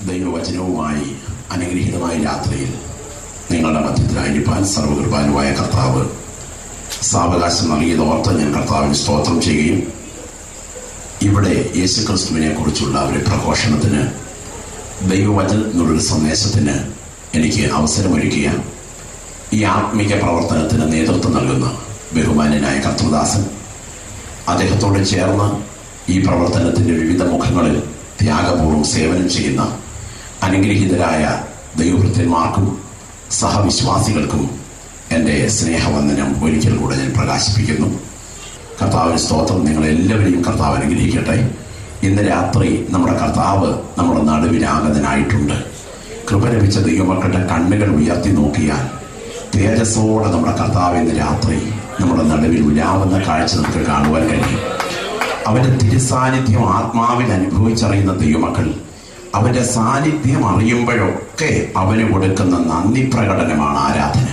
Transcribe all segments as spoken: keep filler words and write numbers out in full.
ദൈവവചനവുമായി അനുഗ്രഹീതമായ രാത്രിയിൽ നിങ്ങളുടെ മധ്യത്തിലായിരിക്കാൻ സർവകൃപാലുവായ കർത്താവ് സാവകാശം നൽകിയത് ഓർത്ത് ഞാൻ കർത്താവിന് സ്തോത്രം ചെയ്യുകയും ഇവിടെ യേശുക്രിസ്തുവിനെ കുറിച്ചുള്ള ഒരു പ്രഘോഷണത്തിന് ദൈവവചനം എന്നുള്ളൊരു സന്ദേശത്തിന് എനിക്ക് അവസരമൊരുക്കിയ ഈ ആത്മീക പ്രവർത്തനത്തിന് നേതൃത്വം നൽകുന്ന ബഹുമാന്യനായ കർത്തൃദാസൻ, അദ്ദേഹത്തോട് ചേർന്ന് ഈ പ്രവർത്തനത്തിൻ്റെ വിവിധ മുഖങ്ങളിൽ ത്യാഗപൂർവ്വം സേവനം ചെയ്യുന്ന അനുഗ്രഹീതരായ ദൈവഭൃത്യന്മാർക്കും സഹവിശ്വാസികൾക്കും എൻ്റെ സ്നേഹവന്ദനം ഒരിക്കൽ കൂടെ ഞാൻ പ്രകാശിപ്പിക്കുന്നു. കർത്താവിന് സ്തോത്രം. നിങ്ങളെല്ലാവരെയും കർത്താവ് അനുഗ്രഹിക്കട്ടെ. ഇന്ന് രാത്രി നമ്മുടെ കർത്താവ് നമ്മുടെ നടുവിലാഗതനായിട്ടുണ്ട്. കൃപ ലഭിച്ച ദൈവമക്കളുടെ കണ്ണുകൾ ഉയർത്തി നോക്കിയാൽ തേജസ്സോടെ നമ്മുടെ കർത്താവ് ഇന്ന് രാത്രി നമ്മുടെ നടുവിൽ ഉലാവുന്ന കാഴ്ച നമുക്ക് കാണുവാൻ കഴിയും. അവൻ്റെ തിരുസാന്നിധ്യം ആത്മാവിൽ അനുഭവിച്ചറിയുന്ന ദൈവമക്കൾ അവൻ്റെ സാന്നിധ്യം അറിയുമ്പോഴൊക്കെ അവന് കൊടുക്കുന്ന നന്ദി പ്രകടനമാണ് ആരാധന.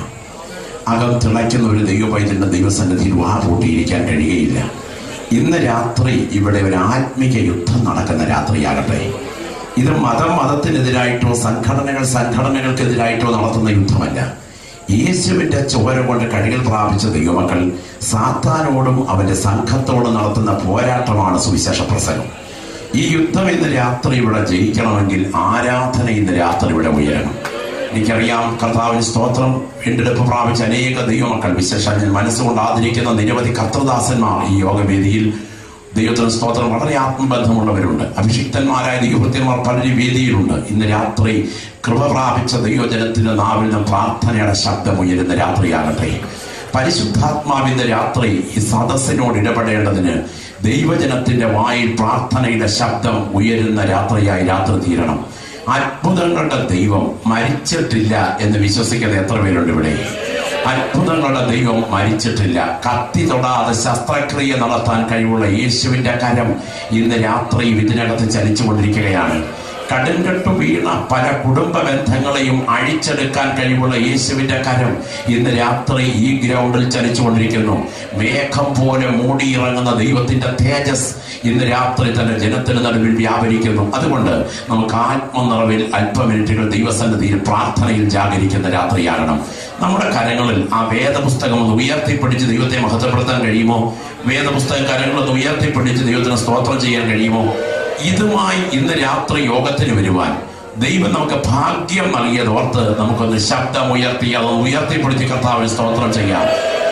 അകം തിളയ്ക്കുന്ന ഒരു ദൈവപൈതലിൻ്റെ ദൈവസന്നിധിയിൽ വാ പൂട്ടിയിരിക്കാൻ കഴിയുകയില്ല. ഇന്ന് രാത്രി ഇവിടെ ഒരു ആത്മീക യുദ്ധം നടക്കുന്ന രാത്രിയാകട്ടെ. ഇത് മതം മതത്തിനെതിരായിട്ടോ സംഘടനകൾ സംഘടനകൾക്കെതിരായിട്ടോ നടത്തുന്ന യുദ്ധമല്ല. യേശുവിൻ്റെ ചോര കൊണ്ട് കഴുകൽ പ്രാപിച്ച ദൈവമക്കൾ സാത്താനോടും അവൻ്റെ സംഘത്തോടും നടത്തുന്ന പോരാട്ടമാണ് സുവിശേഷ പ്രസംഗം. ഈ യുദ്ധം ഇന്ന് രാത്രി ഇവിടെ ജയിക്കണമെങ്കിൽ ആരാധന ഇന്ന് രാത്രി ഇവിടെ ഉയരണം. എനിക്കറിയാം കർത്താവിന് സ്തോത്രം. വീണ്ടെടുപ്പ് പ്രാപിച്ച അനേക ദൈവമക്കൾ, വിശേഷം ഞാൻ മനസ്സുകൊണ്ട് ആദരിക്കുന്ന നിരവധി കർത്തൃദാസന്മാർ ഈ യോഗവേദിയിൽ ദൈവത്തിന് സ്തോത്രം വളരെ ആത്മബന്ധമുള്ളവരുണ്ട്. അഭിഷിക്തന്മാരായ ദൈവഭൃത്യന്മാർ പലരും വേദിയിലുണ്ട്. ഇന്ന് രാത്രി കൃപ പ്രാപിച്ച ദൈവജനത്തിന്റെ നാവിൽ നിന്ന് പ്രാർത്ഥനയുടെ ശബ്ദം ഉയരുന്ന രാത്രിയാകട്ടെ. പരിശുദ്ധാത്മാവിന്റെ രാത്രി ഈ സദസ്സിനോട് ഇടപെടേണ്ടതിന് ദൈവജനത്തിന്റെ വായിൽ പ്രാർത്ഥനയുടെ ശബ്ദം ഉയരുന്ന രാത്രിയായി രാത്രി തീരണം. അത്ഭുതങ്ങളുടെ ദൈവം മരിച്ചിട്ടില്ല എന്ന് വിശ്വസിക്കുന്ന എത്ര പേരുണ്ട് ഇവിടെ? അത്ഭുതങ്ങളുടെ ദൈവം മരിച്ചിട്ടില്ല. കത്തി തൊടാതെ ശസ്ത്രക്രിയ നടത്താൻ കഴിവുള്ള യേശുവിന്റെ കരം ഇന്ന് രാത്രി ഇതിനകത്ത് ചലിച്ചുകൊണ്ടിരിക്കുകയാണ്. കടുങ്കട്ടു വീണ പല കുടുംബ ബന്ധങ്ങളെയും അഴിച്ചെടുക്കാൻ കഴിവുള്ള യേശുവിന്റെ കരം ഇന്ന് രാത്രി ഈ ഗ്രൗണ്ടിൽ ചലിച്ചുകൊണ്ടിരിക്കുന്നു. മേഘം പോലെ മൂടിയിറങ്ങുന്ന ദൈവത്തിന്റെ തേജസ് ഇന്ന് രാത്രി തന്നെ ജനത്തിന് നടുവിൽ വ്യാപരിക്കുന്നു. അതുകൊണ്ട് നമുക്ക് ആത്മനിറവിൽ അല്പമിനിറ്റുകൾ ദൈവസന്നിധിയിൽ പ്രാർത്ഥനയിൽ ജാഗരിക്കുന്ന രാത്രിയാകണം. നമ്മുടെ കരങ്ങളിൽ ആ വേദപുസ്തകം ഒന്ന് ഉയർത്തിപ്പിടിച്ച് ദൈവത്തെ മഹത്വപ്പെടുത്താൻ കഴിയുമോ? വേദപുസ്തകം കരങ്ങളൊന്ന് ഉയർത്തിപ്പിടിച്ച് ദൈവത്തിന് സ്തോത്രം ചെയ്യാൻ കഴിയുമോ? ഇതുമായി ഇന്ന് രാത്രി യോഗത്തിന് വരുവാൻ ദൈവം നമുക്ക് ഭാഗ്യം നൽകിയത് ഓർത്ത് നമുക്കൊന്ന് ശബ്ദം ഉയർത്തി അതൊന്ന് ഉയർത്തിപ്പിടിച്ച് കർത്താവിന് സ്തോത്രം ചെയ്യാം.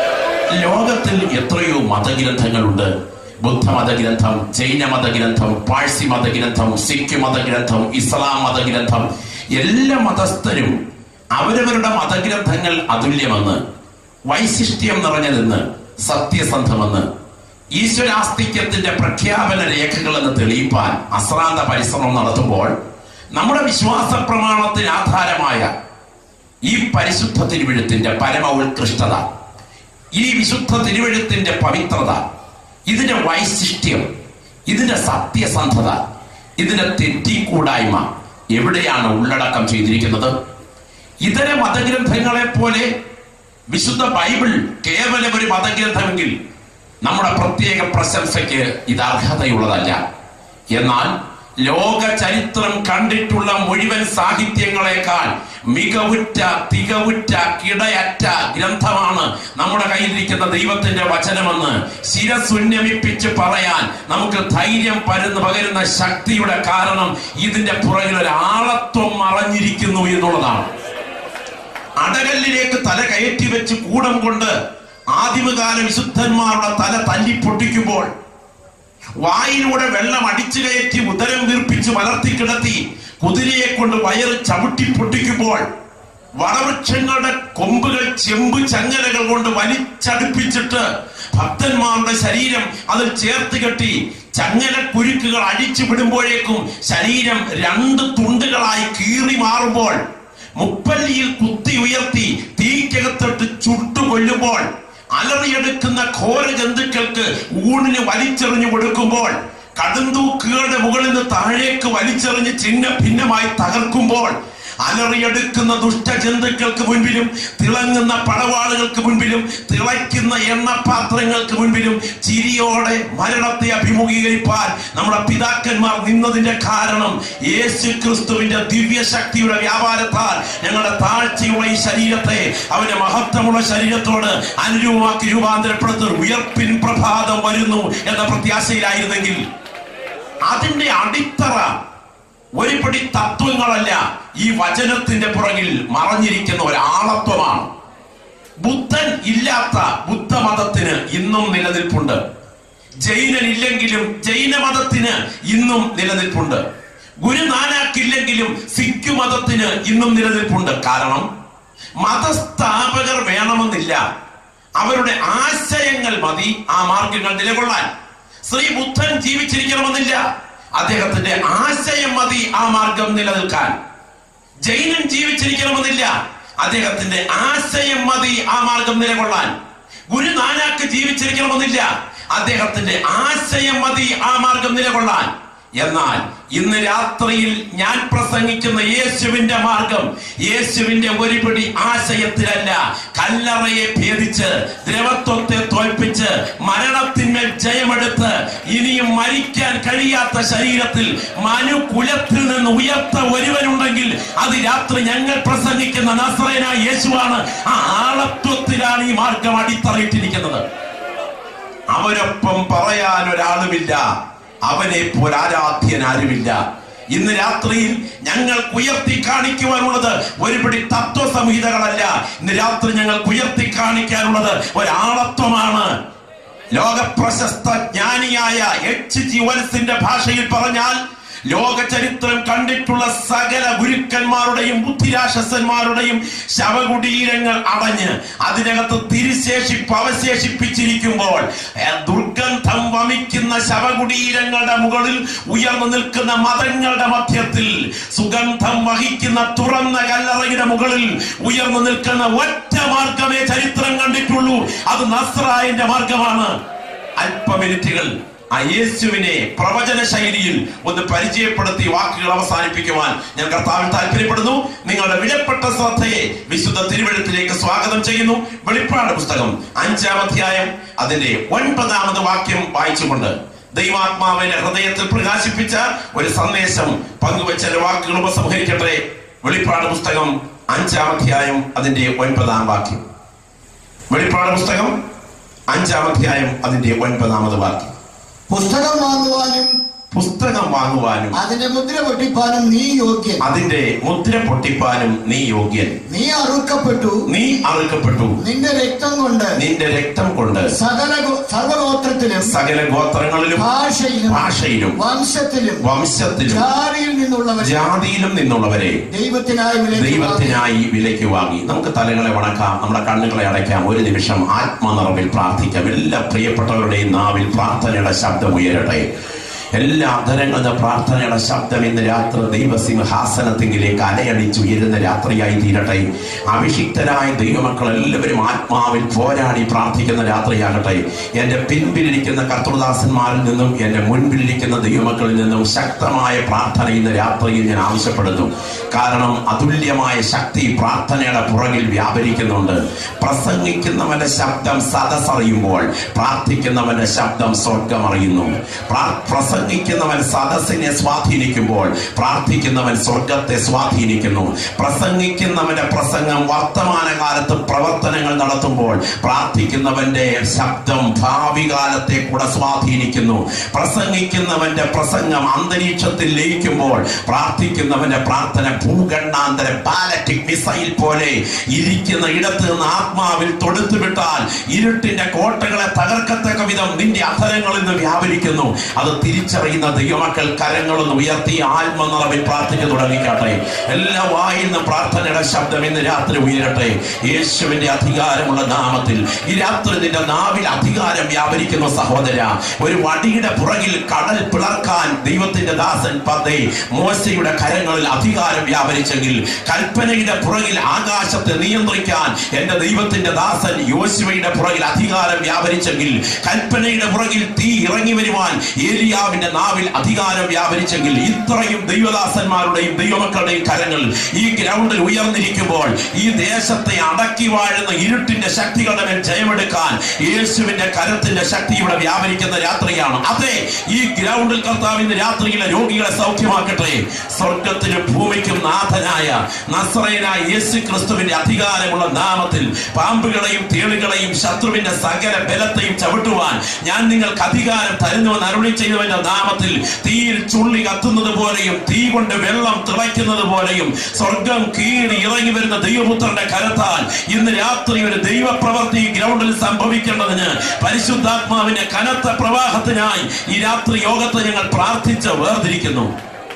ലോകത്തിൽ എത്രയോ മതഗ്രന്ഥങ്ങളുണ്ട്. ബുദ്ധമതഗ്രന്ഥം, ജൈന മതഗ്രന്ഥം, പാഴ്സി മതഗ്രന്ഥം, സിഖ് മതഗ്രന്ഥം, ഇസ്ലാം മതഗ്രന്ഥം. എല്ലാ മതസ്ഥരും അവരവരുടെ മതഗ്രന്ഥങ്ങൾ അതുല്യമെന്ന്, വൈശിഷ്ട്യം നിറഞ്ഞതെന്ന്, സത്യസന്ധമെന്ന്, ഈശ്വരാസ്തിക്യത്തിന്റെ പ്രഖ്യാപന രേഖകളെന്ന് തെളിയിപ്പാൻ അശ്രാന്ത പരിശ്രമം നടത്തുമ്പോൾ നമ്മുടെ വിശ്വാസ പ്രമാണത്തിന് ആധാരമായ ഈ പരിശുദ്ധ തിരുവെഴുത്തിന്റെ പരമ ഉത്കൃഷ്ടത, ഈ വിശുദ്ധ തിരുവെഴുത്തിന്റെ പവിത്രത, ഇതിന്റെ വൈശിഷ്ട്യം, ഇതിന്റെ സത്യസന്ധത, ഇതിന്റെ തെറ്റിക്കൂടായ്മ എവിടെയാണ് ഉള്ളടക്കം ചെയ്തിരിക്കുന്നത്? ഇതര മതഗ്രന്ഥങ്ങളെ പോലെ വിശുദ്ധ ബൈബിൾ കേവലം ഒരു മതഗ്രന്ഥമെങ്കിൽ നമ്മുടെ പ്രത്യേക പ്രശംസയ്ക്ക് ഇത് അർഹതയുള്ളതല്ല. എന്നാൽ ലോക ചരിത്രം കണ്ടിട്ടുള്ള മുഴുവൻ സാഹിത്യങ്ങളെക്കാൾ മികവുറ്റ തികവുറ്റ കിടയറ്റ ഗ്രന്ഥമാണ് നമ്മുടെ കയ്യിലിരിക്കുന്ന ദൈവത്തിന്റെ വചനമെന്ന് ശിരസുന്നമിപ്പിച്ച് പറയാൻ നമുക്ക് ധൈര്യം പരന്ന് പകരുന്ന ശക്തിയുടെ കാരണം ഇതിന്റെ പുറകിൽ ഒരു ആളത്വം മറഞ്ഞിരിക്കുന്നു എന്നുള്ളതാണ്. അടകല്ലിലേക്ക് തല കയറ്റി വെച്ച് കൂടം കൊണ്ട് ആദിമകാല വിശുദ്ധന്മാരുടെ തല തല്ലി പൊട്ടിക്കുമ്പോൾ, വായിലൂടെ വെള്ളം അടിച്ചു കയറ്റി ഉദരം വീർപ്പിച്ച് വളർത്തി കിടത്തി കുതിരയെ കൊണ്ട് വയറ് ചവിട്ടി പൊട്ടിക്കുമ്പോൾ, വടവൃക്ഷങ്ങളുടെ കൊമ്പുകൾ ചെമ്പ് ചങ്ങലകൾ കൊണ്ട് വലിച്ചടുപ്പിച്ചിട്ട് ഭക്തന്മാരുടെ ശരീരം അതിൽ ചേർത്ത് കെട്ടി ചങ്ങല കുരുക്കുകൾ അഴിച്ചു വിടുമ്പോഴേക്കും ശരീരം രണ്ട് തുണ്ടുകളായി കീറി മാറുമ്പോൾ, മുപ്പല്ലിയിൽ കുത്തി ഉയർത്തി തീക്കകത്തിട്ട് ചുട്ടുകൊല്ലുമ്പോൾ, അലറിയെടുക്കുന്ന ഘോര ജന്തുക്കൾക്ക് ഊണിന് വലിച്ചെറിഞ്ഞു കൊടുക്കുമ്പോൾ, കടുന്തൂക്കുകളുടെ മുകളിൽ നിന്ന് താഴേക്ക് വലിച്ചെറിഞ്ഞ് ചിഹ്ന ഭിന്നമായി തകർക്കുമ്പോൾ, അലറിയെടുക്കുന്ന ദുഷ്ടജന്തുക്കൾക്ക് മുൻപിലും തിളങ്ങുന്ന പടവാളുകൾക്ക് മുൻപിലും തിളയ്ക്കുന്ന എണ്ണപാത്രങ്ങൾക്ക് മുൻപിലും ചിരിയോടെ മരണത്തെ അഭിമുഖീകരിപ്പാൻ നമ്മുടെ പിതാക്കന്മാർ നിന്നതിന്റെ കാരണം യേശു ക്രിസ്തുവിന്റെ ദിവ്യശക്തിയുടെ വ്യാപാരത്താൽ ഞങ്ങളുടെ താഴ്ചയുള്ള ഈ ശരീരത്തെ അവന്റെ മഹത്വമുള്ള ശരീരത്തോട് അനുരൂപമാക്കി രൂപാന്തരപ്പെടുത്തി ഉയർപ്പിൻ പ്രഭാതം വരുന്നു എന്ന പ്രത്യാശയിലായിരുന്നെങ്കിൽ അതിന്റെ അടിത്തറ ഒരുപടി തത്വങ്ങളല്ല, ഈ വചനത്തിന്റെ പുറകിൽ മറഞ്ഞിരിക്കുന്ന ഒരു ആളത്വമാണ്. ബുദ്ധൻ ഇല്ലാത്ത ബുദ്ധമതത്തിന് ഇന്നും നിലനിൽപ്പുണ്ട്. ജൈനൻ ഇല്ലെങ്കിലും ജൈനമതത്തിന് ഇന്നും നിലനിൽപ്പുണ്ട്. ഗുരുനാനാക്ക് ഇല്ലെങ്കിലും സിഖ് മതത്തിന് ഇന്നും നിലനിൽപ്പുണ്ട്. കാരണം മതസ്ഥാപകർ വേണമെന്നില്ല, അവരുടെ ആശയങ്ങൾ മതി ആ മാർഗങ്ങൾ നിലകൊള്ളാൻ. ശ്രീ ബുദ്ധൻ ജീവിച്ചിരിക്കണമെന്നില്ല, അദ്ദേഹത്തിന്റെ ആശയം മതി ആ മാർഗം നിലനിൽക്കാൻ. ജൈനൻ ജീവിച്ചിരിക്കണമെന്നില്ല, അദ്ദേഹത്തിന്റെ ആശയം മതി ആ മാർഗം നിലകൊള്ളാൻ. ഗുരുനാനാക്ക് ജീവിച്ചിരിക്കണമെന്നില്ല, അദ്ദേഹത്തിന്റെ ആശയം മതി ആ മാർഗം നിലകൊള്ളാൻ. എന്നാൽ ഇന്ന് രാത്രിയിൽ ഞാൻ പ്രസംഗിക്കുന്ന യേശുവിന്റെ മാർഗം യേശുവിന്റെ ഒരുപിടി ആശയത്തിലല്ല, കല്ലറയെ ഭേദിച്ച് ദ്രവത്വത്തെ തോൽപ്പിച്ച് മരണത്തിന്മേൽ ജയമെടുത്ത് ഇനിയും മരിക്കാൻ കഴിയാത്ത ശരീരത്തിൽ മനുകുലത്തിൽ നിന്ന് ഉയർത്ത ഒരുവനുണ്ടെങ്കിൽ അത് രാത്രി ഞങ്ങൾ പ്രസംഗിക്കുന്ന നസ്രയനായ യേശുവാണ്. ആ ആളത്വത്തിലാണ് ഈ മാർഗം അടിത്തറയിട്ടിരിക്കുന്നത്. അവരൊപ്പം പറയാൻ ഒരാളുമില്ല, അവനെ പോലെ ആരാധ്യൻ ആരുമില്ല. ഇന്ന് രാത്രിയിൽ ഞങ്ങൾക്ക് ഉയർത്തി കാണിക്കുവാനുള്ളത് ഒരുപടി തത്വസംഹിതകളല്ല, ഇന്ന് രാത്രി ഞങ്ങൾക്ക് ഉയർത്തി കാണിക്കാനുള്ളത് ഒരാളത്വമാണ്. ലോക പ്രശസ്ത ജ്ഞാനിയായ എച്ച് ജി വെൽസിന്റെ ഭാഷയിൽ പറഞ്ഞാൽ, ലോക ചരിത്രം കണ്ടിട്ടുള്ള സകല ഗുരുക്കന്മാരുടെയും ബുദ്ധിരാക്ഷസന്മാരുടെയും ശവകുടീരങ്ങൾ അടഞ്ഞ് അതിനകത്ത് തിരുശേഷിപ്പ് അവശേഷിപ്പിച്ചിരിക്കുമ്പോൾ ദുർഗന്ധം വമിക്കുന്ന ശവകുടീരങ്ങളുടെ മുകളിൽ ഉയർന്നു നിൽക്കുന്ന മതങ്ങളുടെ മധ്യത്തിൽ സുഗന്ധം വഹിക്കുന്ന തുറന്ന കല്ലറയുടെ മുകളിൽ ഉയർന്നു നിൽക്കുന്ന ഒറ്റ മാർഗമേ ചരിത്രം കണ്ടിട്ടുള്ളൂ, അത് നസ്രായന്റെ മാർഗമാണ്. അല്പമിനിറ്റുകൾ ആ യേശുവിനെ പ്രവചന ശൈലിയിൽ ഒന്ന് പരിചയപ്പെടുത്തി വാക്കുകൾ അവസാനിപ്പിക്കുവാൻ ഞാൻ കർത്താവിൽ താല്പര്യപ്പെടുന്നു. നിങ്ങളുടെ വിലപ്പെട്ട ശ്രദ്ധയെ വിശുദ്ധ തിരുവെഴുത്തിലേക്ക് സ്വാഗതം ചെയ്യുന്നു. വെളിപ്പാട് പുസ്തകം അഞ്ചാം അധ്യായം അതിന്റെ ഒൻപതാമത് വാക്യം വായിച്ചുകൊണ്ട് ദൈവാത്മാവിന്റെ ഹൃദയത്തിൽ പ്രകാശിപ്പിച്ച ഒരു സന്ദേശം പങ്കുവച്ച വാക്കുകൾ ഉപസംഹരിക്കട്ടെ. വെളിപ്പാട് പുസ്തകം അഞ്ചാം അധ്യായം അതിന്റെ ഒൻപതാം വാക്യം. വെളിപ്പാട് പുസ്തകം അഞ്ചാം അധ്യായം അതിന്റെ ഒൻപതാമത് വാക്യം. പുസ്തകം വാങ്ങുവാനും പുസ്തകം വാങ്ങുവാനും അതിന്റെ മുദ്ര പൊട്ടിപ്പാനും നീ യോഗ്യൻ. അതിന്റെ മുദ്ര പൊട്ടിപ്പാനും നീ യോഗ്യൻ. നീ അറുക്കപ്പെട്ടു നീ അറുക്കപ്പെട്ടു നിന്റെ രക്തം കൊണ്ട് നിന്റെ രക്തം കൊണ്ട് സകല സർവഗോത്രത്തിലും സകല ഗോത്രങ്ങളിലും ഭാഷയിലും ഭാഷയിലും വംശത്തിലും വംശത്തിലും ജാതിയിൽ നിന്നുള്ളവരെ ജാതിയിലും നിന്നുള്ളവരെ ദൈവത്തിനായി ദൈവത്തിനായി വിലയ്ക്ക് വാങ്ങി. നമുക്ക് തലകളെ വണക്കാം, നമ്മുടെ കണ്ണുകളെ അടയ്ക്കാം, ഒരു നിമിഷം ആത്മനിറവിൽ പ്രാർത്ഥിക്കാം. എല്ലാ പ്രിയപ്പെട്ടവരുടെയും നാവിൽ പ്രാർത്ഥനയുടെ ശബ്ദം ഉയരട്ടെ. എല്ലാ അധരങ്ങളുടെ പ്രാർത്ഥനയുടെ ശബ്ദം ഇന്ന് രാത്രി ദൈവസിംഹാസനത്തിലേക്ക് അലയടിച്ച് ഉയരുന്ന രാത്രിയായി തീരട്ടെ. അഭിഷിക്തരായ ദൈവമക്കൾ എല്ലാവരും ആത്മാവിൽ പോരാടി പ്രാർത്ഥിക്കുന്ന രാത്രിയാകട്ടെ. എന്റെ പിൻപിലിരിക്കുന്ന കർത്തൃദാസന്മാരിൽ നിന്നും എന്റെ മുൻപിലിരിക്കുന്ന ദൈവമക്കളിൽ നിന്നും ശക്തമായ പ്രാർത്ഥന ഇന്ന് രാത്രിയിൽ ഞാൻ ആവശ്യപ്പെടുന്നു. കാരണം അതുല്യമായ ശക്തി പ്രാർത്ഥനയുടെ പുറകിൽ വ്യാപരിക്കുന്നുണ്ട്. പ്രസംഗിക്കുന്നവന്റെ ശബ്ദം സദസ്സറിയുമ്പോൾ പ്രാർത്ഥിക്കുന്നവന്റെ ശബ്ദം സ്വർഗം അറിയുന്നു. പ്രസംഗിക്കുന്നവൻ സദസ്സിനെ സ്വാധീനിക്കുമ്പോൾ പ്രാർത്ഥിക്കുന്നവൻ സ്വർഗത്തെ സ്വാധീനിക്കുന്നു. പ്രസംഗിക്കുന്നവന്റെ പ്രസംഗം വർത്തമാനകാലത്ത് പ്രവർത്തനങ്ങൾ നടത്തുമ്പോൾ പ്രാർത്ഥിക്കുന്നവന്റെ ശബ്ദം ഭാവി കാലത്തെ കൂടെ സ്വാധീനിക്കുന്നു. പ്രസംഗിക്കുന്നവന്റെ പ്രസംഗം അന്തരീക്ഷത്തിൽ ലയിക്കുമ്പോൾ പ്രാർത്ഥിക്കുന്നവന്റെ പ്രാർത്ഥന ഭൂഖണ്ഡാന്തര ബാലറ്റിക് മിസൈൽ പോലെ ഇരിക്കുന്ന ഇടത്ത് നിന്ന് ആത്മാവിൽ തൊടുത്തുവിട്ടാൽ ഇരുട്ടിന്റെ കോട്ടകളെ തകർക്കത്തക്ക വിധം നിന്റെ അധരങ്ങളിൽ നിന്ന് വ്യാപരിക്കുന്നു. അത് തിരിച്ചറിയുന്ന ദൈവമക്കൾ കരങ്ങളൊന്ന് ഉയർത്തി ആത്മനിറവിൽ പ്രാർത്ഥിച്ചു തുടങ്ങിക്കട്ടെ. എല്ലാ വായിൽ നിന്ന് പ്രാർത്ഥനയുടെ ശബ്ദം ഇന്ന് രാത്രി ഉയരട്ടെ. യേശുവിന്റെ അധികാരമുള്ള നാമത്തിൽ ഈ രാത്രി നിന്റെ നാവിൽ അധികാരം വ്യാപരിക്കുന്ന സഹോദര. ഒരു വടിയുടെ പുറകിൽ കടൽ പിളർക്കാൻ ദൈവത്തിന്റെ ദാസൻ പതേ മോശയുടെ കരങ്ങളിൽ അധികാരം വ്യാപരിച്ചെങ്കിൽ കൽപ്പനയുടെ പുറകിൽ ആകാശത്തെ നിയന്ത്രിക്കാൻ എന്റെ ദൈവത്തിന്റെ ദാസൻ യോശുവയുടെ പുറകിൽ അധികാരം വ്യാപരിച്ചെങ്കിൽ കൽപ്പനയുടെ പുറകിൽ തീ ഇറങ്ങി വരുവാൻ ഏലിയാവിന് കർത്താവിന്റെ നാവിൽ അധികാരം വ്യാപരിച്ചെങ്കിൽ ഇത്രയും ദൈവദാസന്മാരുടെയും ദൈവമക്കളുടെയും കരങ്ങൾ ഈ ഗ്രൗണ്ടിൽ ഉയർന്നിരിക്കുമ്പോൾ ഈ ദേശത്തെ അടക്കി വാഴുന്ന ഇരുട്ടിന്റെ ശക്തികളുടെ മേൽ ജയമെടുക്കാൻ യേശുവിന്റെ കരത്തിന്റെ ശക്തി ഇവിടെ വ്യാപരിക്കുന്ന രാത്രിയാണ്. അതെ, ഈ ഗ്രൗണ്ടിൽ കർത്താവ് ഇന്ന് രാത്രിയിലെ രോഗികളെ സൗഖ്യമാക്കട്ടെ. സ്വർഗത്തിനും ഭൂമിക്കും നാഥനായ നസ്രയനായ യേശു ക്രിസ്തുവിന്റെ അധികാരമുള്ള നാമത്തിൽ പാമ്പുകളെയും തേളുകളെയും ശത്രുവിന്റെ സകല ബലത്തെയും ചവിട്ടുവാൻ ഞാൻ നിങ്ങൾക്ക് അധികാരം തരുന്നുവെന്ന് അരുളി ചെയ്തവന്റെ നാമത്തിൽ തീയിൽ ചുള്ളി കത്തുന്നത് പോലെയും തീ കൊണ്ട് വെള്ളം തിളയ്ക്കുന്നത് പോലെയും സ്വർഗം കീറി ഇറങ്ങി വരുന്ന ദൈവപുത്രന്റെ കരത്താൽ ഇന്ന് രാത്രി ഒരു ദൈവപ്രവൃത്തി ഗ്രൗണ്ടിൽ സംഭവിക്കേണ്ടതിന് പരിശുദ്ധാത്മാവിന്റെ കനത്ത പ്രവാഹത്തിനായി ഈ രാത്രി യോഗത്തെ ഞങ്ങൾ പ്രാർത്ഥിച്ച് വേർതിരിക്കുന്നു.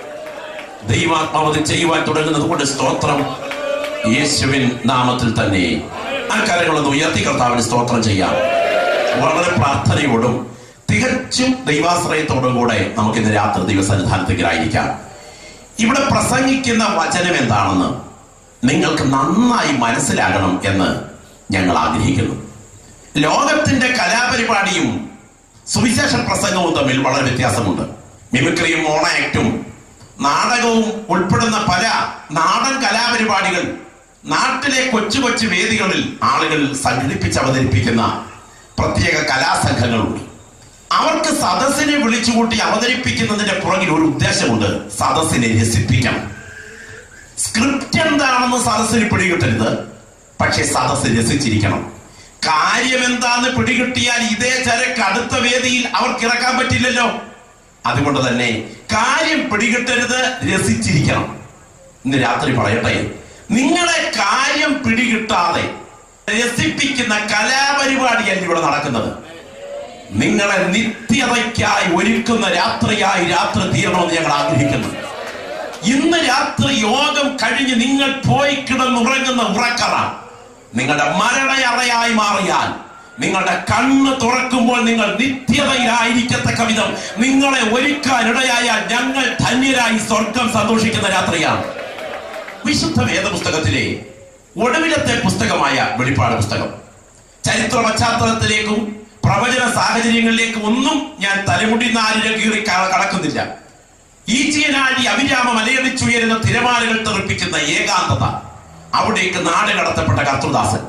ദൈവാത്മാവ് ചെയ്യുവാൻ തുടങ്ങുന്നത് കൊണ്ട് സ്തോത്രം. യേശുവിൻ നാമത്തിൽ തന്നെ ആ കരങ്ങളൊന്ന് ഉയർത്തി കർത്താവിന് സ്തോത്രം ചെയ്യാം. വളരെ പ്രാർത്ഥനയോടും തികച്ചും ദൈവാശ്രയത്തോടും കൂടെ നമുക്കിന്ന് രാത്രി ദൈവസന്നിധാനത്തിലായിരിക്കാം. ഇവിടെ പ്രസംഗിക്കുന്ന വചനം എന്താണെന്ന് നിങ്ങൾക്ക് നന്നായി മനസ്സിലാകണം എന്ന് ഞങ്ങൾ ആഗ്രഹിക്കുന്നു. ലോകത്തിന്റെ കലാപരിപാടിയും സുവിശേഷ പ്രസംഗവും തമ്മിൽ വളരെ വ്യത്യാസമുണ്ട്. മിമിക്രിയും മോണ ആക്ടും നാടകവും ഉൾപ്പെടുന്ന പല നാടൻ കലാപരിപാടികൾ നാട്ടിലെ കൊച്ചു കൊച്ചു വേദികളിൽ ആളുകൾ സംഘടിപ്പിച്ച് അവതരിപ്പിക്കുന്ന പ്രത്യേക കലാസംഘങ്ങളുണ്ട്. അവർക്ക് സദസ്സിനെ വിളിച്ചുകൂട്ടി അവതരിപ്പിക്കുന്നതിന്റെ പുറകിൽ ഒരു ഉദ്ദേശമുണ്ട്: സദസ്സിനെ രസിപ്പിക്കണം. സ്ക്രിപ്റ്റ് എന്താണെന്ന് സദസ്സിന് പിടികിട്ടരുത്, പക്ഷെ സദസ്സ് രസിച്ചിരിക്കണം. കാര്യം എന്താന്ന് പിടികിട്ടിയാൽ ഇതേ ചരക്ക് അടുത്ത വേദിയിൽ അവർക്ക് ഇറക്കാൻ പറ്റില്ലല്ലോ. അതുകൊണ്ട് തന്നെ കാര്യം പിടികിട്ടരുത്, രസിച്ചിരിക്കണം. ഇന്ന് രാത്രി പറയട്ടെ, നിങ്ങളെ കാര്യം പിടികിട്ടാതെ രസിപ്പിക്കുന്ന കലാപരിപാടിയല്ല ഇവിടെ നടക്കുന്നത്. നിങ്ങളെ നിത്യതയ്ക്കായി ഒരുക്കുന്ന രാത്രിയായി രാത്രി തീരണമെന്ന് ഞങ്ങൾ ആഗ്രഹിക്കുന്നു. ഇന്ന് രാത്രി യോഗം കഴിഞ്ഞ് നിങ്ങൾ പോയി കിടന്നുറങ്ങുന്ന ഉറക്കറ നിങ്ങളുടെ മരണയറയായി മാറിയാൽ, നിങ്ങളുടെ കണ്ണ് തുറക്കുമ്പോൾ നിങ്ങൾ നിത്യതയിലായിരിക്കത്തക്ക വിധം നിങ്ങളെ ഒരുക്കാനിടയായാൽ ഞങ്ങൾ ധന്യരായി സ്വർഗം സന്തോഷിക്കുന്ന രാത്രിയാണ്. വിശുദ്ധ വേദപുസ്തകത്തിലെ ഒടുവിലത്തെ പുസ്തകമായ വെളിപ്പാട് പുസ്തകം ചരിത്ര പശ്ചാത്തലത്തിലേക്കും പ്രവചന സാഹചര്യങ്ങളിലേക്കും ഒന്നും ഞാൻ തലമുടി നാലിന് കീറി കടക്കുന്നില്ല. ഈച്ചിയനാഴി അവിരാമ മലയടിച്ചുയരുന്ന തിരമാലകൾ തെറിപ്പിക്കുന്ന ഏകാന്തത, അവിടേക്ക് നാട് കടത്തപ്പെട്ട കർത്തൃദാസൻ.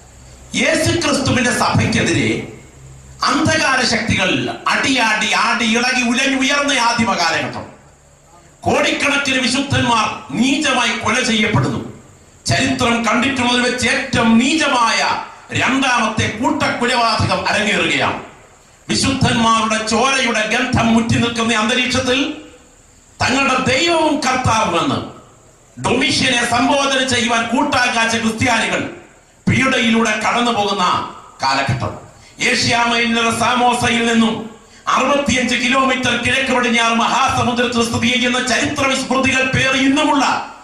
യേശു ക്രിസ്തുവിന്റെ സഭയ്ക്കെതിരെ അന്ധകാര ശക്തികൾ അടിയാടി ആടി ഇളകി ഉലഞ്ഞുയർന്ന ആദിമ കാലഘട്ടം. കോടിക്കണക്കിന് വിശുദ്ധന്മാർ നീചമായി കൊല ചെയ്യപ്പെടുന്നു. ചരിത്രം കണ്ടിട്ടുള്ളതിൽ വെച്ച് ഏറ്റവും നീചമായ രണ്ടാമത്തെ കൂട്ടക്കുലപാതകം അരങ്ങേറുകയാണ്. വിശുദ്ധന്മാരുടെ ചോരയുടെ ഗന്ധം മുറ്റി നിൽക്കുന്ന അന്തരീക്ഷത്തിൽ തങ്ങളുടെ ദൈവവും കർത്താവുമെന്ന് ഡൊമിഷ്യനെ സംബോധന ചെയ്യുവാൻ കൂട്ടാക്കാച്ച ക്രിസ്ത്യാനികൾ പീഡയിലൂടെ കടന്നു പോകുന്ന കാലഘട്ടം. ഏഷ്യാമൈനർ സാമോസയിൽ നിന്നും അറുപത്തിയഞ്ച് കിലോമീറ്റർ കിഴക്ക് പടിഞ്ഞാറ് മഹാസമുദ്രത്തിൽ സ്ഥിതി ചെയ്യുന്ന ചരിത്ര വിസ്മൃതികൾ പേറി ഇന്നുമുള്ള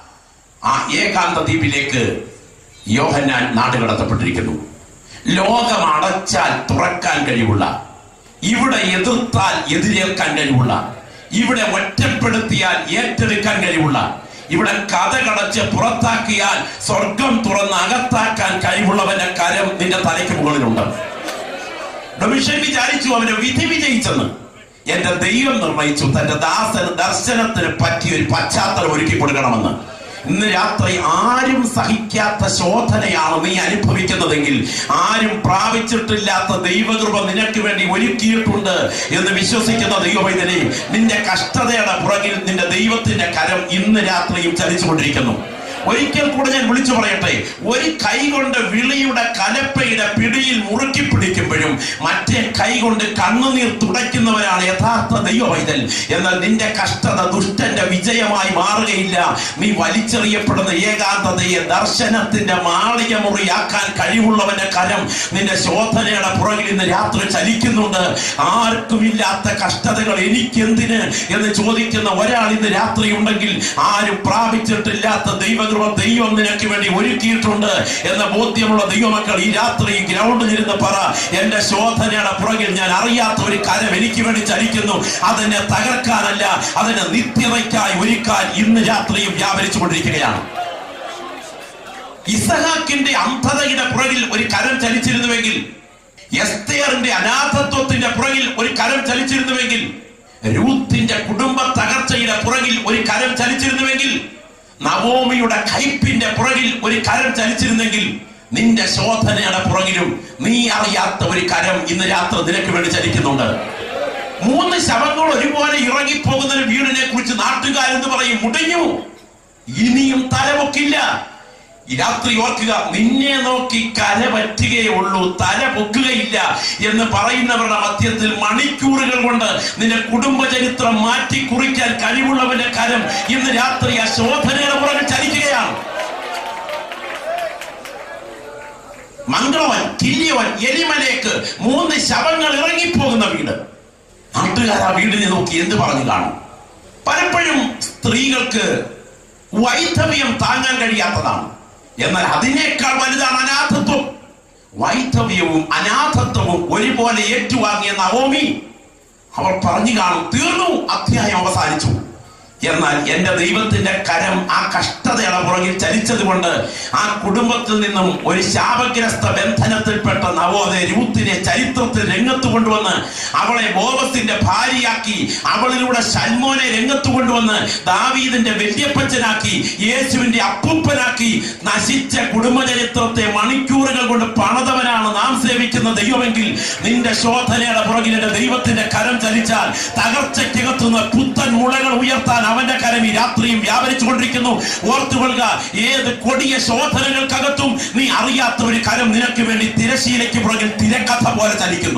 ആ ഏകാന്ത ദ്വീപിലേക്ക് യോഹന്നാൻ നാടുകടത്തപ്പെട്ടിരിക്കുന്നു. ലോകം അടച്ചാൽ തുറക്കാൻ കഴിവുള്ള, ഇവിടെ എതിർത്താൽ എതിരേൽക്കാൻ കഴിവുള്ള, ഇവിടെ ഒറ്റപ്പെടുത്തിയാൽ ഏറ്റെടുക്കാൻ കഴിവുള്ള, ഇവിടെ കഥകടച്ച് പുറത്താക്കിയാൽ സ്വർഗം തുറന്ന് അകത്താക്കാൻ കഴിവുള്ളവന്റെ കരം നിന്റെ തലയ്ക്ക് മുകളിലുണ്ട്. ഡൊമിഷ്യൻ വിചാരിച്ചു അവന് വിധി വിജയിച്ചെന്ന്. എന്റെ ദൈവം നിർണയിച്ചു തന്റെ ദാസന് ദർശനത്തിന് പറ്റിയ ഒരു പശ്ചാത്തലം ഒരുക്കി കൊടുക്കണമെന്ന്. ഇന്ന് രാത്രി ആരും സഹിക്കാത്ത ശോധനയാണ് നീ അനുഭവിക്കുന്നതെങ്കിൽ, ആരും പ്രാപിച്ചിട്ടില്ലാത്ത ദൈവകൃപ നിനക്ക് വേണ്ടി ഒരുക്കിയിട്ടുണ്ട് എന്ന് വിശ്വസിക്കുന്ന ദൈവവൈദ്യനെ, നിന്റെ കഷ്ടതയുടെ പുറകിൽ നിന്റെ ദൈവത്തിന്റെ കരം ഇന്ന് രാത്രിയും ചലിച്ചുകൊണ്ടിരിക്കുന്നു. ഒരിക്കൽ കൂടെ ഞാൻ വിളിച്ചു പറയട്ടെ, ഒരു കൈ കൊണ്ട് വിളിയുടെ കലപ്പയുടെ പിടിയിൽ മുറുക്കി പിടിക്കുമ്പോഴും മറ്റേ കൈ കൊണ്ട് കണ്ണുനീർ തുടയ്ക്കുന്നവരാണ് യഥാർത്ഥ ദൈവവൈതൽ. എന്നാൽ നിന്റെ കഷ്ടത ദുഷ്ടന്റെ വിജയമായി മാറുകയില്ല. നീ വലിച്ചെറിയപ്പെടുന്ന ഏകാന്തതയെ ദർശനത്തിന്റെ മാളിക മുറിയാക്കാൻ കഴിവുള്ളവന്റെ കരം നിന്റെ ശോധനയുടെ പുറകിൽ ഇന്ന് രാത്രി ചലിക്കുന്നുണ്ട്. ആർക്കുമില്ലാത്ത കഷ്ടതകൾ എനിക്കെന്തിന് എന്ന് ചോദിക്കുന്ന ഒരാൾ ഇന്ന് രാത്രി ഉണ്ടെങ്കിൽ, ആരും പ്രാപിച്ചിട്ടില്ലാത്ത ദൈവ ദൈവം നിനക്ക് വേണ്ടി ഒരുക്കിയിട്ടുണ്ട് എന്ന ബോധ്യമുള്ള ദൈവമക്കൾ ഈ രാത്രി ഗ്രൗണ്ടിലിരുന്ന് പറ, എന്റെ ശോധനയുടെ പുറകിൽ ഞാൻ അറിയാത്ത ഒരു കരം എനിക്ക് വേണ്ടി ചലിക്കുന്നു. അതിനെ തകർക്കാനല്ല, അതിനെ നിത്യതയ്ക്കായി ഒരുക്കാൻ ഇന്ന് രാത്രിയും വ്യാപരിച്ചു കൊണ്ടിരിക്കുകയാണ്. ഇസഹാക്കിന്റെ അന്ധതയുടെ പുറകിൽ ഒരു കരം ചലിച്ചിരുന്നുവെങ്കിൽ, എസ്തേറിന്റെ അനാഥത്വത്തിന്റെ പുറകിൽ ഒരു കരം ചലിച്ചിരുന്നുവെങ്കിൽ, രൂത്തിന്റെ കുടുംബ തകർച്ചയുടെ പുറകിൽ ഒരു കരം ചലിച്ചിരുന്നുവെങ്കിൽ, നവോമിയുടെ കയ്പിന്റെ പുറകിൽ ഒരു കരം ചലിച്ചിരുന്നെങ്കിൽ, നിന്റെ ശോധനയുടെ പുറകിലും നീ അറിയാത്ത ഒരു കരം ഇന്ന് രാത്രി നിനക്ക് വേണ്ടി ചലിക്കുന്നുണ്ട്. മൂന്ന് ശവങ്ങൾ ഒരുപോലെ ഇറങ്ങിപ്പോകുന്ന ഒരു വീടിനെ കുറിച്ച് നാട്ടുകാരെന്ന് പറയും, മുടിഞ്ഞു, ഇനിയും തലപൊക്കില്ല. ഈ രാത്രി ഓർക്കുക, നിന്നെ നോക്കി കര പറ്റുകയേ ഉള്ളൂ, തല പൊക്കുകയില്ല എന്ന് പറയുന്നവരുടെ മധ്യത്തിൽ മണിക്കൂറുകൾ കൊണ്ട് നിന്റെ കുടുംബചരിത്രം മാറ്റി കുറിക്കാൻ കഴിവുള്ളവന്റെ കരം ഇന്ന് രാത്രി ആ ശോധനയുടെ പുറകിൽ ചലിക്കുകയാണ്. മംഗളവൻ, കില്യവൻ, എലിമലേക്ക് മൂന്ന് ശവങ്ങൾ ഇറങ്ങിപ്പോകുന്ന വീട്. നാട്ടുകാർ ആ വീടിനെ നോക്കി എന്ത് പറഞ്ഞു കാണും? പലപ്പോഴും സ്ത്രീകൾക്ക് വൈധവ്യം താങ്ങാൻ കഴിയാത്തതാണ്. എന്നാൽ അതിനേക്കാൾ വലുതാണ് അനാഥത്വം. വൈധവ്യവും അനാഥത്വവും ഒരുപോലെ ഏറ്റുവാങ്ങിയ നവോമി അവർ പറഞ്ഞു കാണും, തീർന്നു, അധ്യായം അവസാനിച്ചു. എന്നാൽ എന്റെ ദൈവത്തിന്റെ കരം ആ കഷ്ടതയുടെ പുറകിൽ ചലിച്ചത് കൊണ്ട് ആ കുടുംബത്തിൽ നിന്നും ഒരു ശാപഗ്രസ്ത ബന്ധനത്തിൽപ്പെട്ട നവോദയ രൂത്തിനെ ചരിത്രത്തിൽ രംഗത്ത് കൊണ്ടുവന്ന് അവളെ ബോവസിന്റെ ഭാര്യയാക്കി, അവളിലൂടെ ശൽമോനെ രംഗത്ത് കൊണ്ടുവന്ന് ദാവീദിന്റെ വല്യപ്പച്ചനാക്കി, യേശുവിന്റെ അപ്പൂപ്പനാക്കി, നശിച്ച കുടുംബചരിത്രത്തെ മണിക്കൂറുകൾ കൊണ്ട് പണിതവനാണ് നാം സേവിക്കുന്ന ദൈവമെങ്കിൽ, നിന്റെ ശോധനയുടെ പുറകിൽ എന്റെ ദൈവത്തിന്റെ കരം ചലിച്ചാൽ തകർച്ചയ്ക്കകത്തുനിന്ന് പുത്തൻ മുളകൾ ഉയർത്താൻ അവന്റെ കരം ഈ രാത്രിയും വ്യാപരിച്ചുകൊണ്ടിരിക്കുന്നു. ഓർത്തുകൊള്ളുക, ഏത് കൊടിയ ശോധനകൾക്കകത്തും നീ അറിയാത്ത ഒരു കരം നിനക്ക് വേണ്ടി തിരശീലയ്ക്ക് പുറകിൽ തിരക്കഥ പോലെ ചലിക്കുന്നു.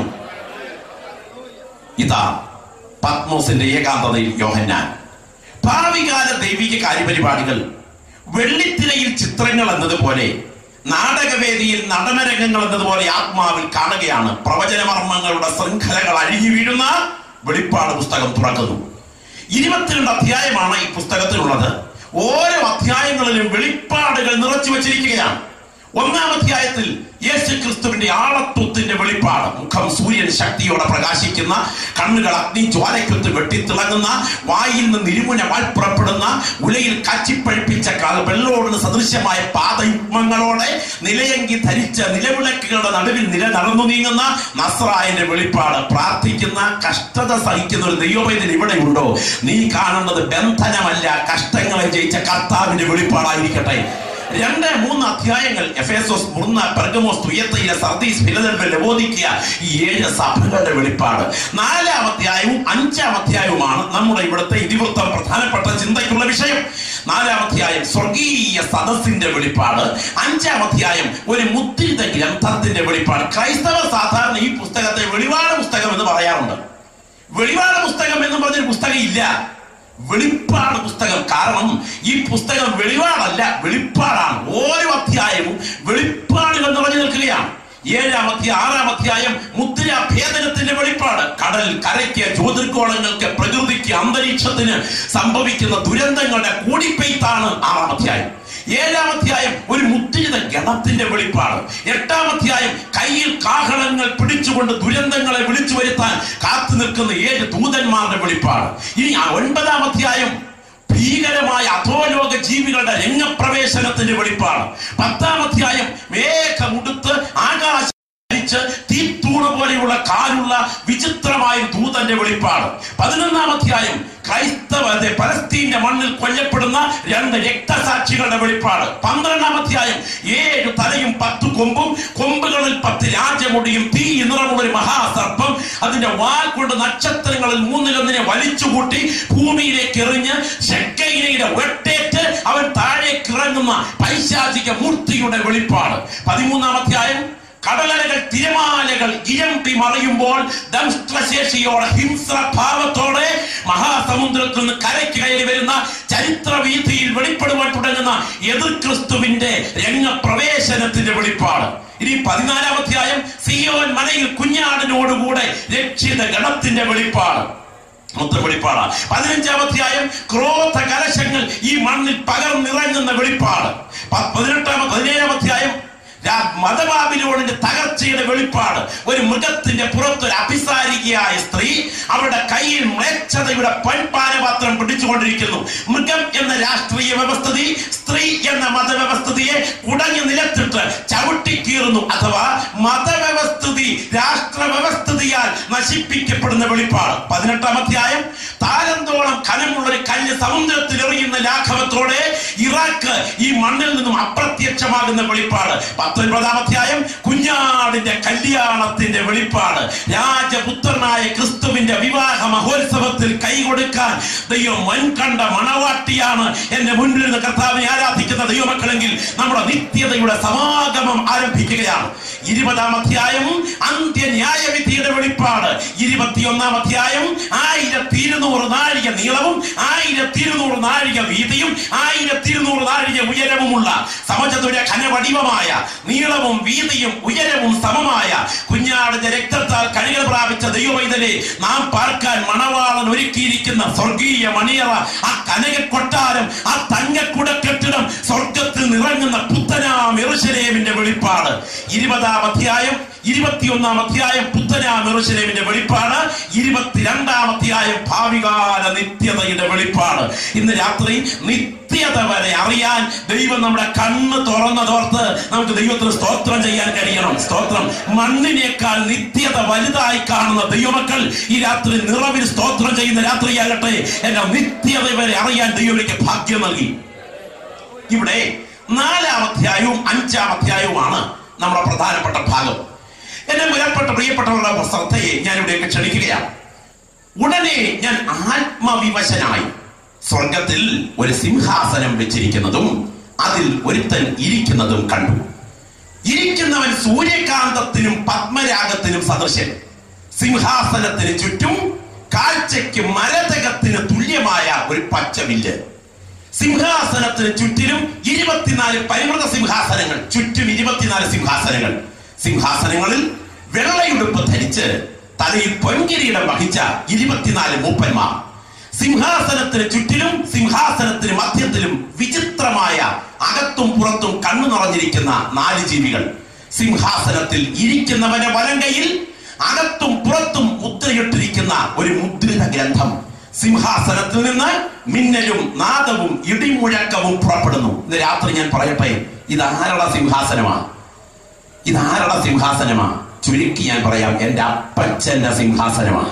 ഇതാ പത്മോസിന്റെ ഏകാന്തതയിൽ യോഹന്നാൻ. ഭാവികാല ദൈവിക കാര്യപരിപാടികൾ വെള്ളിത്തിരയിൽ ചിത്രങ്ങൾ എന്നതുപോലെ, നാടകവേദിയിൽ നടനരംഗങ്ങൾ എന്നതുപോലെ ആത്മാവിൽ കാണുകയാണ്. പ്രവചനമർമ്മങ്ങളുടെ ശൃംഖലകൾ അഴിഞ്ഞു വീഴുന്ന വെളിപ്പാട് പുസ്തകം തുറക്കുന്നു. ഇരുപത്തിരണ്ട് അധ്യായമാണ് ഈ പുസ്തകത്തിലുള്ളത്. ഓരോ അധ്യായങ്ങളിലും വെളിപ്പാടുകൾ നിറച്ചു വച്ചിരിക്കുകയാണ്. ഒന്നാം അധ്യായത്തിൽ യേശു ക്രിസ്തുവിന്റെ ആളത്വത്തിന്റെ വെളിപ്പാട്. മുഖം സൂര്യൻ ശക്തിയോടെ പ്രകാശിക്കുന്ന, കണ്ണുകൾ അഗ്നി ജ്വാലയ്ക്കൊത്ത് വെട്ടിത്തിളങ്ങുന്ന, വായിൽ നിന്ന് ഇരുമുന വാൾ പുറപ്പെടുന്ന, ഉലയിൽ കാച്ചിപ്പഴിപ്പിച്ച വെള്ളോടിന് സദൃശ്യമായ പാദയുഗ്മങ്ങളോടെ നിലയങ്കി ധരിച്ച നിലവിളക്കുകളുടെ നടുവിൽ നില നടന്നു നീങ്ങുന്ന നസ്രായന്റെ വെളിപ്പാട്. പ്രാർത്ഥിക്കുന്ന, കഷ്ടത സഹിക്കുന്ന ഒരു ദൈവവേദന ഇവിടെ ഉണ്ടോ? നീ കാണുന്നത് ബന്ധനമല്ല, കഷ്ടങ്ങളെ ജയിച്ച കർത്താവിന്റെ വെളിപ്പാടായിരിക്കട്ടെ. രണ്ട് മൂന്ന് അധ്യായങ്ങൾ എഫേസോസ്, മുർന്ന, പെർഗമോസ്, തുയത്തയിലെ, സർദീസ്, ഫിലദൽഫിയ, ലവോദിക്കിയ, ഈ ഏഴ് സഭകളുടെ വെളിപ്പാട്. നാലാം അധ്യായവും അഞ്ചാം അധ്യായവുമാണ് നമ്മുടെ ഇവിടുത്തെ ഇതിവൃത്തം പ്രധാനപ്പെട്ട ചിന്തയ്ക്കുള്ള വിഷയം. നാലാം അധ്യായം സ്വർഗീയ സദസ്സിന്റെ വെളിപ്പാട്, അഞ്ചാം അധ്യായം ഒരു മുദ്രിത ഗ്രന്ഥത്തിന്റെ വെളിപ്പാട്. ക്രൈസ്തവർ സാധാരണ ഈ പുസ്തകത്തെ വെളിപാട് പുസ്തകം എന്ന് പറയാറുണ്ട്. വെളിപാട് പുസ്തകം എന്ന് പറഞ്ഞൊരു പുസ്തകം ഇല്ല, വെളിപ്പാട് പുസ്തകം. കാരണം ഈ പുസ്തകം വെളിപാടല്ല, വെളിപ്പാടാണ്. ഓരോ അധ്യായവും വെളിപ്പാടുകൾ നിറഞ്ഞു നിൽക്കുകയാണ്. ഏഴാം അധ്യായം, ആറാം അധ്യായം മുദ്രാ ഭേദനത്തിന്റെ വെളിപ്പാട്. കടൽ, കരയ്ക്ക്, ജ്യോതിർഗോളങ്ങൾക്ക്, പ്രകൃതിക്ക്, അന്തരീക്ഷത്തിന് സംഭവിക്കുന്ന ദുരന്തങ്ങളുടെ കൂടിപ്പെയ്ത്താണ് ആറാം അധ്യായം. ഏഴാം അധ്യായം ഒരു മുദ്രിത ഗണത്തിന്റെ വെളിപ്പാട്. എട്ടാം അധ്യായം കയ്യിൽ കാഹളങ്ങൾ പിടിച്ചുകൊണ്ട് ദുരന്തങ്ങളെ വിളിച്ചു വരുത്താൻ കാത്തു നിൽക്കുന്ന ഏഴ് ദൂതന്മാരുടെ വെളിപ്പാട്. ഇനി ആ ഒൻപതാം അധ്യായം ഭീകരമായ അധോലോക ജീവികളുടെ രംഗപ്രവേശനത്തിന്റെ വെളിപ്പാട്. പത്താം അധ്യായം മേഘമുടുത്ത് ആകാശ തീത്തൂണ് പോലെയുള്ള കാലുള്ള വിചിത്രമായ ദൂതന്റെ വെളിപ്പാട്. പതിനൊന്നാം അധ്യായം ക്രൈസ്തവത്തെ പലസ്തീന്റെ മണ്ണിൽ കൊല്ലപ്പെടുന്ന രണ്ട് രക്തസാക്ഷികളുടെ വെളിപ്പാട്. പന്ത്രണ്ടാം അധ്യായം ഏഴ് തലയും പത്ത് കൊമ്പും, കൊമ്പുകളിൽ പത്ത് രാജമുടിയും, തീ നിറമുള്ള ഒരു മഹാസർപ്പം, അതിന്റെ വാൽ കൊണ്ട് നക്ഷത്രങ്ങളിൽ മൂന്നിലൊന്നിനെ വലിച്ചുകൂട്ടി ഭൂമിയിലേക്ക് എറിഞ്ഞ് ശെക്കയിനയുടെ വെട്ടേറ്റ് അവൻ താഴേക്ക് ഇറങ്ങുന്ന പൈശാചിക മൂർത്തിയുടെ വെളിപ്പാട്. പതിമൂന്നാം അധ്യായം കടലലകൾ, തിരമാലകൾ ഇരമ്പി മറിയുമ്പോൾ ദംഷ്ട്രശേഷിയോടെ, ഹിംസ്രഭാവത്തോടെ മഹാസമുദ്രത്തിൽ നിന്ന് കരയ്ക്ക് കയറി വരുന്ന, ചരിത്രവീഥിയിൽ വെളിപ്പെടുവാൻ തുടങ്ങുന്ന എതിർ ക്രിസ്തുവിന്റെ രംഗപ്രവേശനത്തിന്റെ വെളിപ്പാട്. ഇനി പതിനാലാം അധ്യായം സിയോൻ മലയിൽ കുഞ്ഞാടിനോടുകൂടെ രക്ഷിത ഗണത്തിന്റെ വെളിപ്പാട്, മൊത്തം വെളിപ്പാടാണ്. പതിനഞ്ചാം അധ്യായം ക്രോധ കലശങ്ങൾ ഈ മണ്ണിൽ പകർന്നിറങ്ങുന്ന വെളിപ്പാട്. പതിനെട്ടാം പതിനേഴാം അധ്യായം മതബാബിലോണിന്റെ തകർച്ചയുടെ വെളിപ്പാട്. ഒരു മൃഗത്തിന്റെ പുറത്തൊരു അഭിസാരികയായ സ്ത്രീ അവരുടെ കയ്യിൽ മ്ലേച്ഛതയുടെ പൊൻപാനപാത്രം പിടിച്ചുകൊണ്ടിരിക്കുന്നു. മൃഗം എന്ന രാഷ്ട്രീയ വ്യവസ്ഥിതി സ്ത്രീ എന്ന മതവ്യവസ്ഥിതിയെ കുടഞ്ഞു നിലത്തിട്ട് ചവിട്ടിക്കീറുന്നു. അഥവാ മതവ്യവസ്ഥിതി രാഷ്ട്ര വ്യവസ്ഥിതിയാൽ നശിപ്പിക്കപ്പെടുന്ന വെളിപ്പാട്. പതിനെട്ടാം അധ്യായം താലന്തോളം കനമുള്ള ഒരു കല്ല് സമുദ്രത്തിൽ എറിയുന്ന ലാഘവത്തോടെ ഇറാഖ് ഈ മണ്ണിൽ നിന്നും അപ്രത്യക്ഷമാകുന്ന വെളിപ്പാട്. പത്തൊൻപതാം അധ്യായം കുഞ്ഞാടിന്റെ കല്യാണത്തിന്റെ വെളിപ്പാട്. രാജപുത്രനായ ക്രിസ്തുവിന്റെ വിവാഹ മഹോത്സവത്തിൽ കൈകൊടുക്കാൻ ദൈവം മുൻകണ്ട മണവാട്ടിയാണ് എന്റെ മുൻപിൽ നിന്ന് കർത്താവിനെ ആരാധിക്കുന്ന ദൈവമക്കളെങ്കിൽ നമ്മുടെ നിത്യതയുടെ സമാഗമം ആരംഭിക്കുകയാണ്. ഇരുപതാം അധ്യായം അന്ത്യന്യായവിധിയുടെ വെളിപ്പാട്. ഇരുപത്തിയൊന്നാം അധ്യായം ആയിരത്തി ഇരുന്നൂറ് നാഴിക നീളവും ആയിരത്തി ഇരുന്നൂറ് നാഴിക വീതിയും ആയിരത്തി ഇരുന്നൂറ് നാഴിക ഉയരവുമുള്ള സമചതുര ഘനവടിവമായ നീളവും വീതിയും ഉയരവും സമമായ കുഞ്ഞാടിന്റെ രക്തത്താൽ കഴുകൽ പ്രാപിച്ച ദൈവവൈതലെ നാം പാർക്കാൻ മണവാളൻ ഒരുക്കിയിരിക്കുന്ന സ്വർഗീയ മണിയറ, ആ കനക കൊട്ടാരം, ആ തങ്കക്കുട കെട്ടിടം, സ്വർഗത്തിൽ നിറങ്ങുന്ന പുത്തനാം യെരൂശലേമിന്റെ വെളിപ്പാട്. ഇരുപതാം അധ്യായം ഇരുപത്തിയൊന്നാം അധ്യായം പുത്തനാം യെരൂശലേമിന്റെ വെളിപ്പാട്. ഇരുപത്തിരണ്ടാം അധ്യായം ഭാവികാല നിത്യതയുടെ വെളിപ്പാട്. ഇന്ന് രാത്രി നിത്യത വരെ അറിയാൻ ദൈവം നമ്മുടെ കണ്ണ് തുറന്നതോർത്ത് നമുക്ക് ദൈവത്തിന് സ്തോത്രം ചെയ്യാൻ കഴിയണം. സ്തോത്രം. മണ്ണിനേക്കാൾ നിത്യത വലുതായി കാണുന്ന ദൈവമക്കൾ ഈ രാത്രി നിറവിൽ സ്തോത്രം ചെയ്യുന്ന രാത്രിയാകട്ടെ. എന്റെ നിത്യത വരെ അറിയാൻ ദൈവം എനിക്ക് ഭാഗ്യം നൽകി. ഇവിടെ നാലാം അധ്യായവും അഞ്ചാം അധ്യായവുമാണ് നമ്മുടെ പ്രധാനപ്പെട്ട ഭാഗം. എന്നെ വിലപ്പെട്ട പ്രിയപ്പെട്ടവരുടെ ശ്രദ്ധയെ ഞാൻ ഇവിടേക്ക് ക്ഷണിക്കുകയാണ്. ഉടനെ ഞാൻ ആത്മവിവശനായി സ്വർഗത്തിൽ ഒരു സിംഹാസനം വെച്ചിരിക്കുന്നതും അതിൽ ഒരുത്തൻ ഇരിക്കുന്നതും കണ്ടു. ഇരിക്കുന്നവൻ സൂര്യകാന്തത്തിനും പത്മരാഗത്തിനും സദൃശൻ. സിംഹാസനത്തിന് ചുറ്റും കാഴ്ചയ്ക്ക് മരതകത്തിന് തുല്യമായ ഒരു പച്ചവില്ല്. സിംഹാസനത്തിന് ചുറ്റിലും ഇരുപത്തിനാല് പരിമൃത സിംഹാസനങ്ങൾ. ചുറ്റും ഇരുപത്തിനാല് സിംഹാസനങ്ങൾ. സിംഹാസനങ്ങളിൽ വെള്ളയുടുപ്പ് ധരിച്ച് തലയിൽ പൊൻകിരീടം വഹിച്ച ഇരുപത്തിനാല് മൂപ്പന്മാർ. സിംഹാസനത്തിന് ചുറ്റിലും സിംഹാസനത്തിന് മധ്യത്തിലും വിചിത്രമായ അകത്തും പുറത്തും കണ്ണു നിറഞ്ഞിരിക്കുന്ന നാല് ജീവികൾ. സിംഹാസനത്തിൽ ഇരിക്കുന്നവന്റെ വലങ്കയിൽ അകത്തും പുറത്തും മുദ്രയിട്ടിരിക്കുന്ന ഒരു മുദ്രിത ഗ്രന്ഥം. സിംഹാസനത്തിൽ നിന്ന് മിന്നലും നാദവും ഇടിമുഴക്കവും പുറപ്പെടുന്നു. ഇന്ന് രാത്രി ഞാൻ പറയട്ടെ, ഇതാരുടെ സിംഹാസനമാണ്? ഇതാരുടെ സിംഹാസനമാണ്? ചുരുക്കി ഞാൻ പറയാം, എന്റെ അപ്പച്ചന്റെ സിംഹാസനമാണ്.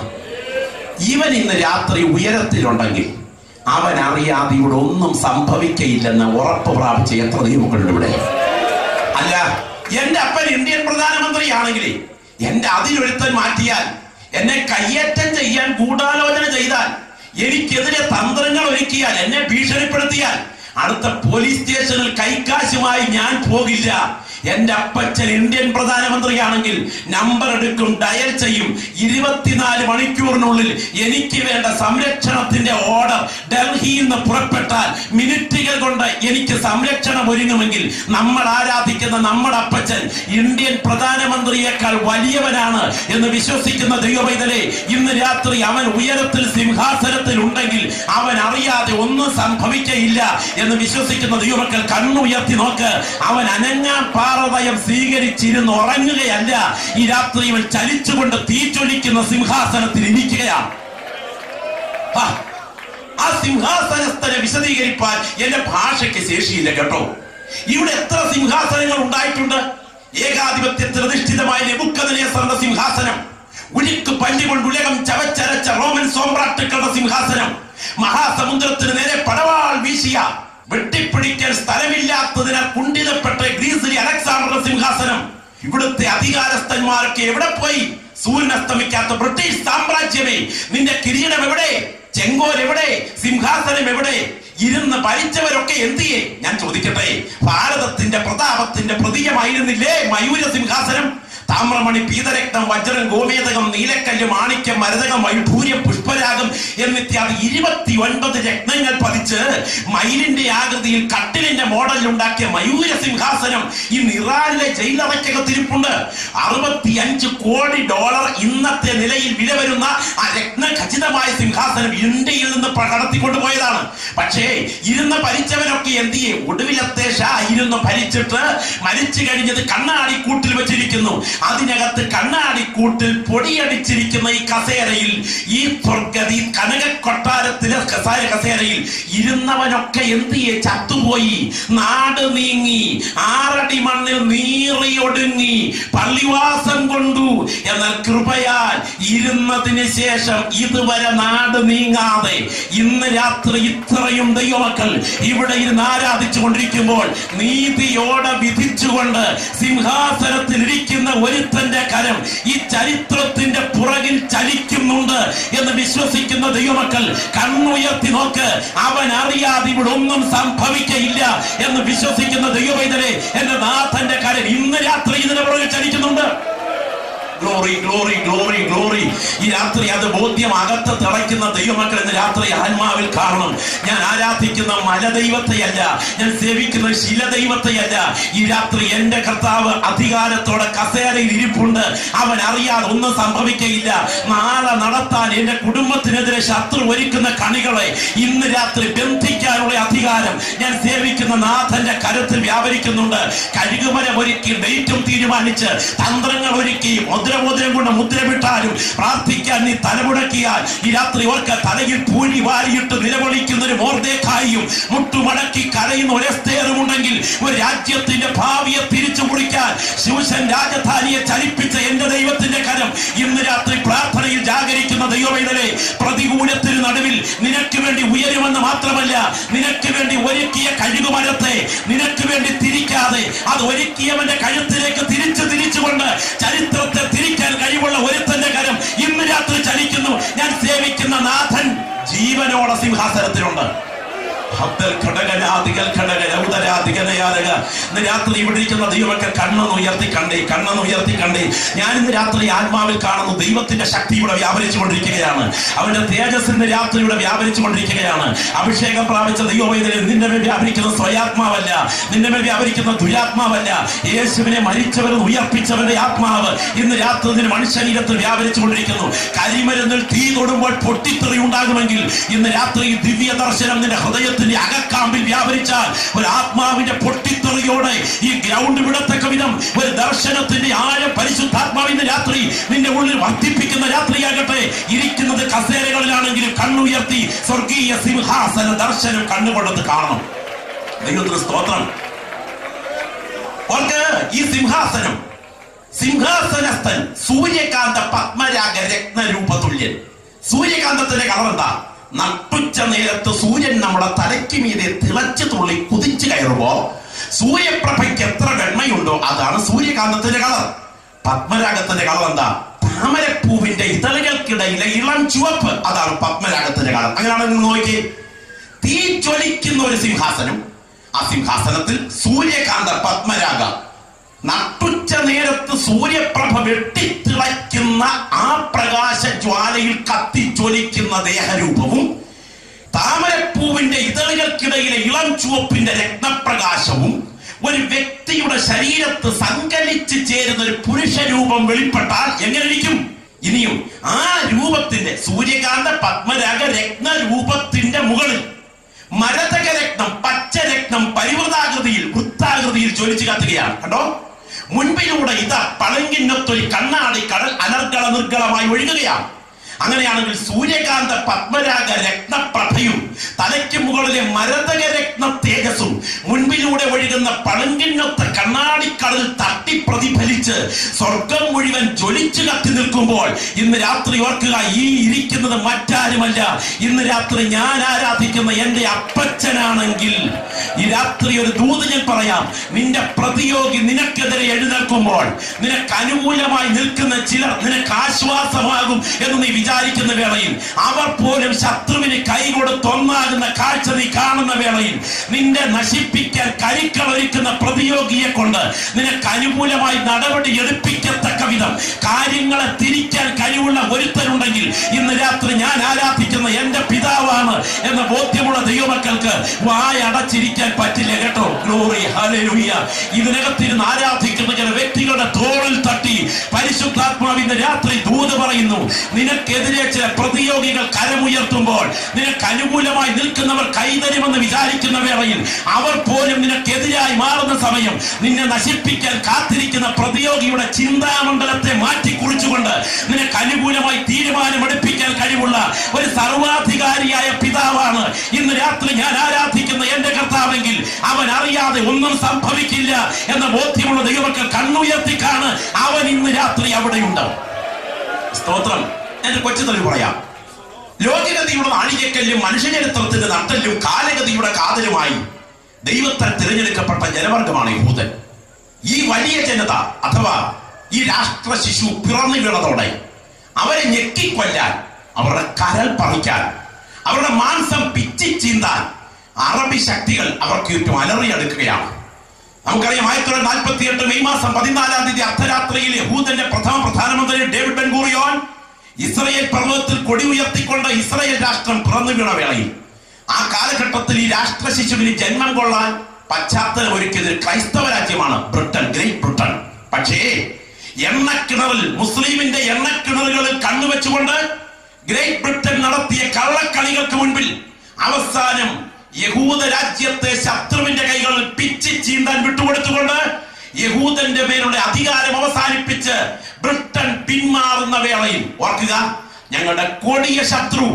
ഇവൻ ഇന്ന് രാത്രി ഉയരത്തിലുണ്ടെങ്കിൽ അവൻ അറിയാതെ ഇവിടെ ഒന്നും സംഭവിക്കയില്ലെന്ന് ഉറപ്പ് പ്രാപിച്ച എത്ര ദൈവങ്ങളുണ്ട് ഇവിടെ? അല്ല, എന്റെ അപ്പൻ ഇന്ത്യൻ പ്രധാനമന്ത്രിയാണെങ്കിൽ എന്റെ അതിലൊരുത്തൻ മാറ്റിയാൽ, എന്നെ കയ്യേറ്റം ചെയ്യാൻ ഗൂഢാലോചന ചെയ്താൽ, എനിക്കെതിരെ തന്ത്രങ്ങൾ ഒരുക്കിയാൽ, എന്നെ ഭീഷണിപ്പെടുത്തിയാൽ അടുത്ത പോലീസ് സ്റ്റേഷനിൽ കൈക്കാശുമായി ഞാൻ പോകില്ല. എന്റെ അപ്പച്ചൻ ഇന്ത്യൻ പ്രധാനമന്ത്രിയാണെങ്കിൽ നമ്പർ എടുക്കും, ഡയൽ ചെയ്യും. ഇരുപത്തിനാല് മണിക്കൂറിനുള്ളിൽ എനിക്ക് വേണ്ട സംരക്ഷണത്തിന്റെ ഓർഡർ ഡൽഹിയിൽ നിന്ന് പുറപ്പെട്ടാൽ മിനിറ്റുകൾ കൊണ്ട് എനിക്ക് സംരക്ഷണം ഒരുങ്ങുമെങ്കിൽ നമ്മൾ ആരാധിക്കുന്ന നമ്മുടെ അപ്പച്ചൻ ഇന്ത്യൻ പ്രധാനമന്ത്രിയേക്കാൾ വലിയവനാണ് എന്ന് വിശ്വസിക്കുന്ന ദൈവവൈതലേ, ഇന്ന് രാത്രി അവൻ ഉയരത്തിൽ സിംഹാസനത്തിൽ ഉണ്ടെങ്കിൽ അവൻ അറിയാതെ ഒന്നും സംഭവിക്കയില്ല എന്ന് വിശ്വസിക്കുന്ന ദൈവമക്കൾ കണ്ണുയർത്തി നോക്ക്. അവൻ അനങ്ങാൻ പാറവയം സ്വീകരിച്ചിരുന്ന് ഉറങ്ങുകയല്ല. ഈ രാത്രി ഇവൻ ചലിച്ചുകൊണ്ട് തീച്ചൊലിക്കുന്ന സിംഹാസനത്തിൽ ഇരിക്കുകയാണ്. ആ സിംഹാസനസ്ഥനെ വിശദീകരിപ്പാൻ എന്റെ ഭാഷയ്ക്ക് ശേഷിയില്ല കേട്ടോ. ഇവിടെ എത്ര സിംഹാസനങ്ങൾ ഉണ്ടായിട്ടുണ്ട്? ഏകാധിപത്യത്തിൽ അധിഷ്ഠിതമായ നെബൂഖദ്നേസറിന്റെ സിംഹാസനം, ഉരുക്ക് പല്ലുകൊണ്ട് ഉലകം ചവച്ചരച്ച റോമൻ സോമ്രാട്ടുക്കളുടെ സിംഹാസനം, മഹാസമുദ്രത്തിന് നേരെ പടവാൾ വീശിയ വെട്ടിപ്പിടിക്കാൻ സ്ഥലമില്ലാത്തതിനാൽ കുണ്ഠിതപ്പെട്ട ഗ്രീസിലെ അലക്സാണ്ടറുടെ സിംഹാസനം. ഇവിടുത്തെ അധികാരസ്ഥന്മാരൊക്കെ എവിടെ പോയി? സൂര്യൻ അസ്തമിക്കാത്ത ബ്രിട്ടീഷ് സാമ്രാജ്യമേ, നിന്റെ കിരീടം എവിടെ? ചെങ്കോൽ എവിടെ? സിംഹാസനം എവിടെ? ഇരുന്ന് ഭരിച്ചവരൊക്കെ എന്തിയെ? ഞാൻ ചോദിക്കട്ടെ, ഭാരതത്തിന്റെ പ്രതാപത്തിന്റെ പ്രതീകമായിരുന്നില്ലേ മയൂര സിംഹാസനം? താമ്രമണി, പീതരക്തം, വജ്രം, ഗോമേതകം, നീലക്കല്ല്, മാണിക്യം, മരതകം, വൈഢൂര്യം, പുഷ്പരാഗം എന്നിത്യാദി ഇരുപത്തി ഒൻപത് രത്നങ്ങൾ പതിച്ച് മയിലിന്റെ ആകൃതിയിൽ കട്ടിലിന്റെ മോഡലിൽ ഉണ്ടാക്കിയ മയൂര സിംഹാസനം ഇന്ന് ഇറാനിലെ ജയിലറയ്ക്കകത്തിരിപ്പുണ്ട്. അറുപത്തിയഞ്ച് കോടി ഡോളർ ഇന്നത്തെ നിലയിൽ വില വരുന്ന ആ രത്നഖചിതമായ സിംഹാസനം ഇന്ത്യയിൽ നിന്ന് കടത്തിക്കൊണ്ടുപോയതാണ്. പക്ഷേ ഇരുന്ന് ഭരിച്ചവരൊക്കെ എന്ത് ചെയ്യും? ഒടുവിലത്തെ ഷാ ഇരുന്ന് ഭരിച്ചിട്ട് മരിച്ചു കഴിഞ്ഞത് കണ്ണാടിക്കൂട്ടിൽ വെച്ചിരിക്കുന്നു. അതിനകത്ത് കണ്ണാടിക്കൂട്ടിൽ പൊടിയടിച്ചിരിക്കുന്ന ഈ കസേരയിൽ, ഈ സ്വർഗതി കനക കൊട്ടാരത്തിലെ കസാര കസേരയിൽ ഇരുന്നവനൊക്കെ എന്ത് ചെയ്യേ? ചത്തുപോയി, നാട് നീങ്ങി, ആറടി മണ്ണിൽ നീറിയൊടുങ്ങി, പള്ളിവാസം കൊണ്ടു. എന്നാൽ കൃപയാൽ ഇരുന്നതിന് ശേഷം ഇതുവരെ നാട് നീങ്ങാതെ ഇന്ന് രാത്രി ഇത്രയും ദൈവമക്കൾ ഇവിടെ ഇരുന്ന് ആരാധിച്ചു കൊണ്ടിരിക്കുമ്പോൾ നീതിയോടെ വിധിച്ചുകൊണ്ട് സിംഹാസനത്തിൽ ഇരിക്കുന്ന ഒരുത്തന്റെ കരം ഈ ചരിത്രത്തിന്റെ പുറകിൽ ചലിക്കുന്നുണ്ട് എന്ന് വിശ്വസിക്കുന്ന ദൈവമക്കൾ കണ്ണുയർത്തി നോക്ക്. അവൻ അറിയാതെ ഇവിടെ ഒന്നും സംഭവിക്കയില്ല എന്ന് വിശ്വസിക്കുന്ന ദൈവവൈതലെ, എന്റെ നാഥന്റെ കരം ഇന്ന് രാത്രി ഇതിന്റെ പുറകിൽ ചലിക്കുന്നുണ്ട്. Glory glory glory glory. ഈ രാത്രി അത് ബോധ്യം അകത്ത് തിളയ്ക്കുന്ന ദൈവമക്കൾ ഇന്ന് രാത്രി ആത്മാവിൽ കാണണം. ഞാൻ ആരാധിക്കുന്ന മലദൈവത്തെയല്ല, ഞാൻ സേവിക്കുന്ന ശിലദൈവത്തെയല്ല. ഈ രാത്രി എന്റെ കർത്താവ് അധികാരത്തോടെ കസേരയിൽ ഇരിപ്പുണ്ട്. അവൻ അറിയാതെ ഒന്നും സംഭവിക്കയില്ല. നാളെ നടത്താൻ എന്റെ കുടുംബത്തിനെതിരെ ശത്രു ഒരുക്കുന്ന കണികളെ ഇന്ന് രാത്രി ബന്ധിക്കാനുള്ള അധികാരം ഞാൻ സേവിക്കുന്ന നാഥന്റെ കരത്തിൽ വ്യാപരിക്കുന്നുണ്ട്. കഴുകുമരം ഒരുക്കി ഡേറ്റും തീരുമാനിച്ച് തന്ത്രങ്ങൾ ഒരുക്കി മുദ്രമോദ്രം കൊണ്ട് മുദ്രമിട്ടാലും പ്രാർത്ഥിക്കാൻ നീ തലമുടക്കിയാൽ ഈ രാത്രി ഓർക്ക, തലയിൽ പൂഴി വാരിയിട്ട് നിലവിളിക്കുന്ന ഒരു മൊർദെഖായിയും മുട്ടുമടക്കി കരയുന്ന ഒരു എസ്തേറും ഉണ്ടെങ്കിൽ ഒരു രാജ്യത്തിന്റെ ഭാവിയെ തിരിച്ചു കുറിക്കാൻ ശൂശൻ രാജധാനിയെ ചലിപ്പിച്ച എന്റെ ദൈവത്തിന്റെ കരം ഇന്ന് രാത്രി പ്രാർത്ഥനയിൽ ജാഗരിക്കുന്ന ദൈവമൈതലേ, പ്രതികൂലത്തിന് നടുവിൽ നിനക്ക് വേണ്ടി ഉയരുമെന്ന് മാത്രമല്ല, നിനക്ക് വേണ്ടി ഒരുക്കിയ കഴുകുമരത്തെ നിനക്ക് വേണ്ടി തിരിക്കാതെ അത് ഒരുക്കിയവന്റെ കഴുത്തിലേക്ക് തിരിച്ചു തിരിച്ചുകൊണ്ട് ചരിത്രത്തെ തിരിക്കാൻ കഴിവുള്ള ഒരുത്തന്റെ കരം ഇന്ന് രാത്രി ചലിക്കുന്നു. ഞാൻ സേവിക്കുന്ന നാഥൻ ജീവനോടെ സിംഹാസനത്തിലുണ്ട്. ഇന്ന് രാത്രി ഇവിടെ ഇരിക്കുന്ന ദൈവമൊക്കെ കണ്ണെന്ന് ഉയർത്തി കണ്ടേ, കണ്ണെന്ന് ഉയർത്തി കണ്ടേ. ഞാൻ ഇന്ന് രാത്രി ആത്മാവിൽ കാണുന്നു ദൈവത്തിന്റെ ശക്തി ഇവിടെ വ്യാപരിച്ചു കൊണ്ടിരിക്കുകയാണ്. അവന്റെ തേജസ്സിന്റെ രാത്രി ഇവിടെ വ്യാപരിച്ചു കൊണ്ടിരിക്കുകയാണ്. അഭിഷേകം പ്രാപിച്ച ദൈവവൈതലിൽ നിന്റെ മേൽ വ്യാപരിക്കുന്ന സ്വയാത്മാവല്ല, നിന്റെ മേൽ വ്യാപരിക്കുന്ന ദുരാത്മാവല്ല, യേശുവിനെ മരിച്ചവരും ഉയർപ്പിച്ചവന്റെ ആത്മാവ് ഇന്ന് രാത്രി നിന്റെ മനുഷ്യരീരത്തിൽ വ്യാപരിച്ചു കൊണ്ടിരിക്കുന്നു. കരിമരുന്നിൽ തീ തൊടുമ്പോൾ പൊട്ടിത്തെറി ഉണ്ടാകുമെങ്കിൽ ഇന്ന് രാത്രി ദിവ്യ ദർശനം നിന്റെ ഹൃദയത്തിൽ അകക്കാമ്പിൽ വ്യാപരിച്ചാൽ ഒരു ആത്മാവിന്റെ പൊട്ടിത്തെറിയോടെ ഈ ഗ്രൗണ്ട് വിടത്തക്ക വിധം ഒരു ദർശനത്തിന്റെ ആഴം പരിശുദ്ധാത്മാവിന്റെ രാത്രി നിന്റെ ഉള്ളിൽ വർദ്ധിപ്പിക്കുന്ന രാത്രിയാകട്ടെ. ഇരിക്കുന്നത് കസേരകളിലാണെങ്കിലും കണ്ണുയർത്തി സ്വർഗീയ സിംഹാസന ദർശനം കണ്ണുകൊണ്ടത് കാണണം. ദൈവത്തിന് സ്തോത്രം. ഈ സിംഹാസനം, സിംഹാസനസ്ഥൻ സൂര്യകാന്ത പത്മരാഗ രത്നരൂപതുല്യൻ. സൂര്യകാന്തത്തിന്റെ കളർ എന്താ? നട്ടുച്ച നേരത്ത് സൂര്യൻ നമ്മുടെ തലയ്ക്ക് മീതെ തിളച്ചു തുള്ളി കുതിച്ചു കയറുമ്പോ സൂര്യപ്രഭയ്ക്ക് എത്ര വെണ്മയുണ്ടോ അതാണ് സൂര്യകാന്തത്തിന്റെ കളർ. പത്മരാഗത്തിന്റെ കളർ എന്താ? താമരപ്പൂവിന്റെ ഇതളുകൾക്കിടയിലെ ഇളം ചുവപ്പ്, അതാണ് പത്മരാഗത്തിന്റെ കളർ. അങ്ങനെയാണെങ്കിൽ നിങ്ങൾ നോക്കി, തീ ജ്വലിക്കുന്ന ഒരു സിംഹാസനം, ആ സിംഹാസനത്തിൽ സൂര്യകാന്ത പത്മരാഗ, നട്ടുച്ച നേരത്ത് സൂര്യപ്രഭ വെട്ടിത്തിളയ്ക്കുന്ന ആ പ്രകാശ ജ്വാലയിൽ കത്തിജ്വലിക്കുന്ന ദേഹരൂപവും താമരപ്പൂവിന്റെ ഇതളുകൾക്കിടയിലെ ഇളം ചുവപ്പിന്റെ രത്നപ്രകാശവും ഒരു വ്യക്തിയുടെ ശരീരത്ത് സങ്കലിച്ച് ചേരുന്ന ഒരു പുരുഷ രൂപം വെളിപ്പെട്ടാൽ എങ്ങനെയിരിക്കും? ഇനിയും ആ രൂപത്തിന്റെ സൂര്യകാന്ത പത്മരാഗ രത്നരൂപത്തിന്റെ മുകളിൽ മരതക രത്നം, പച്ചരത്നം പരിവൃതാകൃതിയിൽ വൃത്താകൃതിയിൽ ജ്വലിച്ചു കത്തുകയാണ്. കണ്ടോ? മുൻപിലൂടെ ഇതാ പളങ്കിന്നത്തൊരു കണ്ണാടി കടൽ അനർഗള നിർഗളമായി ഒഴുകുകയാണ്. അങ്ങനെയാണെങ്കിൽ സൂര്യകാന്ത പത്മരാഗ രത്നപ്രഭയും തലയ്ക്ക് മുകളിലെ മരതക രത്ന തേജസ്സും മുൻപിലൂടെ ഒഴുകുന്ന പളങ്കിന്നൊത്ത കണ്ണാടിക്കടൽ തട്ടി പ്രതിഫലിച്ച് സ്വർഗം മുഴുവൻ ജ്വലിച്ചു കത്തി നിൽക്കുമ്പോൾ ഇന്ന് രാത്രി ഓർക്കുക, ഈ ഇരിക്കുന്നത് മറ്റാരുമല്ല, ഇന്ന് രാത്രി ഞാൻ ആരാധിക്കുന്ന എന്റെ അപ്പച്ചനാണെങ്കിൽ ഈ രാത്രി ഒരു ദൂത് ഞാൻ പറയാം. നിന്റെ പ്രതിയോഗി നിനക്കെതിരെ എഴുന്നേൽക്കുമ്പോൾ നിനക്ക് അനുകൂലമായി നിൽക്കുന്ന ചിലർ നിനക്ക് ആശ്വാസമാകും എന്ന് നീ വിചാരിക്കുന്ന വേളയിൽ അവർ പോലും ശത്രുവിന് കൈകൊടുത്തൊന്നാകുന്ന ദൈവത്തിന്റെ കാഴ്ച നീ കാണുന്ന വേളയിൽ നിന്റെ നശിപ്പിക്കാൻ കരുക്കൾ ഒരുക്കുന്ന പ്രതിയോഗിയെ കൊണ്ട് നിനക്ക് അനുകൂലമായി നടപടി എടുപ്പിക്കത്തക്ക വിധം കാര്യങ്ങളെ തിരിക്കാൻ കഴിവുള്ള ഒരുത്തരുണ്ടെങ്കിൽ ഇന്ന് രാത്രി ഞാൻ ആരാധിക്കുന്ന എന്റെ പിതാവാണ് എന്ന ബോധ്യമുള്ള ദൈവമക്കൾക്ക് വായ അടച്ചിരിക്കാൻ പറ്റില്ല കേട്ടോ. Glory, hallelujah. ഇതിനകത്തിരുന്ന് ആരാധിക്കുന്ന ചില വ്യക്തികളുടെ തോളിൽ തട്ടി പരിശുദ്ധാത്മാവ് ഇന്ന് രാത്രി ദൂത് പറയുന്നു, നിനക്കെതിരെ ചില പ്രതിയോഗികൾ കരമുയർത്തുമ്പോൾ നിനക്ക് അനുകൂലമായി നിൽക്കുന്നവർ കൈതരുമെന്ന് വിചാരിക്കുന്ന വേളയിൽ അവർ പോലും നിനക്കെതിരായി മാറുന്ന സമയം നിന്നെ നശിപ്പിക്കാൻ കാത്തിരിക്കുന്ന പ്രതിയോഗിയുടെ ചിന്താമണ്ഡലത്തെ മാറ്റി കുറിച്ചുകൊണ്ട് നിനക്ക് അനുകൂലമായി തീരുമാനമെടുപ്പിക്കാൻ കഴിവുള്ള ഒരു സർവാധികാരിയായ പിതാവാണ് ഇന്ന് രാത്രി ഞാൻ ആരാധിക്കുന്ന എന്റെ കർത്താവെങ്കിൽ അവൻ അറിയാതെ ഒന്നും സംഭവിക്കില്ല എന്ന ബോധ്യമുള്ള ദൈവമക്കൾ കണ്ണുയർത്തിക്കാണ് അവൻ ഇന്ന് രാത്രി അവിടെയുണ്ട്. സ്തോത്രം. എന്റെ കൊച്ചു തള്ളി പറയാം, ലോകഗതിയുടെ നാഴികക്കല്ലും മനുഷ്യചരിത്രത്തിന്റെ നട്ടല്ലും കാലഗതിയുടെ കാതലുമായി ദൈവത്താൽ തിരഞ്ഞെടുക്കപ്പെട്ട ജനവർഗമാണ് യഹൂദൻ. ഈ വലിയ ജനത അഥവാ ഈ രാഷ്ട്ര ശിശു പിറന്നു വീണതോടെ അവരെ ഞെക്കിക്കൊല്ലാൻ, അവരുടെ കരൽ പറിക്കാൻ, അവരുടെ മാംസം പിച്ചി ചീന്താൻ അറബി ശക്തികൾ അവർക്ക് ചുറ്റും അലറിയെടുക്കുകയാണ്. നമുക്കറിയാം, ആയിരത്തി തൊള്ളായിരത്തി നാൽപ്പത്തി എട്ട് മെയ് മാസം പതിനാലാം തീയതി അർദ്ധരാത്രിയിൽ യഹൂദന്റെ പ്രഥമ പ്രധാനമന്ത്രി ഡേവിഡ് ബെൻ ഗൂറിയോൻ ഇസ്രയേൽ പർവ്വതത്തിൽ കൊടി ഉയർത്തിക്കൊണ്ട് ഇസ്രയേൽ രാഷ്ട്രം പിറന്നു വീണ വേളയിൽ ആ കാലഘട്ടത്തിൽ ഈ രാഷ്ട്ര ശിശുവിന് ജന്മം കൊള്ളാൻ പശ്ചാത്തലം ഒരുക്കിയത് ക്രൈസ്തവ രാജ്യമാണ് ബ്രിട്ടൻ, ഗ്രേറ്റ് ബ്രിട്ടൻ. പക്ഷേ എണ്ണക്കിണറിൽ, മുസ്ലിമിന്റെ എണ്ണക്കിണറുകളിൽ കണ്ണുവെച്ചുകൊണ്ട് ഗ്രേറ്റ് ബ്രിട്ടൻ നടത്തിയ കള്ളക്കളികൾക്ക് മുൻപിൽ അവസാനം യഹൂദ രാജ്യത്തെ ശത്രുവിന്റെ കൈകളിൽ പിച്ചി ചീന്താൻ വിട്ടുകൊടുത്തുകൊണ്ട് യഹൂദന്റെ മേലുള്ള അധികാരം അവസാനിപ്പിച്ച് ബ്രിട്ടൻ പിന്മാറുന്ന വേളയിൽ ഓർക്കുക, ഞങ്ങളുടെ കൊടിയ ശത്രു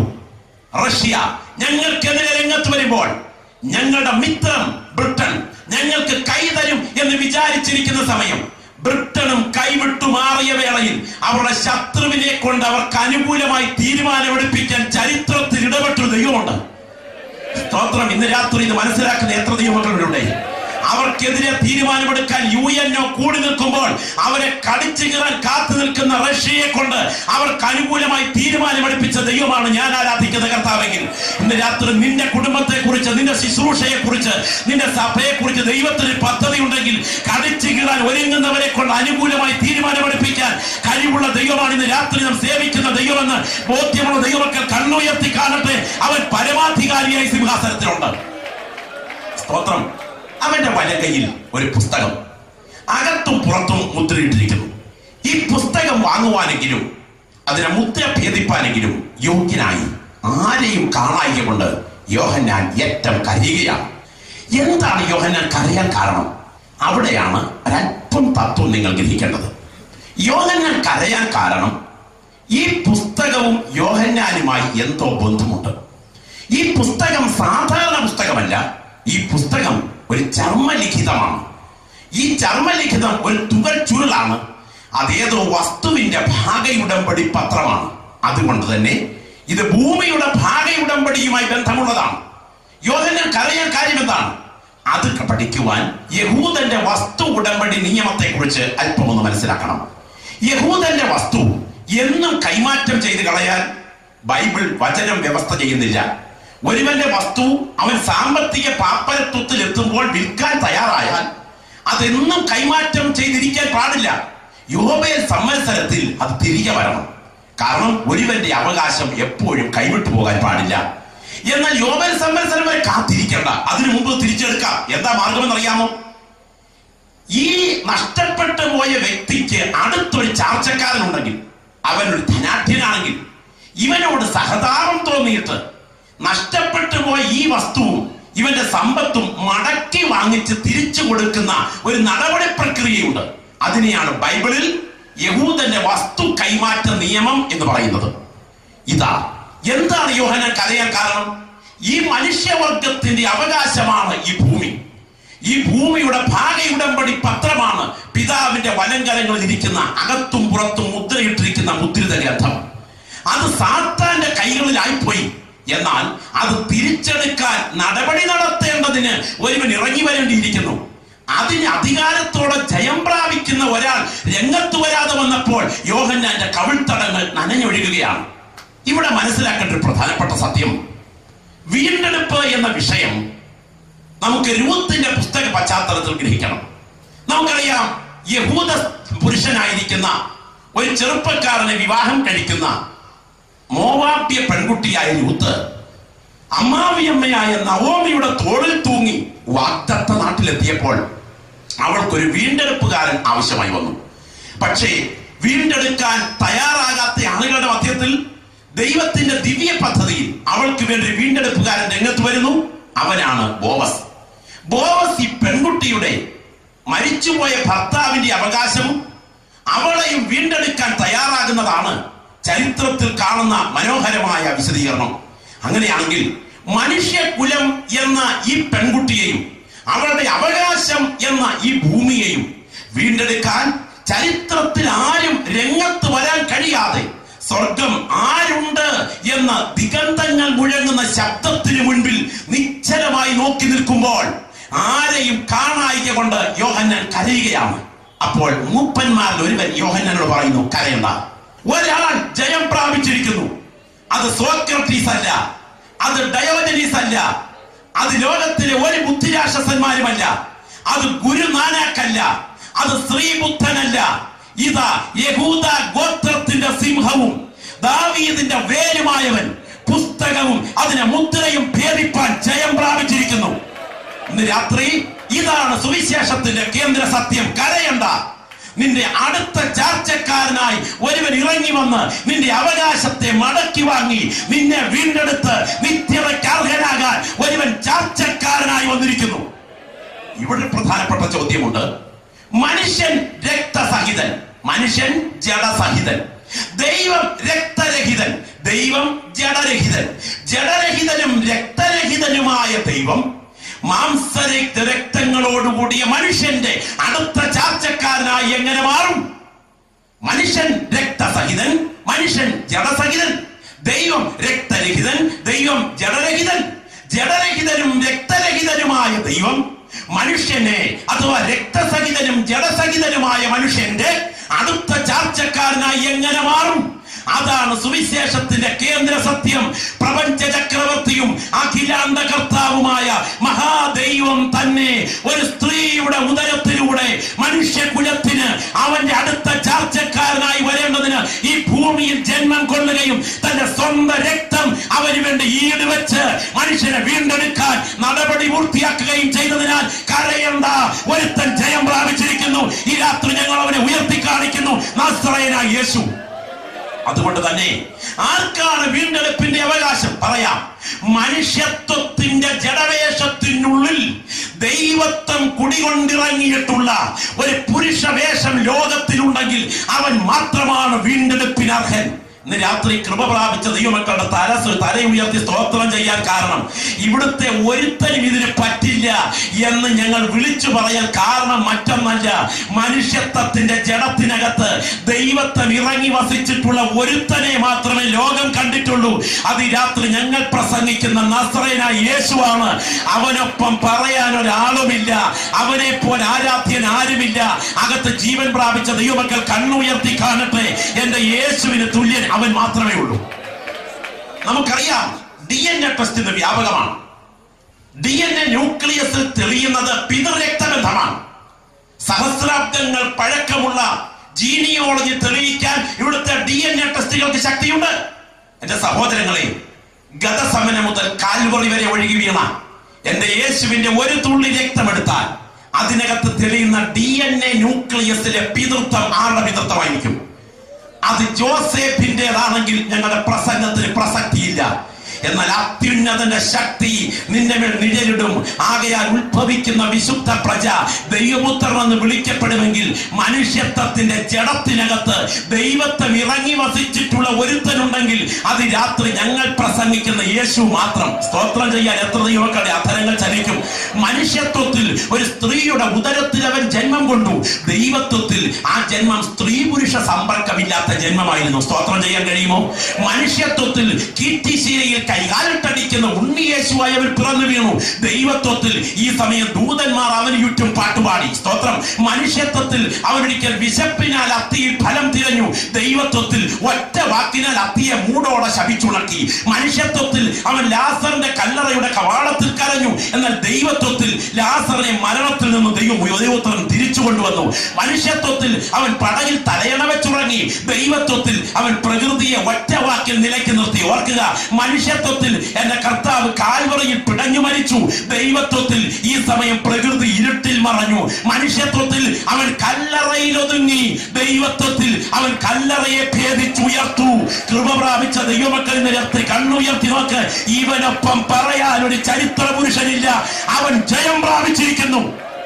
റഷ്യ ഞങ്ങൾക്കെതിരെ രംഗത്ത് വരുമ്പോൾ ഞങ്ങളുടെ മിത്രം ബ്രിട്ടൻ ഞങ്ങൾക്ക് കൈതരും എന്ന് വിചാരിച്ചിരിക്കുന്ന സമയം ബ്രിട്ടനും കൈവിട്ടു മാറിയ വേളയിൽ അവരുടെ ശത്രുവിനെ കൊണ്ട് അവർക്ക് അനുകൂലമായി തീരുമാനമെടുപ്പിക്കാൻ ചരിത്രത്തിൽ ഇടപെട്ടൊരു ദൈവമുണ്ട്. സ്തോത്രം. ഇന്ന് രാത്രി ഇത് മനസ്സിലാക്കുന്ന എത്ര ദൈവമക്കളുടെ അവർക്കെതിരെ തീരുമാനമെടുക്കാൻ യു എൻ ഒ കൂടി നിൽക്കുമ്പോൾ അവരെ കടിച്ചു കീറാൻ കാത്തു നിൽക്കുന്ന റഷ്യയെ കൊണ്ട് അവർക്ക് അനുകൂലമായി തീരുമാനമെടുപ്പിച്ച ദൈവമാണ് ഞാൻ ആരാധിക്കുന്ന കർത്താവെങ്കിൽ ഇന്ന് രാത്രി നിന്റെ കുടുംബത്തെ കുറിച്ച്, നിന്റെ ശുശ്രൂഷയെ കുറിച്ച്, നിന്റെ സഭയെ കുറിച്ച് ദൈവത്തിന് പദ്ധതി ഉണ്ടെങ്കിൽ കടിച്ചു കീറാൻ ഒരുങ്ങുന്നവരെ കൊണ്ട് അനുകൂലമായി തീരുമാനമെടുപ്പിക്കാൻ കഴിവുള്ള ദൈവമാണ് ഇന്ന് രാത്രി നാം സേവിക്കുന്ന ദൈവമെന്ന് ബോധ്യമുള്ള ദൈവമക്കൾ കണ്ണുയർത്തി കാണട്ടെ. അവൻ പരമാധികാരിയായി സിംഹാസനത്തിലുണ്ട്. സ്തോത്രം. അവന്റെ വലകയിൽ ഒരു പുസ്തകം, അകത്തും പുറത്തും മുദ്രയിട്ടിരിക്കുന്നു. ഈ പുസ്തകം വാങ്ങുവാനെങ്കിലും അതിനെ മുദ്ര ഭേദിപ്പാനെങ്കിലും യോഗ്യനായി ആരെയും കാണായിക കൊണ്ട് യോഹന്നാൻ ഏറ്റവും കരയുകയാണ്. എന്താണ് യോഹന്നാൻ കരയാൻ കാരണം? അവിടെയാണ് ഒരല്പം തത്വം നിങ്ങൾ ഗ്രഹിക്കേണ്ടത്. യോഹന്നാൻ കരയാൻ കാരണം ഈ പുസ്തകവും യോഹന്നാനുമായി എന്തോ ബന്ധമുണ്ട്. ഈ പുസ്തകം സാധാരണ പുസ്തകമല്ല. ഈ പുസ്തകം ഒരു ചർമ്മലിഖിതമാണ്. ഈ ചർമ്മലിഖിതം ഒരു തുകൽ ചുരുളാണ്. അതേതോ വസ്തുവിന്റെ ഭാഗയുടമ്പടി പത്രമാണ്. അതുകൊണ്ട് തന്നെ ഇത് ഭൂമിയുടെ ഭാഗയുടമ്പടിയുമായി ബന്ധമുള്ളതാണ്. യോഹന്നാൻ കരയാൻ കാര്യം എന്താണ്? അത് പഠിക്കുവാൻ യഹൂദന്റെ വസ്തു ഉടമ്പടി നിയമത്തെ കുറിച്ച് അല്പം ഒന്ന് മനസ്സിലാക്കണം. യഹൂദന്റെ വസ്തു എന്നും കൈമാറ്റം ചെയ്ത് കളയാൻ ബൈബിൾ വചനം വ്യവസ്ഥ ചെയ്യുന്നില്ല. ഒരുവന്റെ വസ്തു അവൻ സാമ്പത്തിക പാപ്പരത്വത്തിൽ എത്തുമ്പോൾ വിൽക്കാൻ തയ്യാറായാൽ അതെന്നും കൈമാറ്റം ചെയ്തിരിക്കാൻ പാടില്ല. യോബേൽ സംവത്സരത്തിൽ അത് തിരികെ വരണം. കാരണം ഒരുവന്റെ അവകാശം എപ്പോഴും കൈവിട്ടു പോകാൻ പാടില്ല. എന്നാൽ യോബേൽ സംവത്സരം വരെ കാത്തിരിക്കേണ്ട, അതിനു മുമ്പ് തിരിച്ചെടുക്കാം. എന്താ മാർഗമെന്നറിയാമോ? ഈ നഷ്ടപ്പെട്ടു പോയ വ്യക്തിക്ക് അടുത്തൊരു ചാർച്ചക്കാരനുണ്ടെങ്കിൽ, അവനൊരു ധനാഢ്യനാണെങ്കിൽ, ഇവനോട് സഹതാപം തോന്നിയിട്ട് നഷ്ടപ്പെട്ടു പോയ ഈ വസ്തുവും ഇവന്റെ സമ്പത്തും മടക്കി വാങ്ങിച്ച് തിരിച്ചു കൊടുക്കുന്ന ഒരു നടപടി പ്രക്രിയയുണ്ട്. അതിനെയാണ് ബൈബിളിൽ യഹൂദന്റെ വസ്തു കൈമാറ്റ നിയമം എന്ന് പറയുന്നത്. ഇതാ എന്താണ് യോഹന്നാൻ കരയാൻ കാരണം? ഈ മനുഷ്യവർഗത്തിന്റെ അവകാശമാണ് ഈ ഭൂമി. ഈ ഭൂമിയുടെ ഭാഗയുടമ്പടി പത്രമാണ് പിതാവിന്റെ വലങ്കരങ്ങളിൽ ഇരിക്കുന്ന, അകത്തും പുറത്തും മുദ്രയിട്ടിരിക്കുന്ന മുദ്രിത ഗ്രന്ഥം. അത് സാത്താന്റെ കൈകളിലായിപ്പോയി. എന്നാൽ അത് തിരിച്ചെടുക്കാൻ നടപടി നടത്തേണ്ടതിന് ഒരുവൻ ഇറങ്ങി വരേണ്ടിയിരിക്കുന്നു. അതിന് അധികാരത്തോടെ ജയം പ്രാപിക്കുന്ന ഒരാൾ രംഗത്ത് വരാതെ വന്നപ്പോൾ യോഹന്നാന്റെ കവിൾത്തടങ്ങൾ നനഞ്ഞൊഴുകുകയാണ്. ഇവിടെ മനസ്സിലാക്കേണ്ട ഒരു പ്രധാനപ്പെട്ട സത്യം, വീണ്ടെടുപ്പ് എന്ന വിഷയം നമുക്ക് രൂത്തിന്റെ പുസ്തക പശ്ചാത്തലത്തിൽ ഗ്രഹിക്കണം. നമുക്കറിയാം, യഹൂദ പുരുഷനായിരിക്കുന്ന ഒരു ചെറുപ്പക്കാരനെ വിവാഹം കഴിക്കുന്ന മോവാബ്യ പെൺകുട്ടിയായ രൂത്ത് അമ്മാവിയമ്മയായ നവോമിയുടെ തോളിൽ തൂങ്ങി വാഗ്ദത്ത നാട്ടിലെത്തിയപ്പോൾ അവൾക്കൊരു വീണ്ടെടുപ്പുകാരൻ ആവശ്യമായി വന്നു. പക്ഷേ വീണ്ടെടുക്കാൻ തയ്യാറാകാത്ത ആളുകളുടെ മധ്യത്തിൽ ദൈവത്തിന്റെ ദിവ്യ പദ്ധതിയിൽ അവൾക്ക് വേണ്ടി വീണ്ടെടുപ്പുകാരൻ രംഗത്ത് വരുന്നു. അവനാണ് ബോവസ്. ബോവസ് ഈ പെൺകുട്ടിയുടെ മരിച്ചുപോയ ഭർത്താവിന്റെ അവകാശവും അവളെയും വീണ്ടെടുക്കാൻ തയ്യാറാകുന്നതാണ് ചരിത്രത്തിൽ കാണുന്ന മനോഹരമായ വിശദീകരണം. അങ്ങനെയാണെങ്കിൽ മനുഷ്യകുലം എന്ന ഈ പെൺകുട്ടിയെയും അവളുടെ അവകാശം എന്ന ഈ ഭൂമിയെയും വീണ്ടെടുക്കാൻ ചരിത്രത്തിൽ ആരും രംഗത്ത് വരാൻ കഴിയാതെ സ്വർഗം ആരുണ്ട് എന്ന ദിഗന്ധങ്ങൾ മുഴങ്ങുന്ന ശബ്ദത്തിന് മുൻപിൽ നിശ്ചലമായി നോക്കി നിൽക്കുമ്പോൾ ആരെയും കാണായിക കൊണ്ട് യോഹന്നാൻ കരയുകയാണ്. അപ്പോൾ മൂപ്പന്മാരിൽ ഒരുവൻ യോഹന്നാനോട് പറയുന്നു, കരയണ്ട. ഒരാൾ ജയം പ്രാപിച്ചിരിക്കുന്നു. അത് സോക്രട്ടീസ് അല്ല, അത് ഡയോജനീസ് അല്ല, അത് ലോകത്തിലെ ഒരു ബുദ്ധിരാക്ഷസന്മാരുമല്ല, അത് ഗുരുനാനാക്കല്ല, അത് ശ്രീബുദ്ധനല്ല. ഇതാ യഹൂദ ഗോത്രത്തിന്റെ സിംഹവും ദാവീദിന്റെ വേരുമായവൻ പുസ്തകവും അതിനെ മുദ്രയും ഭേദിപ്പാൻ ജയം പ്രാപിച്ചിരിക്കുന്നു. ഇന്ന് രാത്രി ഇതാണ് സുവിശേഷത്തിന്റെ കേന്ദ്ര സത്യം. കരയണ്ട. നിന്റെ അടുത്ത ചാർച്ചക്കാരനായി ഒരുവൻ ഇറങ്ങി വന്ന് നിന്റെ അവകാശത്തെ മടക്കി വാങ്ങി നിന്നെ വീണ്ടെടുത്ത് നിത്യതയ്ക്ക് അർഹനാകാൻ ഒരുവൻ ചാർച്ചക്കാരനായി വന്നിരിക്കുന്നു. ഇവിടെ പ്രധാനപ്പെട്ട ചോദ്യമുണ്ട്. മനുഷ്യൻ രക്തസഹിതൻ, മനുഷ്യൻ ജഡസഹിതൻ. ദൈവം രക്തരഹിതൻ, ദൈവം ജഡരഹിതൻ. ജഡരഹിതനും രക്തരഹിതനുമായ ദൈവം മാംസരക്ത രക്തങ്ങളോടുകൂടിയ മനുഷ്യന്റെ അടുത്ത ചാർച്ചക്കാരനായി എങ്ങനെ മാറും? മനുഷ്യൻ രക്തസഹിതൻ, മനുഷ്യൻ ജഡസഹിതൻ. ദൈവം രക്തരഹിതൻ, ദൈവം ജഡരഹിതൻ. ജഡരഹിതനും രക്തരഹിതനുമായ ദൈവം മനുഷ്യനെ അഥവാ രക്തസഹിതനും ജഡസഹിതനുമായ മനുഷ്യന്റെ അടുത്ത ചാർച്ചക്കാരനായി എങ്ങനെ മാറും? അതാണ് സുവിശേഷത്തിന്റെ കേന്ദ്ര സത്യം. പ്രപഞ്ച ചക്രവർത്തിയും അഖിലാണ്ട കർത്താവുമായ മഹാദൈവം തന്നെ ഒരു സ്ത്രീയുടെ ഉദരത്തിലൂടെ മനുഷ്യകുലത്തിന് അവന്റെ അടുത്ത ചാർച്ചക്കാരനായി വരേണ്ടതിന് ഈ ഭൂമിയിൽ ജന്മം കൊള്ളുകയും തന്റെ സ്വന്തം രക്തം അവന് വേണ്ടി ഈടുവെച്ച് മനുഷ്യനെ വീണ്ടെടുക്കാൻ നടപടി പൂർത്തിയാക്കുകയും ചെയ്തതിനാൽ കരയണ്ട, ഒരുത്തൻ ജയം പ്രാപിച്ചിരിക്കുന്നു. ഈ രാത്രി ഞങ്ങൾ അവനെ ഉയർത്തി കാണിക്കുന്നു, നസ്രയനായ യേശു. അതുകൊണ്ട് തന്നെ ആർക്കാണ് വീണ്ടെടുപ്പിന്റെ അവകാശം? പറയാം. മനുഷ്യത്വത്തിന്റെ ജഡവേഷത്തിനുള്ളിൽ ദൈവത്വം കുടികൊണ്ടിറങ്ങിയിട്ടുള്ള ഒരു പുരുഷ വേഷം ലോകത്തിലുണ്ടെങ്കിൽ അവൻ മാത്രമാണ് വീണ്ടെടുപ്പിന് അർഹൻ. ഇന്ന് രാത്രി കൃപ പ്രാപിച്ച ദൈവമക്കളുടെ തല തല ഉയർത്തി സ്തോത്രം ചെയ്യാൻ കാരണം ഇവിടുത്തെ ഒരുത്തനും ഇതിന് പറ്റില്ല എന്ന് ഞങ്ങൾ വിളിച്ചു പറയാൻ കാരണം മറ്റൊന്നല്ല. മനുഷ്യത്വത്തിന്റെ ജഡത്തിനകത്ത് ദൈവത്വം ഇറങ്ങി വസിച്ചിട്ടുള്ള ഒരുത്തനെ മാത്രമേ ലോകം കണ്ടിട്ടുള്ളൂ. അത് ഈ രാത്രി ഞങ്ങൾ പ്രസംഗിക്കുന്ന നസ്രയനായ യേശുവാണ്. അവനൊപ്പം പറയാൻ ഒരാളുമില്ല, അവനെ പോലെ ആരാധ്യൻ ആരുമില്ല. അകത്ത് ജീവൻ പ്രാപിച്ച ദൈവമക്കൾ കണ്ണുയർത്തി കാണട്ടെ. എന്റെ യേശുവിന് തുല്യൻ അവൻ മാത്രമേ ഉള്ളൂ. നമുക്കറിയാം, ഡി എൻ എ ടെസ്റ്റ് ഇന്ന് വ്യാപകമാണ്. ഡി എൻ എ ന്യൂക്ലിയസിൽ തെളിയുന്നത് പിതൃരക്തബന്ധമാണ്. സഹസ്രാബ്ദങ്ങൾ പഴക്കമുള്ള ജീനിയോളജി തെളിയിക്കാൻ ഇവിടുത്തെ ഡി എൻ എ ടെസ്റ്റുകൾക്ക് ശക്തിയുണ്ട്. എന്റെ സഹോദരങ്ങളെ, ഗതസമനം മുതൽ കാൽവറി വരെ ഒഴുകി വീണ എന്റെ യേശുവിന്റെ ഒരു തുള്ളി രക്തമെടുത്താൽ അതിനകത്ത് തെളിയുന്ന ഡി എൻ എ ന്യൂക്ലിയസിലെ പിതൃത്വം ആരുടെ പിതൃത്വമായിരിക്കും? അത് ജോസേഫിന്റേതാണെങ്കിൽ ഞങ്ങളുടെ പ്രസംഗത്തിന് പ്രസക്തിയില്ല. എന്നാൽ അത്യുന്നതന്റെ ശക്തി നിന്റെ മേൽ നിഴലിടും. ആകയാൽ ഉത്ഭവിക്കുന്ന വിശുദ്ധ പ്രജ ദൈവപുത്രൻ എന്ന് വിളിക്കപ്പെടുമെങ്കിൽ മനുഷ്യത്വത്തിന്റെ ജഡത്തിനകത്ത് ദൈവത്വം ഇറങ്ങി വസിച്ചിട്ടുള്ള ഒരുത്തനുണ്ടെങ്കിൽ അത് രാത്രി ഞങ്ങൾ പ്രസംഗിക്കുന്ന യേശു മാത്രം. സ്തോത്രം ചെയ്യാൻ എത്ര ദൈവക്കളുടെ അധരങ്ങൾ ചലിക്കും. മനുഷ്യത്വത്തിൽ ഒരു സ്ത്രീയുടെ ഉദരത്തിൽ അവൻ ജന്മം കൊണ്ടു. ദൈവത്വത്തിൽ ആ ജന്മം സ്ത്രീ പുരുഷ സമ്പർക്കമില്ലാത്ത ജന്മമായിരുന്നു. സ്തോത്രം ചെയ്യാൻ കഴിയുമോ? മനുഷ്യത്വത്തിൽ കീർത്തിശീലയിൽ കൈകാലിട്ടടിക്കുന്ന ഉണ്ണിയേശുവായി അവൻ പിറന്നു വീണു. ദൈവത്വത്തിൽ ഈ സമയം ദൂതന്മാർ അവന് ചുറ്റും പാട്ടുപാടി. സ്തോത്രം. മനുഷ്യത്വത്തിൽ അവനൊരിക്കൽ വിശപ്പിനാൽ അത്തിയിൽ ഫലം തിരഞ്ഞു. ദൈവത്വത്തിൽ ഒറ്റ വാക്കിനാൽ അത്തിയെ മൂടോടെ ശപിച്ചുണക്കി. മനുഷ്യത്വത്തിൽ അവൻ ലാസറിന്റെ കല്ലറയുടെ കവാടത്തിൽ കരഞ്ഞു. എന്നാൽ ദൈവത്വത്തിൽ ലാസറിനെ മരണത്തിൽ നിന്ന് ദൈവം ദൈവത്വം തിരിച്ചു കൊണ്ടുവന്നു. മനുഷ്യത്വത്തിൽ അവൻ പടകിൽ തലയണ വെച്ചുറങ്ങി. ദൈവത്വത്തിൽ അവൻ പ്രകൃതിയെ ഒറ്റ വാക്കിൽ നിലയ്ക്ക് നിർത്തി. ഓർക്കുക, മനുഷ്യത്വത്തിൽ എന്റെ കർത്താവ് കാൽവറിയിൽ പിടഞ്ഞു മരിച്ചു. ദൈവത്വത്തിൽ ഈ സമയം പ്രകൃതി ഇരുട്ടിൽ മറഞ്ഞു. മനുഷ്യത്വത്തിൽ അവൻ കല്ലറയിൽ ഒതുങ്ങി. ദൈവത്വത്തിൽ അവൻ കല്ലറയെ ഭേദിച്ചുയർത്തു. കൃപ പ്രാപിച്ച ദൈവമക്കൾ നിരത്തി കണ്ണുയർത്തി നോക്ക്. ഇവനൊപ്പം പറയാൻ ഒരു ചരിത്ര പുരുഷനില്ല. അവൻ ജയം പ്രാപിച്ചിരിക്കുന്നു.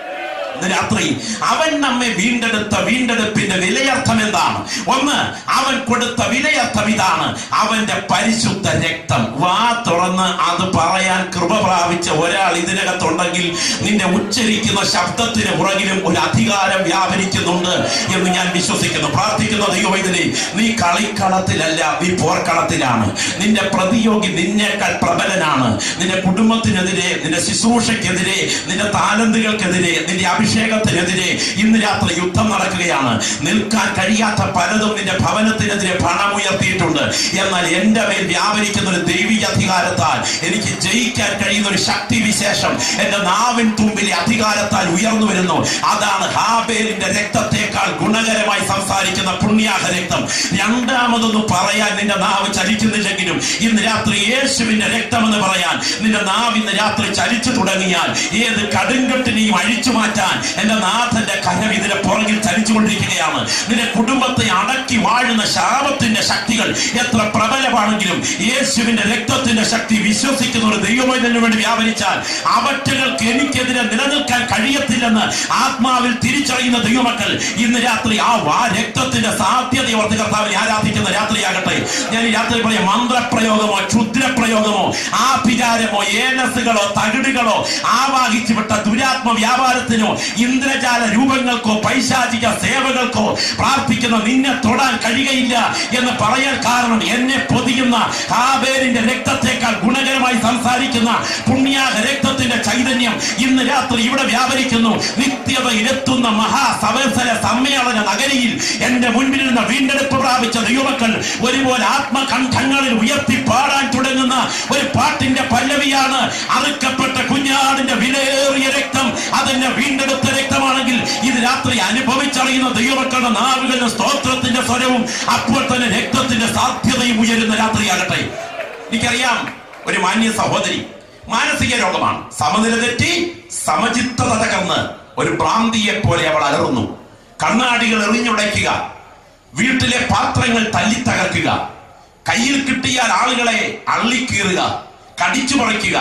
രാത്രി അവൻ നമ്മെ വീണ്ടെടുത്ത വീണ്ടെടുപ്പിന്റെ വിലയർത്ഥം എന്താണ്? ഒന്ന്, അവൻ കൊടുത്ത വിലയർത്ഥം ഇതാണ്: അവന്റെ പരിശുദ്ധ രക്തം. വാ തുറന്ന് അത് പറയാൻ കൃപ പ്രാപിച്ച ഒരാൾ ഇതിനകത്തുണ്ടെങ്കിൽ നിന്റെ ഉച്ചരിക്കുന്ന ശബ്ദത്തിന് പുറകിലും ഒരു അധികാരം വ്യാപരിക്കുന്നുണ്ട് എന്ന് ഞാൻ വിശ്വസിക്കുന്നു. പ്രാർത്ഥിക്കുന്ന ദൈവമേ, നീ കളിക്കളത്തിലല്ല, നീ പോർക്കളത്തിലാണ്. നിന്റെ പ്രതിയോഗി നിന്നേക്കാൾ പ്രബലനാണ്. നിന്റെ കുടുംബത്തിനെതിരെ, നിന്റെ ശുശ്രൂഷയ്ക്കെതിരെ, നിന്റെ താലന്തുകൾക്കെതിരെ, നിന്റെ അഭിഷേകത്തിനെതിരെ ഇന്ന് രാത്രി യുദ്ധം നടക്കുകയാണ്. നിൽക്കാൻ കഴിയാത്ത പലതും നിന്റെ ഭവനത്തിനെതിരെ പണം ഉയർത്തിയിട്ടുണ്ട്. എന്നാൽ എന്റെ മേൽ വ്യാപരിക്കുന്ന ഒരു ദൈവിക അധികാരത്താൽ എനിക്ക് ജയിക്കാൻ കഴിയുന്ന ഒരു ശക്തി വിശേഷം എന്റെ നാവിൻ തുമ്പിലെ അധികാരത്താൽ ഉയർന്നു വരുന്നു. അതാണ് ഹാബേലിന്റെ രക്തത്തെക്കാൾ ഗുണകരമായി സംസാരിക്കുന്ന പുണ്യാഹ രക്തം. രണ്ടാമതൊന്ന് പറയാൻ നിന്റെ നാവ് ചലിക്കുന്നില്ലെങ്കിലും ഇന്ന് രാത്രി യേശുവിന്റെ രക്തമെന്ന് പറയാൻ നിന്റെ നാവ് ഇന്ന് രാത്രി ചലിച്ചു തുടങ്ങിയാൽ ഏത് കടുങ്കട്ടിനെയും അഴിച്ചു മാറ്റാൻ എന്റെ നാഥന്റെ കരം ഇതിന്റെ പുറകിൽ ചലിച്ചുകൊണ്ടിരിക്കുകയാണ്. നിന്റെ കുടുംബത്തെ അടക്കി വാഴുന്ന ശാപത്തിന്റെ ശക്തികൾ എത്ര പ്രബലമാണെങ്കിലും യേശുവിന്റെ രക്തത്തിന്റെ ശക്തി വിശ്വസിക്കുന്ന ഒരു ദൈവമൈതലിനു വേണ്ടി വ്യാപരിച്ചാൽ അവറ്റകൾക്ക് എനിക്കെതിരെ നിലനിൽക്കാൻ കഴിയത്തില്ലെന്ന് ആത്മാവിൽ തിരിച്ചറിയുന്ന ദൈവമക്കൾ ഇന്ന് രാത്രി ആ വാ രക്തത്തിന്റെ സാധ്യത ഓർത്ത് കർത്താവിനെ ആരാധിക്കുന്ന രാത്രിയാകട്ടെ. ഞാൻ ഈ രാത്രി പറയാം, മന്ത്രപ്രയോഗമോ ക്ഷുദ്രപ്രയോഗമോ ആഭിചാരമോ ഏലസുകളോ തകിടുകളോ ആവാഹിച്ചു വിട്ട ദുരാത്മ വ്യാപാരത്തിനോ ഇന്ദ്രജാല രൂപങ്ങൾക്കോ പൈശാചിക സേവകൾക്കോ പ്രാർത്ഥിക്കുന്ന നിന്നെ തൊടാൻ കഴിയുകയില്ല എന്ന് പറയാൻ കാരണം എന്നെ പൊതിയുന്ന ഹാബേലിന്റെ രക്തത്തെക്കാൾ ഗുണകരമായി സംസാരിക്കുന്ന പുണ്യാഹ രക്തത്തിന്റെ ചൈതന്യം ഇന്ന് രാത്രി ഇവിടെ വ്യാപരിക്കുന്നു. നിത്യതയിലെത്തുന്ന മഹാസവത്സര സമ്മേളന നഗരിയിൽ എന്റെ മുൻപിലിരുന്ന വീണ്ടെടുപ്പ് പ്രാപിച്ച ദൈവമക്കൾ ഒരുപോലെ ആത്മകണ്ഠങ്ങളിൽ ഉയർത്തി പാടാൻ തുടങ്ങുന്ന ഒരു പാട്ടിന്റെ പല്ലവിയാണ്: അറുക്കപ്പെട്ട കുഞ്ഞാടിന്റെ വിലയേറിയ രക്തം അതെന്നെ വീണ്ടെടുത്ത രക്തമാണെങ്കിൽ ഇത് രാത്രി അനുഭവിച്ചറിയുന്ന ദൈവമക്കളുടെ നാവുകളുടെ സ്തോത്രത്തിന്റെ സ്വരവും അപ്പോൾ തന്നെ രക്തത്തിന്റെ സാധ്യതയും ഉയരുന്ന രാത്രിയാകട്ടെ. എനിക്കറിയാം, ഒരു മാന്യ സഹോദരി മാനസിക രോഗമാണ്. സമനില തെറ്റി സമചിത്തത തകർന്ന് ഒരു ഭ്രാന്തിയെ പോലെ അവൾ അലറുന്നു. കണ്ണാടികൾ എറിഞ്ഞുടയ്ക്കുക, വീട്ടിലെ പാത്രങ്ങൾ തല്ലി തകർക്കുക, കയ്യിൽ കിട്ടിയാൽ ആളുകളെ അള്ളിക്കീറുക, കടിച്ചു പറിക്കുക,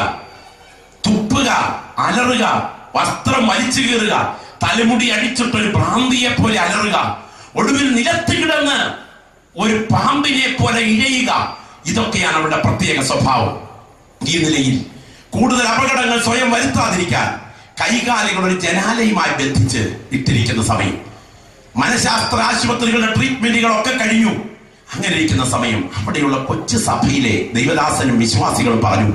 തുപ്പുക, അലറുക, വസ്ത്രം വലിച്ചു കീറുക, തലമുടി അടിച്ചിട്ടൊരു ഭ്രാന്തിയെ പോലെ അലറുക, ഒടുവിൽ നിലത്ത് കിടന്ന് ഒരു പാമ്പിനെ പോലെ ഇഴയുക. ഇതൊക്കെയാണ് അവരുടെ പ്രത്യേക സ്വഭാവം. ഈ നിലയിൽ കൂടുതൽ അപകടങ്ങൾ സ്വയം വരുത്താതിരിക്കാൻ കൈകാലുകൾ ഒരു ജനാലയുമായി ബന്ധിച്ച് ഇട്ടിരിക്കുന്ന സമയം, മനഃശാസ്ത്ര ആശുപത്രികളുടെ ട്രീറ്റ്മെന്റുകളൊക്കെ കഴിഞ്ഞു. അങ്ങനെ ഇരിക്കുന്ന സമയം അവിടെയുള്ള കൊച്ചു സഭയിലെ ദൈവദാസനും വിശ്വാസികളും പറഞ്ഞു,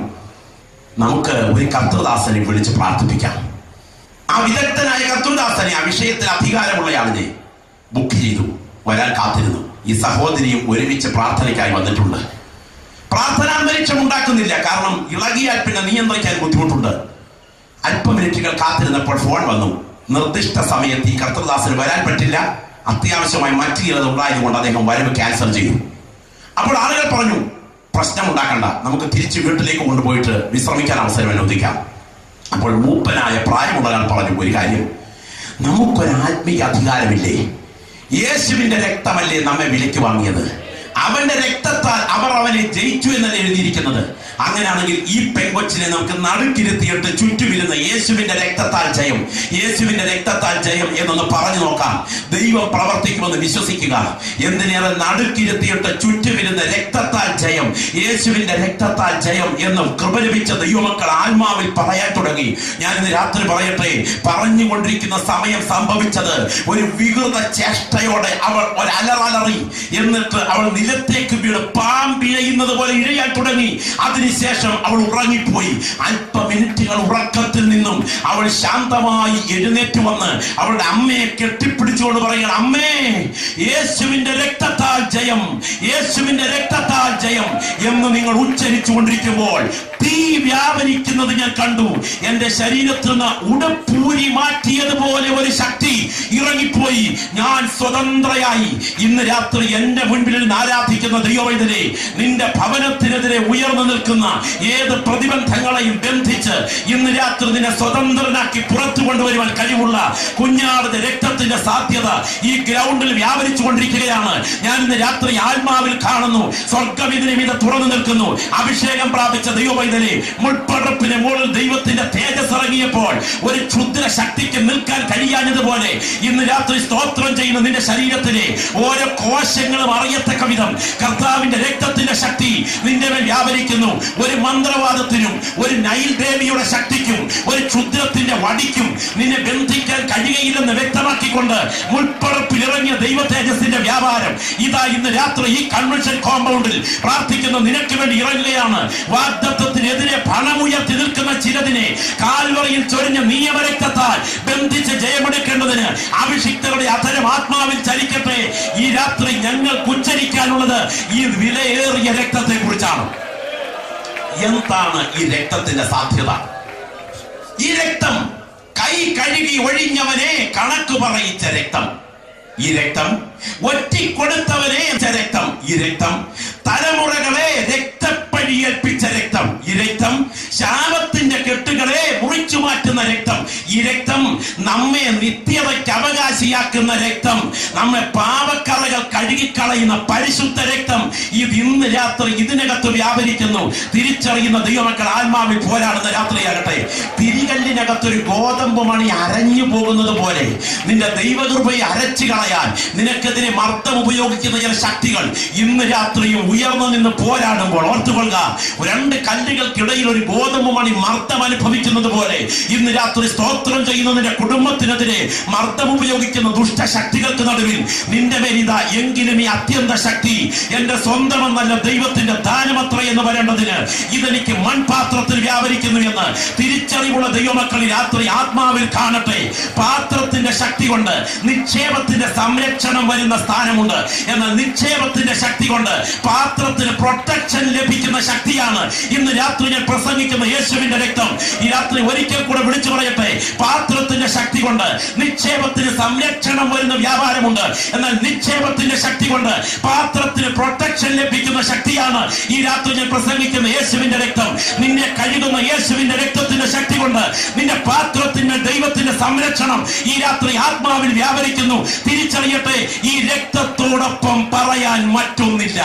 നമുക്ക് ഒരു കർത്തൃദാസനെ വിളിച്ച് പ്രാർത്ഥിപ്പിക്കാം. ആ വിദഗ്ധനായ കർത്തൃദാസനെ, ആ വിഷയത്തിൽ അധികാരമുള്ളയാളിനെ ബുക്ക് ചെയ്തു. വരാൻ കാത്തിരുന്നു. ഈ സഹോദരിയും ഒരുമിച്ച് പ്രാർത്ഥനയ്ക്കായി വന്നിട്ടുണ്ട്. പ്രാർത്ഥനാന്തരീക്ഷം ഉണ്ടാക്കുന്നില്ല, കാരണം ഇളകിയാൽ പിന്നെ നിയന്ത്രിക്കാൻ ബുദ്ധിമുട്ടുണ്ട്. അല്പ മിനിറ്റുകൾ കാത്തിരുന്നപ്പോൾ ഫോൺ വന്നു. നിർദ്ദിഷ്ട സമയത്ത് ഈ കർത്തൃദാസന് വരാൻ പറ്റില്ല, അത്യാവശ്യമായി മറ്റു ചിലത് ഉണ്ടായതുകൊണ്ട് അദ്ദേഹം വരവ് ക്യാൻസൽ ചെയ്തു. അപ്പോൾ ആളുകൾ പറഞ്ഞു, പ്രശ്നം ഉണ്ടാക്കണ്ട, നമുക്ക് തിരിച്ച് വീട്ടിലേക്ക് കൊണ്ടുപോയിട്ട് വിശ്രമിക്കാൻ അവസരം അനുവദിക്കാം. അപ്പോൾ മൂപ്പനായ പ്രായമുള്ളയാൾ പറഞ്ഞു, ഒരു കാര്യം, നമുക്കൊരു ആത്മീയ അധികാരമില്ലേ? യേശുവിന്റെ രക്തമല്ലേ നമ്മെ വിലയ്ക്ക് വാങ്ങിയത്? അവന്റെ രക്തത്താൽ അവർ അവനെ ജയിച്ചു എന്നല്ലേ എഴുതിയിരിക്കുന്നത്. അങ്ങനെയാണെങ്കിൽ ഈ പെങ്കൊച്ചിനെ നമുക്ക് നടുക്കിരുത്തിയിട്ട് ചുറ്റുമിരുന്ന യേശുവിന്റെ രക്തത്താൽ ജയം, യേശുവിന്റെ രക്തത്താൽ ജയം എന്നൊന്ന് പറഞ്ഞു നോക്കാം. ദൈവം പ്രവർത്തിക്കുമെന്ന് വിശ്വസിക്കുക. എന്തിനേറെ നടുക്കിരുത്തിയിട്ട് ചുറ്റുമിരുന്ന രക്തത്താൽ ജയം, യേശുവിന്റെ രക്തത്താൽ ജയം എന്ന് കൃപ ലഭിച്ച ദൈവമക്കൾ ആത്മാവിൽ പറയാൻ തുടങ്ങി. ഞാൻ ഇന്ന് രാത്രി പറയട്ടെ, പറഞ്ഞുകൊണ്ടിരിക്കുന്ന സമയം സംഭവിച്ചത് ഒരു വികൃത ചേഷ്ടയോടെ അവൾ ഒരു അലറലറി, എന്നിട്ട് അവൾ നിലത്തേക്ക് വീണ് പാമ്പിഴയുന്നത് പോലെ ഇഴയാൻ തുടങ്ങി. അതിന് അതിനുശേഷം അവൾ ഉറങ്ങിപ്പോയി. അല്പ മിനിറ്റുകൾ ഉറക്കത്തിൽ നിന്നും അവൾ ശാന്തമായി എഴുന്നേറ്റ് വന്ന് അവളുടെ അമ്മയെ കെട്ടിപ്പിടിച്ചുകൊണ്ട് പറയുകയാണ്, അമ്മേ, യേശുവിന്റെ രക്തത്താൽ ജയം, യേശുവിന്റെ രക്തത്താൽ ജയം എന്ന് നിങ്ങൾ ഉച്ചരിച്ചു കൊണ്ടിരിക്കുമ്പോൾ തീ വ്യാപരിക്കുന്നത് ഞാൻ കണ്ടു. എന്റെ ശരീരത്തിൽ നിന്ന് ഉടപ്പൂരി മാറ്റിയതുപോലെ ഒരു ശക്തി ഇറങ്ങിപ്പോയി. ഞാൻ സ്വതന്ത്രയായി. ഇന്ന് രാത്രി എന്റെ മുൻപിൽ നിന്ന് ആരാധിക്കുന്ന ദൈവവൈദ്യരെ, നിന്റെ ഭവനത്തിനെതിരെ ഉയർന്നു നിൽക്കുന്ന ഏത് പ്രതിബന്ധങ്ങളെയും ബന്ധിച്ച് ഇന്ന് രാത്രി നിന്നെ സ്വതന്ത്രനാക്കി പുറത്തു കൊണ്ടുവരുവാൻ കഴിവുള്ള കുഞ്ഞാടിന്റെ രക്തത്തിന്റെ സാധ്യത ഈ ഗ്രൗണ്ടിൽ വ്യാപരിച്ചു കൊണ്ടിരിക്കുകയാണ്. ഞാൻ ഇന്ന് രാത്രി ആത്മാവിൽ കാണുന്നു. സ്വർഗം ഇതിനെ മീതെ തുറന്നു നിൽക്കുന്നു. അഭിഷേകം പ്രാപിച്ച ദൈവവൈദ്യരെ, മുൾപ്പടപ്പിന് മുകളിൽ ദൈവത്തിന്റെ തേജസ് ഇറങ്ങിയപ്പോൾ ഒരു ക്ഷുദ്ര ശക്തിക്ക് നിൽക്കാൻ കഴിയാഞ്ഞതുപോലെ ഇന്ന് രാത്രി സ്തോത്രം ചെയ്യുന്ന നിന്റെ ശരീരത്തിലെ ഓരോ കോശങ്ങളും അറിയത്തക്ക വിധം കർത്താവിന്റെ രക്തത്തിന്റെ ശക്തി നിന്റെ മേൽ വ്യാപരിക്കുന്നു. ഒരു മന്ത്രവാദത്തിനും ഒരു നൈൽ ദേവിയുടെ ശക്തിക്കും ഒരു ക്ഷുദ്രത്തിന്റെ വടിക്കും നിന്നെ ബന്ധിക്കാൻ കഴിയുകയില്ലെന്ന് വ്യക്തമാക്കിക്കൊണ്ട് മുൾപ്പടപ്പിൽ ഇറങ്ങിയ ദൈവ തേജസ്സിന്റെ വ്യാപാരം ഇതാ ഇന്ന് രാത്രി ഈ കൺവെൻഷൻ കോമ്പൗണ്ടിൽ പ്രാർത്ഥിക്കുന്ന നിനക്ക് വേണ്ടി ഇറങ്ങുകയാണ്. വാഗ്ദത്തത്തിനെതിരെ പണമുയർത്തി നിൽക്കുന്ന ചിലതിനെ കാൽവറിയിൽ ചൊരിഞ്ഞ നിയമരക്തത്താൽ ബന്ധിച്ച് ജയമെടുക്കേണ്ടതിന് അഭിഷിക്തരുടെ അധരം ആത്മാവിൽ ചലിക്കട്ടെ. ഈ രാത്രി ഞങ്ങൾക്ക് ഉച്ചരിക്കാനുള്ളത് ഈ വിലയേറിയ രക്തത്തെ കുറിച്ചാണ്. എന്താണ് ഈ രക്തത്തിന്റെ സാധ്യത? ഈ രക്തം കൈ കഴുകി ഒഴിഞ്ഞവനെ കണക്ക് പറയിച്ച രക്തം. ഈ രക്തം ഒറ്റിക്കൊടുത്തവനെ രക്തം. ഈ രക്തം തലമുറകളെ രക്തപ്പഴിയേൽപ്പിച്ച രക്തം. ഈ രക്തം ശാപത്തിന്റെ കെട്ടുകളെ മുറിച്ചു മാറ്റുന്ന രക്തം. ഈ രക്തം നമ്മെ നിത്യതയ്ക്ക് അവകാശിയാക്കുന്ന രക്തം. നമ്മെ പാപക്കറകൾ കഴുകിക്കളയുന്ന പരിശുദ്ധ രക്തം. ഇത് ഇന്ന് രാത്രി ഇതിനകത്ത് വ്യാപരിക്കുന്നു. തിരിച്ചറിയുന്ന ദൈവമക്കൾ ആത്മാവിൽ പോരാടുന്ന രാത്രിയാകട്ടെ. തിരികല്ലിനകത്തൊരു ഗോതമ്പ് മണി അരഞ്ഞു പോകുന്നത് പോലെ നിന്റെ ദൈവകൃപയെ അരച്ചു കളയാൻ നിനക്കെതിരെ മർദ്ദം ഉപയോഗിക്കുന്ന ചില ശക്തികൾ ഇന്ന് രാത്രിയും ഉയർന്നു നിന്ന് പോരാടുമ്പോൾ ഓർത്തുകൊള്ളുക, രണ്ട് കല്ലുകൾക്കിടയിൽ ഒരു ഗോതമ്പ് മണി മർദ്ദം അനുഭവിക്കുന്നത് പോലെ ഇന്ന് രാത്രി സ്തോത്രം ചെയ്യുന്ന നിന്റെ കുടുംബത്തിനെതിരെ മർദ്ദം ഉപയോഗിക്കുന്ന ദുഷ്ടശക്തികൾക്ക് നടുവിൽ നിന്റെ മേലിതാ എങ്കിലും ഈ അത്യന്ത ശക്തി എന്റെ സ്വന്തമെന്നല്ല ദൈവത്തിന്റെ ദാനമത്ര എന്ന് പറയേണ്ടതിന് ഇതെനിക്ക് മൺപാത്രത്തിൽ വ്യാപരിക്കുന്നു എന്ന് തിരിച്ചറിവുള്ള ദൈവമക്കൾ രാത്രി ആത്മാവിൽ കാണട്ടെ. പാത്രത്തിന്റെ ശക്തി കൊണ്ട് നിക്ഷേപത്തിന്റെ സംരക്ഷണം വരുന്ന സ്ഥാനമുണ്ട്. എന്നാൽ നിക്ഷേപത്തിന്റെ ശക്തി കൊണ്ട് പാത്രത്തിന് പ്രൊട്ടക്ഷൻ ലഭിക്കുന്ന ശക്തിയാണ് ഇന്ന് രാത്രി ഞാൻ പ്രസംഗിക്കുന്ന യേശുവിന്റെ രക്തം. ഈ രാത്രി ഒരിക്കൽ കൂടെ വിളിച്ചു പറയട്ടെ, പാത്രത്തിന്റെ ശക്തി കൊണ്ട് നിക്ഷേപത്തിന് സംരക്ഷണം വരുന്ന വ്യാപാരമുണ്ട്. എന്നാൽ നിക്ഷേപത്തിന്റെ ശക്തി കൊണ്ട് പാത്രത്തിന് പ്രൊട്ടക്ഷൻ ലഭിക്കുന്ന ശക്തിയാണ് ഈ രാത്രി ഞാൻ പ്രസംഗിക്കുന്ന യേശുവിന്റെ രക്തം. നിന്നെ കഴുകുന്ന യേശുവിന്റെ രക്തത്തിന്റെ ശക്തി കൊണ്ട് നിന്റെ പാത്രത്തിന് ദൈവത്തിന്റെ സംരക്ഷണം ഈ രാത്രി ആത്മാവിൽ വ്യാപരിക്കുന്നു. തിരിച്ചറിയട്ടെ, ഈ രക്തത്തോടൊപ്പം പറയാൻ മറ്റൊന്നില്ല.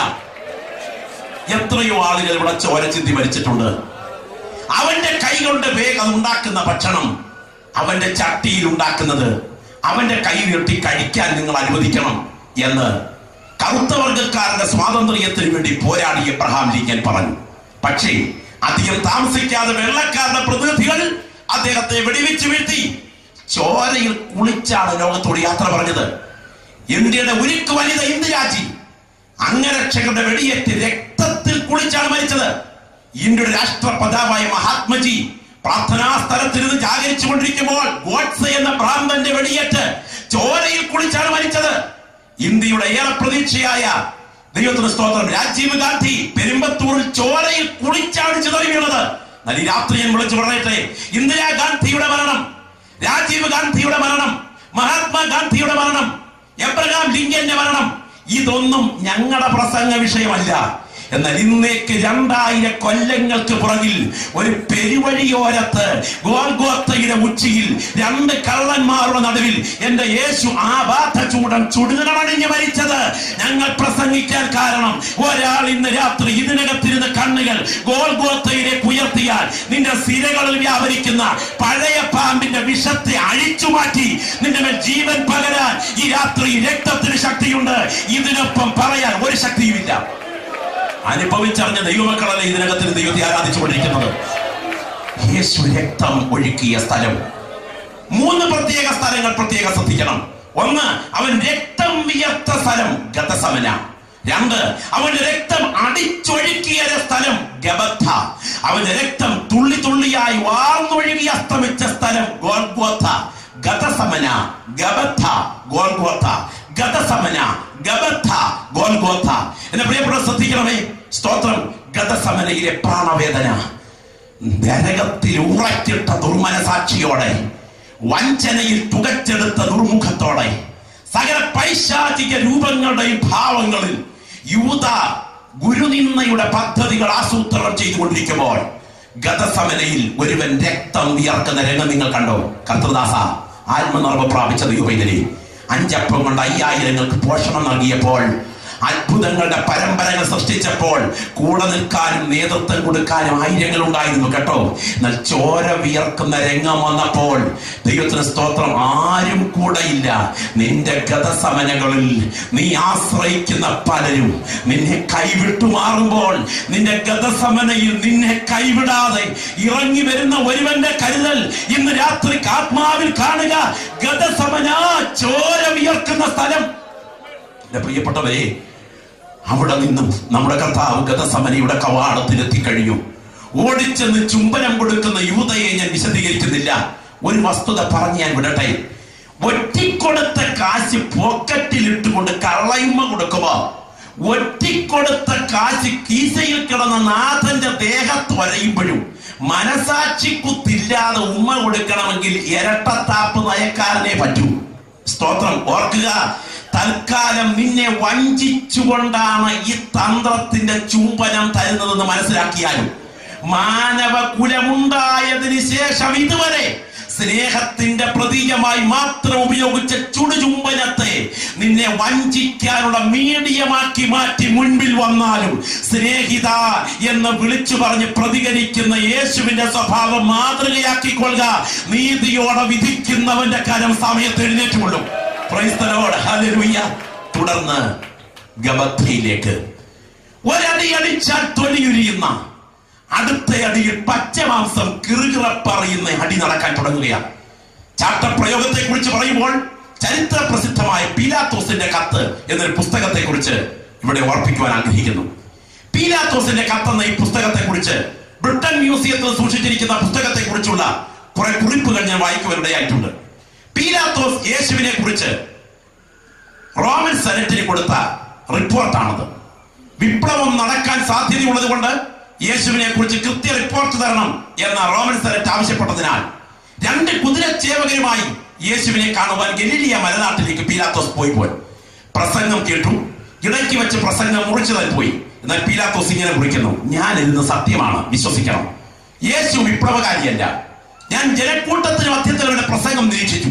എത്രയോ ആളുകൾ ഇവിടെ ചോര ചിന്തി മരിച്ചിട്ടുണ്ട്. അവന്റെ കൈകളുടെ വേഗം ഉണ്ടാക്കുന്ന ഭക്ഷണം അവന്റെ ചട്ടിയിൽ ഉണ്ടാക്കുന്നത് അവന്റെ കൈ നീട്ടി കഴിക്കാൻ നിങ്ങൾ അനുവദിക്കണം എന്ന് കറുത്ത വർഗക്കാരുടെ സ്വാതന്ത്ര്യത്തിന് വേണ്ടി പോരാടി എബ്രഹാം ലിങ്കൻ പറഞ്ഞു. പക്ഷേ അധികം താമസിക്കാതെ വെള്ളക്കാരുടെ പ്രതിനിധികൾ അദ്ദേഹത്തെ വെടിവെച്ച് വീഴ്ത്തി. ചോരയിൽ കുളിച്ചാണ് ലോകത്തോട് യാത്ര പറഞ്ഞത്. ഇന്ത്യയുടെ ഉരുക്ക് വനിത ഇന്ദിരാജി അംഗരക്ഷകരുടെ വെടിയേറ്റ് രക്തത്തിൽ കുളിച്ചാണ് മരിച്ചത്. ഇന്ത്യയുടെ രാഷ്ട്രപിതാവായ മഹാത്മജി പ്രാർത്ഥനാ സ്ഥലത്തിരുന്ന് ജാഗരിച്ചു കൊണ്ടിരിക്കുമ്പോൾ ഗോഡ്സെ എന്ന ഭ്രാന്തന്റെ വെടിയേറ്റ് ചോരയിൽ കുളിച്ചാണ് മരിച്ചത്. ഇന്ത്യയുടെ ഏറെ പ്രതീക്ഷയായ ദൈവത്തിന് സ്തോത്രം രാജീവ് ഗാന്ധി പെരുമ്പത്തൂരിൽ ചോരയിൽ കുളിച്ചാണ് ചിതറി വീണത്. എന്നാൽ ഈ രാത്രി ഞാൻ വിളിച്ചു പറയട്ടെ, ഇന്ദിരാഗാന്ധിയുടെ മരണം, രാജീവ് ഗാന്ധിയുടെ മരണം, മഹാത്മാഗാന്ധിയുടെ മരണം, എബ്രഹാം ലിങ്കന്റെ മരണം ഇതൊന്നും ഞങ്ങളുടെ പ്രസംഗ വിഷയമല്ല. എന്നാൽ ഇന്നേക്ക് രണ്ടായിരം കൊല്ലങ്ങൾക്ക് പുറകിൽ ഒരു പെരുവഴിയോരത്ത് ഗോൽഗോത്തയുടെ ഉച്ചിയിൽ രണ്ട് കള്ളന്മാരുടെ നടുവിൽ എന്റെ യേശു ആ ബാധ ചൂടൻ ചുടുകണമണിഞ്ഞ് മരിച്ചത് ഞങ്ങൾ പ്രസംഗിക്കാൻ കാരണം ഒരാൾ ഇന്ന് രാത്രി ഇതിനകത്തിരുന്ന കണ്ണുകൾ ഗോൽഗോത്തയിലേക്ക് ഉയർത്തിയാൽ നിന്റെ സിരകളിൽ വ്യാപരിക്കുന്ന പഴയ പാമ്പിന്റെ വിഷത്തെ അഴിച്ചു മാറ്റി നിന്റെ മേൽ ജീവൻ പകരാൻ ഈ രാത്രി രക്തത്തിന് ശക്തിയുണ്ട്. ഇതിനൊപ്പം പറയാൻ ഒരു ശക്തിയുമില്ല. അനുഭവിച്ചറിഞ്ഞ ദൈവമക്കളല്ലേ ഇതിനകത്തിന് ദൈവത്തെ ആരാധിച്ചുകൊണ്ടിരിക്കുന്നത്. യേശു രക്തം ഒഴുക്കിയ സ്ഥലം, മൂന്ന് പ്രത്യേക സ്ഥലങ്ങൾ പ്രത്യേകം ശ്രദ്ധിക്കണം. ഒന്ന്, അവൻ രക്തം വിയർത്ത സ്ഥലം ഗതസമന. രണ്ട്, അവന്റെ രക്തം അടിച്ചൊഴുക്കിയ സ്ഥലം ഗബഥ. അവന്റെ രക്തം തുള്ളി തുള്ളിയായി വാർന്നൊഴുകി അസ്തമിച്ച സ്ഥലം Golgotha. Gethsemane, Gabbatha, Golgotha. Gethsemane, Gabbatha, Golgotha. എന്നെ പ്രിയപ്പെട്ട ശ്രദ്ധിക്കണമേ, സ്തോത്രം. ഗതസമനയിലെ പ്രാണവേദന, നരകത്തിൽ ഉറച്ചിട്ട ദുർമനസാക്ഷിയോടെ, വഞ്ചനയിൽ തുകച്ചെടുത്ത ദുർമുഖത്തോടെ, സകല പൈശാചിക രൂപങ്ങളുടെയും ഭാവങ്ങളിൽ യൂദ ഗുരുനിന്ദയുടെ പദ്ധതികൾ ആസൂത്രണം ചെയ്തുകൊണ്ടിരിക്കുമ്പോൾ ഗതസമനയിൽ ഒരുവൻ രക്തം വിയർക്കുന്ന രംഗം നിങ്ങൾ കണ്ടോ? കർത്തൃദാസ, ആത്മനിർഭർ പ്രാപിച്ച ദൈവവൈദ്യനെ അഞ്ചപ്പം കൊണ്ട് അയ്യായിരങ്ങൾക്ക് പോഷണം നൽകിയപ്പോൾ, അത്ഭുതങ്ങളുടെ പരമ്പരകൾ സൃഷ്ടിച്ചപ്പോൾ കൂടെ നിൽക്കാനും നേതൃത്വം കൊടുക്കാനും ആയിരങ്ങൾ ഉണ്ടായിരുന്നു കേട്ടോ. എന്നാൽ ചോര വിയർക്കുന്ന രംഗം വന്നപ്പോൾ ദൈവത്തിന് സ്തോത്രം, ആരും കൂടെ ഇല്ല. നിന്റെ ഗതസമനകളിൽ നീ ആശ്രയിക്കുന്ന പലരും നിന്നെ കൈവിട്ടു മാറുമ്പോൾ, നിന്റെ ഗതസമനയിൽ നിന്നെ കൈവിടാതെ ഇറങ്ങി വരുന്ന ഒരുവന്റെ കരുതൽ ഇന്ന് രാത്രി ആത്മാവിൽ കാണുക. ഗതസമന, ചോര വിയർക്കുന്ന സ്ഥലം. എന്റെ പ്രിയപ്പെട്ടവരെ, അവിടെ നിന്നും നമ്മുടെ കർത്താവ് ഗതസമനയുടെ കവാടത്തിൽ എത്തിക്കഴിഞ്ഞു. ഓടിച്ചെന്ന് ചുംബനം കൊടുക്കുന്ന യൂദയെ ഞാൻ വിശദീകരിക്കുന്നില്ല. ഒരു വസ്തുത പറഞ്ഞ് ഞാൻ വിടട്ടെ. ഒറ്റിക്കൊടുത്ത കാശ് പോക്കറ്റിലിട്ടുകൊണ്ട് കള്ളയുമ്മ കൊടുക്കുമ്പോ, ഒറ്റിക്കൊടുത്ത കാശ് കീശയിൽ കിടന്ന നാഥന്റെ ദേഹത്ത് വരയുമ്പോഴും മനസാക്ഷി കുത്തില്ലാതെ ഉമ്മ കൊടുക്കണമെങ്കിൽ ഇരട്ടത്താപ്പ് നയക്കാരനെ പറ്റൂ. സ്തോത്രം. ഓർക്കുക, തൽക്കാലം നിന്നെ വഞ്ചിച്ചുകൊണ്ടാണ് ഈ തന്ത്രത്തിന്റെ ചുംബനം തരുന്നതെന്ന് മനസ്സിലാക്കിയാലും, മാനവ കുലമുണ്ടായതിനു ശേഷം ഇതുവരെ സ്നേഹത്തിന്റെ പ്രതീകമായി മാത്രം ഉപയോഗിച്ച ചുടുചുംബനത്തെ നിന്നെ വഞ്ചിക്കാനുള്ള മീഡിയമാക്കി മാറ്റി മുൻപിൽ വന്നാലും സ്നേഹിത എന്ന് വിളിച്ചു പറഞ്ഞ് പ്രതികരിക്കുന്ന യേശുവിന്റെ സ്വഭാവം മാതൃകയാക്കിക്കൊള്ളുക. നീതിയോടെ വിധിക്കുന്നവന്റെ കരം സമയത്ത് എഴുന്നേറ്റുകൊള്ളും. Praise the Lord, hallelujah. തുടർന്ന് ഗബഥയിലേക്ക് ഒരടി അടിച്ചാൽ തൊലിയുരിയുന്ന, അടുത്ത അടിയിൽ പച്ചമാംസം കിറുകിറപ്പറിയുന്ന അടി നടക്കാൻ തുടങ്ങുകയാണ്. ചാട്ടപ്രയോഗത്തെ കുറിച്ച് പറയുമ്പോൾ ചരിത്ര പ്രസിദ്ധമായ പീലാത്തോസിന്റെ കത്ത് എന്നൊരു പുസ്തകത്തെ കുറിച്ച് ഇവിടെ ഓർപ്പിക്കുവാൻ ആഗ്രഹിക്കുന്നു. പീലാത്തോസിന്റെ കത്ത് എന്ന ഈ പുസ്തകത്തെ കുറിച്ച്, ബ്രിട്ടൻ മ്യൂസിയത്തിൽ സൂക്ഷിച്ചിരിക്കുന്ന പുസ്തകത്തെ കുറിച്ചുള്ള കുറെ കുറിപ്പുകൾ ഞാൻ വായിക്കുവാനിടയായിട്ടുണ്ട്. പീലാത്തോസ് യേശുവിനെ കുറിച്ച് റോമൻ സെനറ്റിന് കൊടുത്ത റിപ്പോർട്ടാണത്. വിപ്ലവം നടക്കാൻ സാധ്യതയുള്ളത് കൊണ്ട് യേശുവിനെ കുറിച്ച് കൃത്യ റിപ്പോർട്ട് തരണം എന്ന റോമൻ സെനറ്റ് ആവശ്യപ്പെട്ടതിനാൽ രണ്ട് കുതിരച്ചേവകരുമായി യേശുവിനെ കാണുവാൻ ഗലീലിയ മലനാട്ടിലേക്ക് പീലാത്തോസ് പോയി പോയി പ്രസംഗം കേട്ടു. ഇടയ്ക്ക് വെച്ച് പ്രസംഗം മുറിച്ചു തന്നെ പോയി. എന്നാൽ പീലാത്തോസ് ഇങ്ങനെ കുറിക്കുന്നു, ഞാൻ ഇരുന്ന് സത്യമാണ്, വിശ്വസിക്കണം. യേശു വിപ്ലവകാരിയല്ല. ഞാൻ ജനക്കൂട്ടത്തിന് മധ്യത്തിൽ അവരുടെ പ്രസംഗം നിരീക്ഷിച്ചു.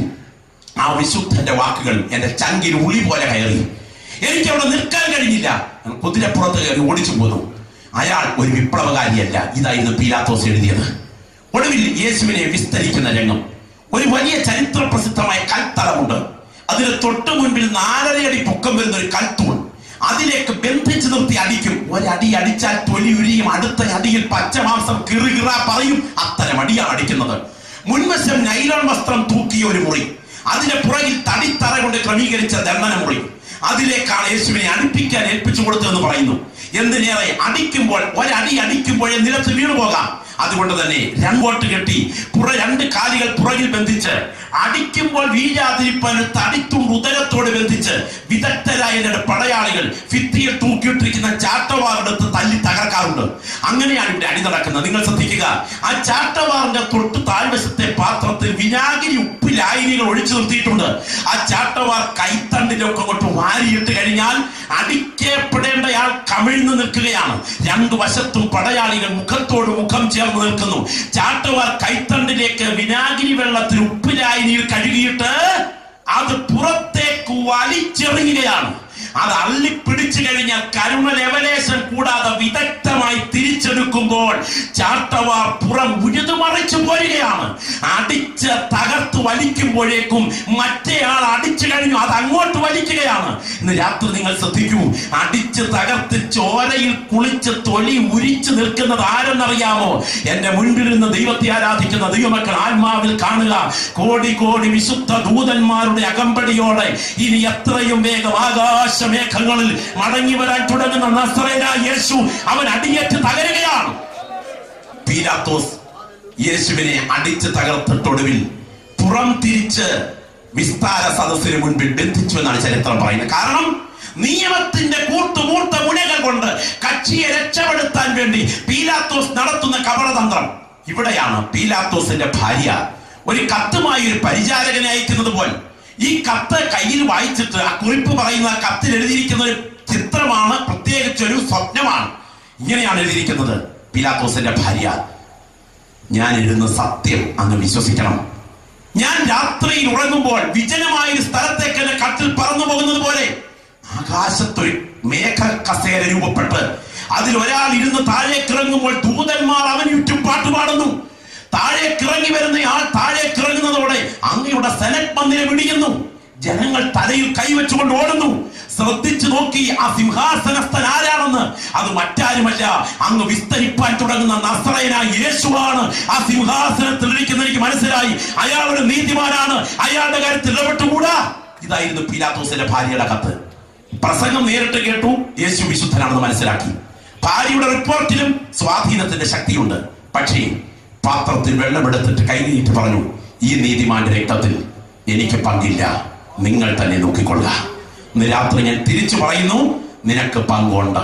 ആ വിശുദ്ധന്റെ വാക്കുകൾ എന്റെ ചങ്കിൽ ഉളി പോലെ കയറി. എനിക്ക് അവിടെ നിൽക്കാൻ കഴിഞ്ഞില്ല. കുതിരപ്പുറത്ത് കയറി ഓടിച്ചു പോന്നു. അയാൾ ഒരു വിപ്ലവകാരിയല്ല. ഇതായിരുന്നു പീലാത്തോസ് എഴുതിയത്. ഒടുവിൽ യേശുവിനെ വിസ്തരിക്കുന്ന രംഗം. ഒരു വലിയ ചരിത്ര പ്രസിദ്ധമായ കൽത്തളമുണ്ട്. അതിന് തൊട്ടു മുൻപിൽ നാലരയടി പൊക്കം വരുന്ന ഒരു കൽത്തൂൺ. അതിലേക്ക് ബന്ധിച്ചു നിർത്തി അടിക്കും. ഒരടി അടിച്ചാൽ തൊലി ഉരിയും. അടുത്ത അടിയിൽ പച്ചമാംസം കിറുകിറ പറയും. അത്തരം അടിയാണ് അടിക്കുന്നത്. മുൻവശം നൈലോൺ വസ്ത്രം തൂക്കിയ ഒരു മുറി, അതിന്റെ പുറകിൽ തടിത്തറ കൊണ്ട് ക്രമീകരിച്ച ദണ്ഡന മുറി. അതിലേക്കാണ് യേശുവിനെ അടുപ്പിക്കാൻ ഏൽപ്പിച്ചു കൊടുത്തതെന്ന് പറയുന്നു. എന്തിനേറെ, അടിക്കുമ്പോൾ ഒരടി അടിക്കുമ്പോഴേ നിലത്ത് വീണു പോകാം. അതുകൊണ്ട് തന്നെ രണ്ടോട്ട് കെട്ടി പുറ രണ്ട് കാലുകൾ പുറകിൽ ബന്ധിച്ച് അടിക്കുമ്പോൾ വീഴാതിരിപ്പാൻ തടിത്തും ഉദരത്തോട് ബന്ധിച്ച് വിദഗ്ധരായ പടയാളികൾ ഭിത്തിയിൽ തൂക്കിയിട്ടിരിക്കുന്ന ചാട്ടവാറെടുത്ത് തല്ലി തകർക്കാറുണ്ട്. അങ്ങനെയാണ് ഇവിടെ അടി നടക്കുന്നത്. നിങ്ങൾ ശ്രദ്ധിക്കുക, ആ ചാട്ടവാറിന്റെ തൊട്ട് താഴ്വശത്തെ പാത്രത്തിൽ വിനാഗിരി ഉപ്പ് ലായനികൾ ഒഴിച്ചു നിർത്തിയിട്ടുണ്ട്. ആ ചാട്ടവാർ കൈത്തണ്ടിലൊക്കെ കൊണ്ട് വാരിയിട്ട് കഴിഞ്ഞാൽ അടിക്കപ്പെടേണ്ടയാൾ കമിഴ്ന്നു നിൽക്കുകയാണ്. രണ്ടു വശത്തും പടയാളികൾ മുഖത്തോട് മുഖം ചേർന്ന് നിൽക്കുന്നു. ചാട്ടവാർ കൈത്തണ്ടിലേക്ക് വിനാഗിരി വെള്ളത്തിൽ ഉപ്പ് ലായനിയിൽ കഴുകിയിട്ട് അത് പുറത്തേക്ക് വലിച്ചെറിയുകയാണ്. അത് അള്ളിപ്പിടിച്ചു കഴിഞ്ഞാൽ കരുണ ലെവലേഷൻ കൂടാതെ വിദഗ്ധമായി തിരിച്ചെടുക്കുമ്പോൾ ചാട്ടവാർ പുറം ഉഴുതുമറിച്ചു പോരുകയാണ്. അടിച്ച് തകർത്ത് വലിക്കുമ്പോഴേക്കും മറ്റേയാൾ അടിച്ചു കഴിഞ്ഞു, അത് അങ്ങോട്ട് വലിക്കുകയാണ്. ഇന്ന് രാത്രി നിങ്ങൾ ശ്രദ്ധിക്കൂ, അടിച്ച് തകർത്ത് ചോരയിൽ കുളിച്ച് തൊലി ഉരിച്ചു നിൽക്കുന്നത് ആരെന്നറിയാമോ? എന്റെ മുൻപിൽ നിന്ന് ദൈവത്തെ ആരാധിക്കുന്ന ദൈവമക്കൾ ആത്മാവിൽ കാണുക. കോടി കോടി വിശുദ്ധ ദൂതന്മാരുടെ അകമ്പടിയോടെ ഇനി എത്രയും വേഗം ആകാശ ആകാശമേഘങ്ങളിൽ മടങ്ങി വരാൻ തുടങ്ങുന്ന നസറേയനായ യേശു അവൻ അടിയേറ്റ് തകരുകയാണ്. പീലാത്തോസ് യേശുവിനെ അടിച്ച് തകർത്തിട്ടൊടുവിൽ പുറം തിരിച്ച് വിസ്താര സദസ്സിന് മുൻപിൽ ബന്ധിച്ചു എന്നാണ് ചരിത്രം പറയുന്നത്. കാരണം നിയമത്തിന്റെ കൂട്ടുമൂർത്ത മുനകൾ കൊണ്ട് കക്ഷിയെ രക്ഷപ്പെടുത്താൻ വേണ്ടി പീലാത്തോസ് നടത്തുന്ന കപടതന്ത്രം. ഇവിടെയാണ് പീലാത്തോസിന്റെ ഭാര്യ ഒരു കത്തുമായി ഒരു പരിചാരകനെ അയക്കുന്നത് പോലെ ഈ കത്ത് കയ്യിൽ വായിച്ചിട്ട് ആ കുറിപ്പ് പറയുന്ന കത്തിൽ എഴുതിയിരിക്കുന്ന ഒരു ചിത്രമാണ്, പ്രത്യേകിച്ചൊരു സ്വപ്നമാണ്. ഇങ്ങനെയാണ് എഴുതിയിരിക്കുന്നത്: പീലാത്തോസിന്റെ ഭാര്യ, ഞാൻ എഴുതുന്ന സത്യം അങ്ങ് വിശ്വസിക്കണം. ഞാൻ രാത്രിയിൽ ഉറങ്ങുമ്പോൾ വിജനമായ ഒരു സ്ഥലത്തേക്ക് എന്നെ കട്ടിൽ പറന്നു പോകുന്നത് പോലെ ആകാശത്തൊരു മേഘ കസേര രൂപപ്പെട്ട് അതിൽ ഒരാൾ ഇരുന്ന് താഴേക്കിറങ്ങുമ്പോൾ ദൂതന്മാർ അവന് ചുറ്റും പാട്ടുപാടുന്നു. താഴേക്കിറങ്ങി വരുന്ന ആൾ താഴേക്കിറങ്ങുന്നതോടെ അങ്ങയുടെ സെനറ്റ് മന്ദിരം ഇടിയുന്നു. ജനങ്ങൾ തലയിൽ കൈവച്ചുകൊണ്ട് ഓടുന്നു. ശ്രദ്ധിച്ചു നോക്കി ആ സിംഹാസനസ്ഥൻ ആരാണെന്ന്. അത് മറ്റാരുമല്ല, അങ്ങ് വിസ്തരിപ്പാൻ തുടങ്ങുന്ന നസറേയനായ യേശുവാണ് ആ സിംഹാസനത്തിൽ ഇരിക്കുന്ന. എനിക്ക് മനസ്സിലായി, അയാളൊരു നീതിമാനാണ്, അയാളുടെ കാര്യത്തിൽ ഇടപെട്ടുകൂടാ. ഇതായിരുന്നു പീലാത്തോസിന്റെ ഭാര്യയുടെ കത്ത്. പ്രസംഗം നേരിട്ട് കേട്ടു, യേശു വിശുദ്ധനാണെന്ന് മനസ്സിലാക്കി. ഭാര്യയുടെ റിപ്പോർട്ടിലും സ്വാധീനത്തിന്റെ ശക്തിയുണ്ട്. പക്ഷേ പാത്രത്തിൽ വെള്ളമെടുത്തിട്ട് കൈനീട്ടി പറഞ്ഞു, ഈ നീതിമാന്റെ രക്തത്തിൽ എനിക്ക് പങ്കില്ല, നിങ്ങൾ തന്നെ നോക്കിക്കൊള്ളുക. ഇന്ന് രാത്രി ഞാൻ തിരിച്ചു പറയുന്നു, നിനക്ക് പങ്കുണ്ട്.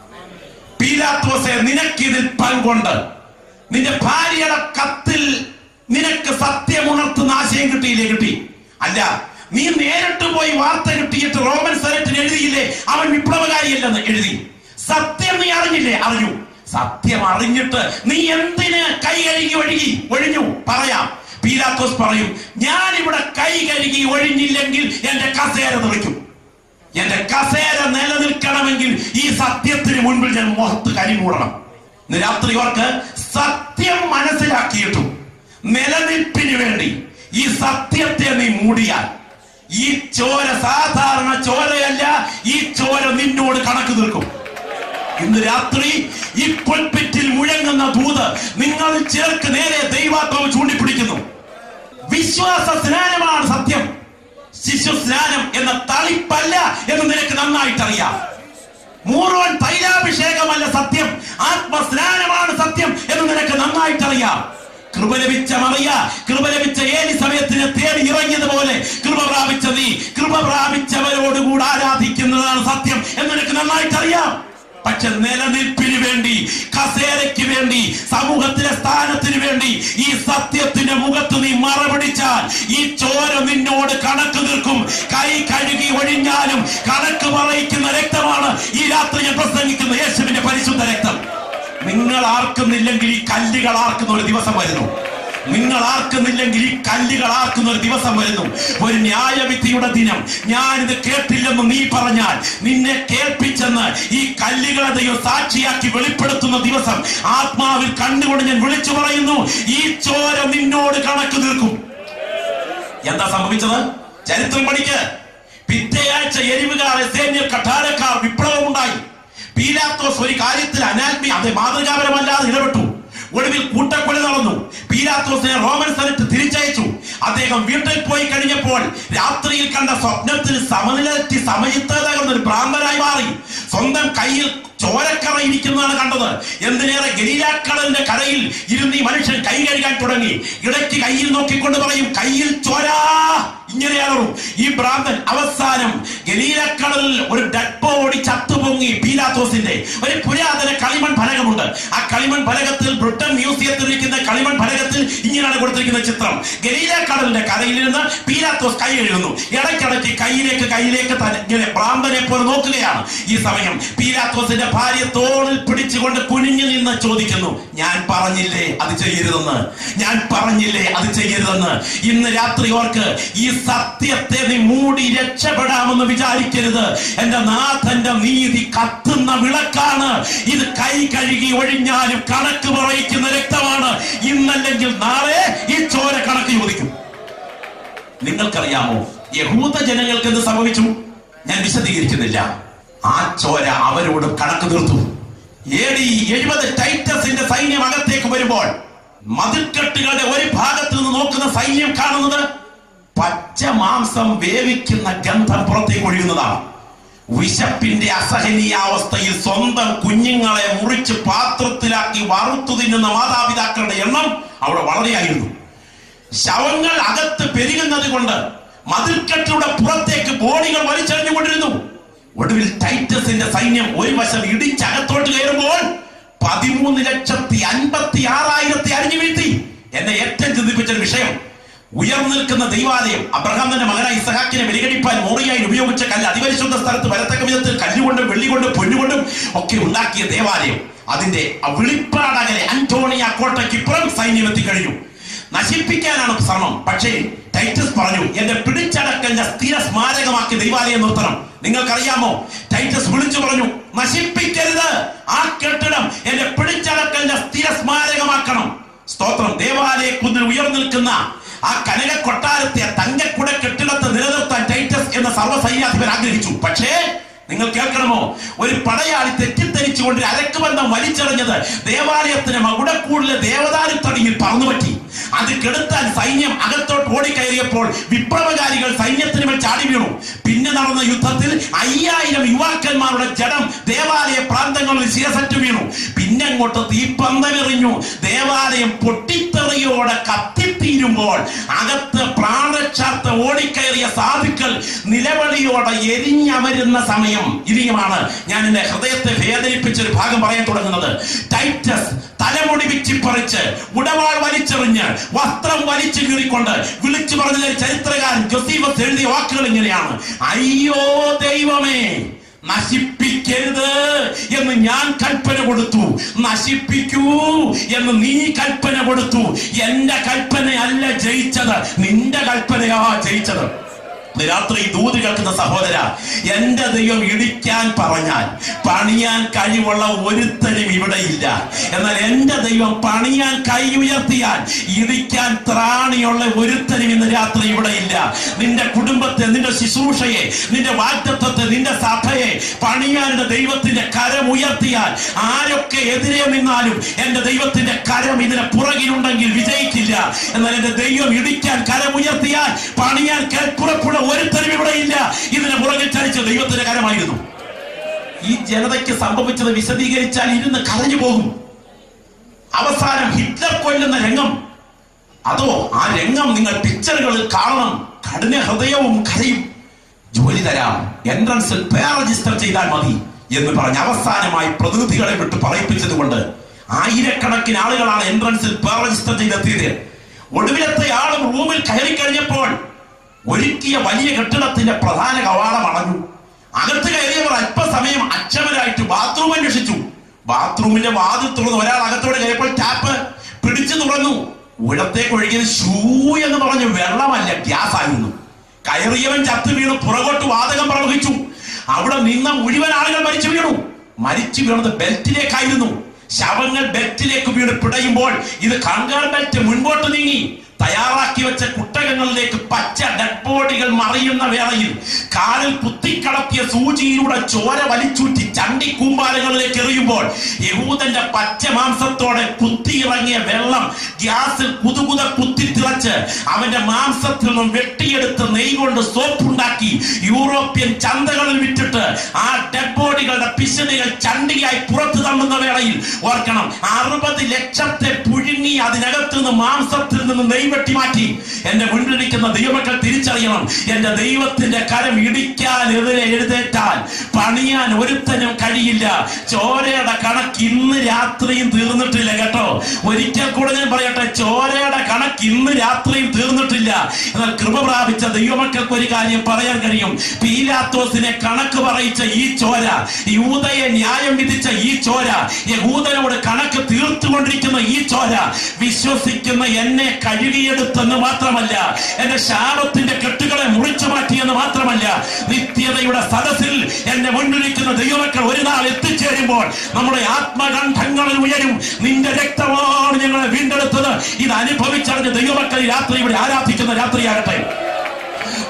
പീലാത്തോസേ, നിനക്കിതിൽ പങ്കുണ്ട്. നിന്റെ ഭാര്യയുടെ കത്തിൽ നിനക്ക് സത്യമുണർത്തുന്ന ആശയം കിട്ടിയില്ലേ? കിട്ടി. അല്ല, നീ നേരിട്ട് പോയി വാർത്ത കിട്ടിയിട്ട് റോമൻ സെനറ്റിന് എഴുതിയില്ലേ അവൻ വിപ്ലവകാരിയല്ലെന്ന്? എഴുതി. സത്യം നീ അറിഞ്ഞില്ലേ? അറിഞ്ഞു. സത്യം അറിഞ്ഞിട്ട് നീ എന്തിന് കൈ കഴുകി ഒഴുകി ഒഴിഞ്ഞു? പറയാം. പീലാത്തോസ് പറയും, ഞാൻ ഇവിടെ കൈ കഴുകി ഒഴിഞ്ഞില്ലെങ്കിൽ എന്റെ കസേര തെറിക്കും. എന്റെ കസേര നിലനിൽക്കണമെങ്കിൽ ഈ സത്യത്തിന് മുൻപിൽ ഞാൻ മുഖത്ത് കരിമൂടണം. ഇന്ന് രാത്രി അവർക്ക് സത്യം മനസ്സിലാക്കിയിട്ടും നിലനിൽപ്പിന് വേണ്ടി ഈ സത്യത്തെ നീ മൂടിയാൽ ഈ ചോര സാധാരണ ചോരയല്ല, ഈ ചോര നിന്നോട് കണക്ക് തീർക്കും. ഇന്ന് രാത്രി ഈ പുൽപിറ്റിൽ മുഴങ്ങുന്ന ദൂത് നിങ്ങൾ ചിലർക്ക് നേരെ ദൈവാത്മാവ് ചൂണ്ടിപ്പിടിക്കുന്നു. വിശ്വാസ സ്നാനമാണ് സത്യം, ശിശു സ്നാനം എന്ന തളിപ്പല്ല എന്ന് നിനക്ക് നന്നായിട്ടറിയാം. മൂറോൻ തൈലാഭിഷേകമല്ല സത്യം, ആത്മസ്നാനമാണ് സത്യം എന്ന് നിനക്ക് നന്നായിട്ടറിയാം. കൃപ ലഭിച്ച മറിയ, കൃപ ലഭിച്ച ഏലി സമയത്തിന് തേടി ഇറങ്ങിയതുപോലെ കൃപ പ്രാപിച്ച നീ കൃപ പ്രാപിച്ചവരോടുകൂടി ആരാധിക്കുന്നതാണ് സത്യം എന്ന് നിനക്ക് നന്നായിട്ടറിയാം. പക്ഷെ നിലനിൽപ്പിന് വേണ്ടി, കസേരയ്ക്ക് വേണ്ടി, സമൂഹത്തിലെ സ്ഥാനത്തിന് വേണ്ടി ഈ സത്യത്തിന്റെ മുഖത്ത് നീ മറപിടിച്ചാൽ ഈ ചോര നിന്നോട് കണക്ക് തീർക്കും. കൈ കഴുകി ഒഴിഞ്ഞാലും കണക്ക് പറയിക്കുന്ന രക്തമാണ് ഈ രാത്രി ഞാൻ പ്രസംഗിക്കുന്ന യേശുവിന്റെ പരിശുദ്ധ രക്തം. നിങ്ങൾ ആർക്കുന്നില്ലെങ്കിൽ ഈ കല്ലുകൾ ആർക്കുന്ന ഒരു ദിവസം വരുന്നു. നിങ്ങൾ ആർക്കുന്നില്ലെങ്കിൽ ഈ കല്ലുകൾ ആർക്കുന്ന ഒരു ദിവസം വരുന്നു. ഒരു ന്യായവിധിയുടെ ദിനം. ഞാനിത് കേട്ടില്ലെന്ന് നീ പറഞ്ഞാൽ നിന്നെ കേൾപ്പിച്ചെന്ന് ഈ കല്ലുകളെ ദൈവം സാക്ഷിയാക്കി വെളിപ്പെടുത്തുന്ന ദിവസം ആത്മാവിൽ കണ്ടുകൊണ്ട് ഞാൻ വിളിച്ചു പറയുന്നു, ഈ ചോര നിന്നോട് കണക്ക് തീർക്കും. എന്താ സംഭവിച്ചത്? ചരിത്രം പഠിക്ക്. പിറ്റേയാഴ്ച എരിവുകാരെ സൈന്യ കഠാരക്കാർ വിപ്ലവമുണ്ടായി. പീലാത്തോസ് ഒരു കാര്യത്തിൽ അനാത്മീയ, അത് മാതൃകാപരമല്ലാതെ ഇടപെട്ടു. ഒടുവിൽ കൂട്ടക്കൊല നടന്നു. പീലാത്തോസിനെ റോമൻ സെനറ്റ് തിരിച്ചയച്ചു. അദ്ദേഹം വീട്ടിൽ പോയി കഴിഞ്ഞപ്പോൾ രാത്രിയിൽ കണ്ട സ്വപ്നത്തിൽ സമനിലറ്റി സമയത്തേതാകുന്ന ഒരു ഭ്രാന്തനായി മാറി. സ്വന്തം കയ്യിൽ ചോരക്കറ ഇരിക്കുന്നതാണ് കണ്ടത്. എന്തിനേറെ ഗലീലാക്കടലിന്റെ കരയിൽ ഇരുന്ന് ഈ മനുഷ്യൻ കൈ കഴുകാൻ തുടങ്ങി. ഇടയ്ക്ക് കയ്യിൽ നോക്കിക്കൊണ്ട് പറയും, കയ്യിൽ ചോര. ഇങ്ങനെയാണോ ഈ ഭ്രാന്തൻ? അവസാനം ഗലീലക്കടലിൽ ഒരു ഡെഡ് ബോഡി ചത്തുപൊങ്ങി. പീലാത്തോസിന്റെ ഒരു പുരാതന കളിമൺ ഫലകമുണ്ട്. ആ കളിമൺ ഫലകത്തിൽ ബ്രിട്ടൻ മ്യൂസിയത്തിൽ ഇരിക്കുന്ന കളിമൺ ഫലകത്തിൽ ഇങ്ങനെയാണ് കൊടുത്തിരിക്കുന്ന ചിത്രം. ഗലീലക്കടലിന്റെ കരയിലിരുന്ന് പീലാത്തോസ് കൈ എഴുതുന്നു. ഇടയ്ക്കിടയ്ക്ക് കയ്യിലേക്ക് കയ്യിലേക്ക് ഇങ്ങനെ ഭ്രാന്തനെ പോലെ നോക്കുകയാണ്. ഈ സമയം പീലാത്തോസിന്റെ ഭാര്യ തോളിൽ പിടിച്ചുകൊണ്ട് കുനിഞ്ഞു നിന്ന് ചോദിക്കുന്നു, ഞാൻ പറഞ്ഞില്ലേ അത് ചെയ്യരുതെന്ന്? ഞാൻ പറഞ്ഞില്ലേ അത് ചെയ്യരുതെന്ന്? ഇന്ന് രാത്രി ഓർക്ക്, ഈ സത്യത്തെ നീ മൂടി രക്ഷപ്പെടാമെന്ന് വിചാരിക്കരുത്. എന്റെ നാഥന്റെ നീതി കത്തുന്ന വിളക്കാണ്. ഇത് കൈ കഴുകി ഒഴിഞ്ഞാലും കണക്ക് പറയിക്കുന്ന രക്തമാണ്. ഇന്നല്ലെങ്കിൽ നാളെ ഈ ചോര കണക്ക് ചോദിക്കും. നിങ്ങൾക്കറിയാമോ യഹൂദ ജനങ്ങൾക്ക് എന്ത് സംഭവിച്ചു? ഞാൻ വിശദീകരിക്കുന്നില്ല. ആ ചോര അവരോട് കണക്ക് തീർത്തു. എ ഡി എഴുപത് ടൈറ്റസിന്റെ സൈന്യം അകത്തേക്ക് വരുമ്പോൾ മതിൽക്കെട്ടുകളുടെ ഒരു ഭാഗത്ത് നിന്ന് നോക്കുന്ന സൈന്യം കാണുന്നത് പച്ച മാംസം വേവിക്കുന്ന ഗന്ധം പുറത്തേക്ക് ഒഴുകുന്നതാണ്. വിശപ്പിന്റെ അസഹനീയാവസ്ഥയിൽ സ്വന്തം കുഞ്ഞുങ്ങളെ മുറിച്ച് പാത്രത്തിലാക്കി വറുത്തു തിന്നുന്ന മാതാപിതാക്കളുടെ എണ്ണം അവിടെ വളരെയായിരുന്നു. ശവങ്ങൾ അകത്ത് പെരുകുന്നത് കൊണ്ട് മതിൽക്കെട്ടിലൂടെ പുറത്തേക്ക് ബോഡികൾ വലിച്ചെറിഞ്ഞുകൊണ്ടിരുന്നു. ഒടുവിൽ ടൈറ്റസിന്റെ സൈന്യം ഒരു വശം ഇടിച്ചകത്തോട്ട് കയറുമ്പോൾ പതിമൂന്ന് ലക്ഷത്തി അൻപത്തി ആറായിരത്തി അരിഞ്ഞു വീഴ്ത്തി. എന്നെ ഏറ്റവും ചിന്തിപ്പിച്ച ഒരു വിഷയം, ഉയർന്നു നിൽക്കുന്ന ദൈവാലയം, അബ്രഹാം തന്റെ മകനായ ഇസഹാക്കിനെ ബലികഴിപ്പാൻ മോറിയായി ഉപയോഗിച്ച കല്ല്, അതിപരിശുദ്ധ സ്ഥലത്ത് വരത്തക്ക വിധത്തിൽ കല്ലുകൊണ്ടും വെള്ളികൊണ്ടും പൊന്നുകൊണ്ടും ഒക്കെ ഉണ്ടാക്കിയ ദേവാലയം, അതിന്റെ വെളിപ്പാടകലെ അന്റോണിയ കോട്ടയ്ക്കിപ്പുറം സൈന്യം എത്തിക്കഴിഞ്ഞു. നശിപ്പിക്കാനാണ് ശ്രമം. പക്ഷേ ടൈറ്റസ് പറഞ്ഞു, എന്റെ പിടിച്ചടക്കലിന്റെ സ്ഥിര സ്മാരകമാക്കി ദൈവാലയം നിർത്തണം. നിങ്ങൾക്കറിയാമോ, ടൈറ്റസ് വിളിച്ചു പറഞ്ഞു, നശിപ്പിക്കരുത്, ആ കെട്ടിടം എന്റെ പിടിച്ചടക്കലിന്റെ സ്ഥിര സ്മാരകമാക്കണം. സ്തോത്രം. ദേവാലയ കുന്നിൽ ഉയർന്നു നിൽക്കുന്ന ആ കനക കൊട്ടാരത്തെ തങ്കക്കുട കെട്ടിടത്തെ നിലനിർത്താൻ ടൈറ്റസ് എന്ന സർവ്വസൈന്യാധിപൻ ആഗ്രഹിച്ചു. പക്ഷേ നിങ്ങൾ കേൾക്കണമോ, ഒരു പടയാളി തെറ്റിദ്ധരിച്ചുകൊണ്ട് അരക്കുബന്ധം വലിച്ചെറിഞ്ഞത് ദേവാലയത്തിന് മകുടക്കൂടിലെ ദേവദാരുത്തടിയിൽ പറന്നുപറ്റി. അത് കെടുത്താൻ സൈന്യം അകത്തോട്ട് ഓടിക്കയറിയപ്പോൾ വിപ്ലവകാരികൾ സൈന്യത്തിന് മേൽ ചാടി വീണു. പിന്നെ നടന്ന യുദ്ധത്തിൽ അയ്യായിരം യുവാക്കന്മാരുടെ ജഡം ദേവാലയ പ്രാന്തങ്ങളിൽ ശിരസറ്റു വീണു. പിന്നെ അങ്ങോട്ട് തീപ്പന്തമെറിഞ്ഞു. ദേവാലയം പൊട്ടിത്തെറിയോടെ കത്തിത്തീരുമ്പോൾ അകത്ത് പ്രാണരക്ഷാർത്ഥ ഓടിക്കയറിയ സാധുക്കൾ നിലവിളിയോടെ എരിഞ്ഞമരുന്ന സമയം ഇനിയുമാണ് ഞാൻ എന്റെ ഹൃദയത്തെ വേദനിപ്പിച്ച ഒരു ഭാഗം പറയാൻ തുടങ്ങുന്നത്. ടൈറ്റസ് തലമുടി വിച്ചിപ്പറിച്ച് ഉടവാൾ വലിച്ചെറിഞ്ഞ് വസ്ത്രം വലിച്ചു കീറിക്കൊണ്ട് വിളിച്ചു പറഞ്ഞ ചരിത്രകാരൻ ജോസീഫസ് എഴുതിയ വാക്കുകൾ ഇങ്ങനെയാണ്: അയ്യോ ദൈവമേ, നശിപ്പിക്കരുത് എന്ന് ഞാൻ കൽപ്പന കൊടുത്തു, നശിപ്പിക്കൂ എന്ന് നീ കൽപ്പന കൊടുത്തു. എന്റെ കൽപ്പനയല്ല ജയിച്ചത്, നിന്റെ കൽപ്പനയാ ജയിച്ചത്. രാത്രി ദൂത് കേൾക്കുന്ന സഹോദര, എന്റെ ദൈവം ഇടിക്കാൻ പറഞ്ഞാൽ പണിയാൻ കഴിവുള്ള ഒരുത്തരും ഇവിടെ ഇല്ല. എന്നാൽ എന്റെ ദൈവം പണിയാൻ കൈ ഉയർത്തിയാൽ ഇടിക്കാൻ ത്രാണിയുള്ള ഒരുത്തരും ഇന്ന് രാത്രി ഇവിടെ ഇല്ല. നിന്റെ കുടുംബത്തെ, നിന്റെ ശുശ്രൂഷയെ, നിന്റെ വാഗ്ദത്തത്തെ, നിന്റെ സഭയെ പണിയാൻ ദൈവത്തിന്റെ കരം ഉയർത്തിയാൽ ആരൊക്കെ എതിരെ നിന്നാലും എന്റെ ദൈവത്തിന്റെ കരം ഇതിന് പുറകിലുണ്ടെങ്കിൽ വിജയിക്കില്ല. എന്നാൽ എന്റെ ദൈവം ഇടിക്കാൻ കരം ഉയർത്തിയാൽ പണിയാൻ കേൾപ്പുറപ്പുള്ള ഒരുത്തരും ഇവിടെ ഇല്ല. ഇതിന് പുറകിൽ ചലിച്ച ദൈവത്തിന്റെ കരമായിരുന്നു. ഈ ജനതയ്ക്ക് സംഭവിച്ചത് വിശദീകരിച്ചാൽ ഇരുന്ന് കരഞ്ഞു പോകും. അവസാനം ഹിറ്റ്ലർ കൊല്ലുന്ന രംഗം, അതോ ആ രംഗം നിങ്ങൾ പിക്ചറുകളിൽ കാണണം. കഠിന ഹൃദയവും കരയും. ജോലി തരാം, എൻട്രൻസിൽ പേർ രജിസ്റ്റർ ചെയ്താൽ മതി എന്ന് പറഞ്ഞ് അവസാനമായി പ്രതിനിധികളെ വിട്ട് പറയിപ്പിച്ചത് കൊണ്ട് ആയിരക്കണക്കിന് ആളുകളാണ് എൻട്രൻസിൽ പേർ രജിസ്റ്റർ ചെയ്തെത്തിയത്. ഒടുവിലത്തെ ആളും റൂമിൽ കയറി കഴിഞ്ഞപ്പോൾ ഒരുക്കിയ വലിയ കെട്ടിടത്തിന്റെ പ്രധാന കവാടം അടഞ്ഞു. അകത്ത് കയറിയവർ അല്പസമയം അക്ഷമരായിട്ട് ബാത്റൂം അന്വേഷിച്ചു. ബാത്റൂമിന്റെ വാതിൽ തുറന്നു ഒരാൾ അകത്തോടെ കയറിയപ്പോൾ ടാപ്പ് പിടിച്ചു തുറന്നു. ഉഴത്തേക്ക് ഒഴുകിയത് ഷൂ എന്ന് പറഞ്ഞു വെള്ളമല്ല, ഗ്യാസ് ആയിരുന്നു. കയറിയവൻ ചത്തു വീണു, പുറകോട്ട് വാതകം പ്രവഹിച്ചു. അവിടെ നിന്ന മുഴുവൻ ആളുകൾ മരിച്ചു വീണു. മരിച്ചു വീണത് ബെൽറ്റിലേക്കായിരുന്നു. ശവങ്ങൾ ബെൽറ്റിലേക്ക് വീണ് പിടയുമ്പോൾ ഇത് കങ്കാൾ ബെൽറ്റ് മുൻപോട്ട് നീങ്ങി. തയ്യാറാക്കി വെച്ച കുട്ടകങ്ങളിലേക്ക് പച്ച ഡെഡ് ബോഡികൾ മറിയുന്ന വേളയിൽ കാലിൽ കുത്തിക്കടത്തിയ സൂചിയിലൂടെ ചോര വലിച്ചൂറ്റി ചണ്ടി കൂമ്പാലകളിലേക്ക് എറിയുമ്പോൾ യഹൂദന്റെ പച്ച മാംസത്തോടെ കുത്തിയിറങ്ങിയ വെള്ളം ഗ്യാസിൽ കുതുകുത കുത്തിത്തിളച്ച് അവന്റെ മാംസത്തിൽ നിന്നും വെട്ടിയെടുത്ത് നെയ് കൊണ്ട് സോപ്പുണ്ടാക്കി യൂറോപ്യൻ ചന്തകളിൽ വിറ്റിട്ട് ആ ഡെഡ് ബോഡികളുടെ പിശുനുകൾ ചണ്ടിയായി പുറത്തു തള്ളുന്ന വേളയിൽ ഓർക്കണം, അറുപത് ലക്ഷത്തെ പുഴുങ്ങി അതിനകത്ത് നിന്ന് മാംസത്തിൽ നിന്ന് നെയ് വെട്ടി മാറ്റി. എന്റെ മുന്നിലിരിക്കുന്ന ദൈവമക്കൾ തിരിച്ചറിയണം, എന്റെ ദൈവത്തിന്റെ കരം ഇടിക്കാൻ എതിരെ എഴുന്നേറ്റാൽ പണിയാൻ ഒരുത്തനും കഴിയില്ല. ചോരയുടെ കണക്ക് ഇന്ന് രാത്രിയും തീർന്നിട്ടില്ല കേട്ടോ. ഒരിക്കൽ കൂടെ ഞാൻ പറയട്ടെ, ചോരയുടെ കണക്ക് ഇന്ന് രാത്രിയും തീർന്നിട്ടില്ല. എന്നാൽ കൃപ പ്രാപിച്ച ദൈവമക്കൾക്ക് ഒരു കാര്യം പറയാൻ കഴിയും. പീലാത്തോസിനെ കണക്ക് പറയിച്ച ഈ ചോര, യൂദയെ ന്യായം വിധിച്ച ഈ ചോര, യഹൂദനോട് കണക്ക് തീർത്തുകൊണ്ടിരിക്കുന്ന ഈ ചോര വിശ്വസിക്കുന്ന എന്നെ കഴുകിയെടുത്തെന്ന് മാത്രമല്ല, എന്റെ ശാപത്തിന്റെ കെട്ടുകളെ മുറിച്ചു മാറ്റിയെന്ന് മാത്രമല്ല, നിത്യതയുടെ സദസ്സിൽ എന്റെ മുന്നിലിരിക്കുന്ന ദൈവമക്കൾ ഒരു നാൾ എത്തിച്ചേരുമ്പോൾ നമ്മുടെ ആത്മകണ്ഠങ്ങളിൽ ഉയരും, നിന്റെ രക്തമാണ് ഞങ്ങളെ വീണ്ടെടുത്തത്. ഇത് അനുഭവിച്ചറിഞ്ഞ ദൈവമക്കൾ ഈ രാത്രി ഇവിടെ ആരാധിക്കുന്ന രാത്രിയാകട്ടെ.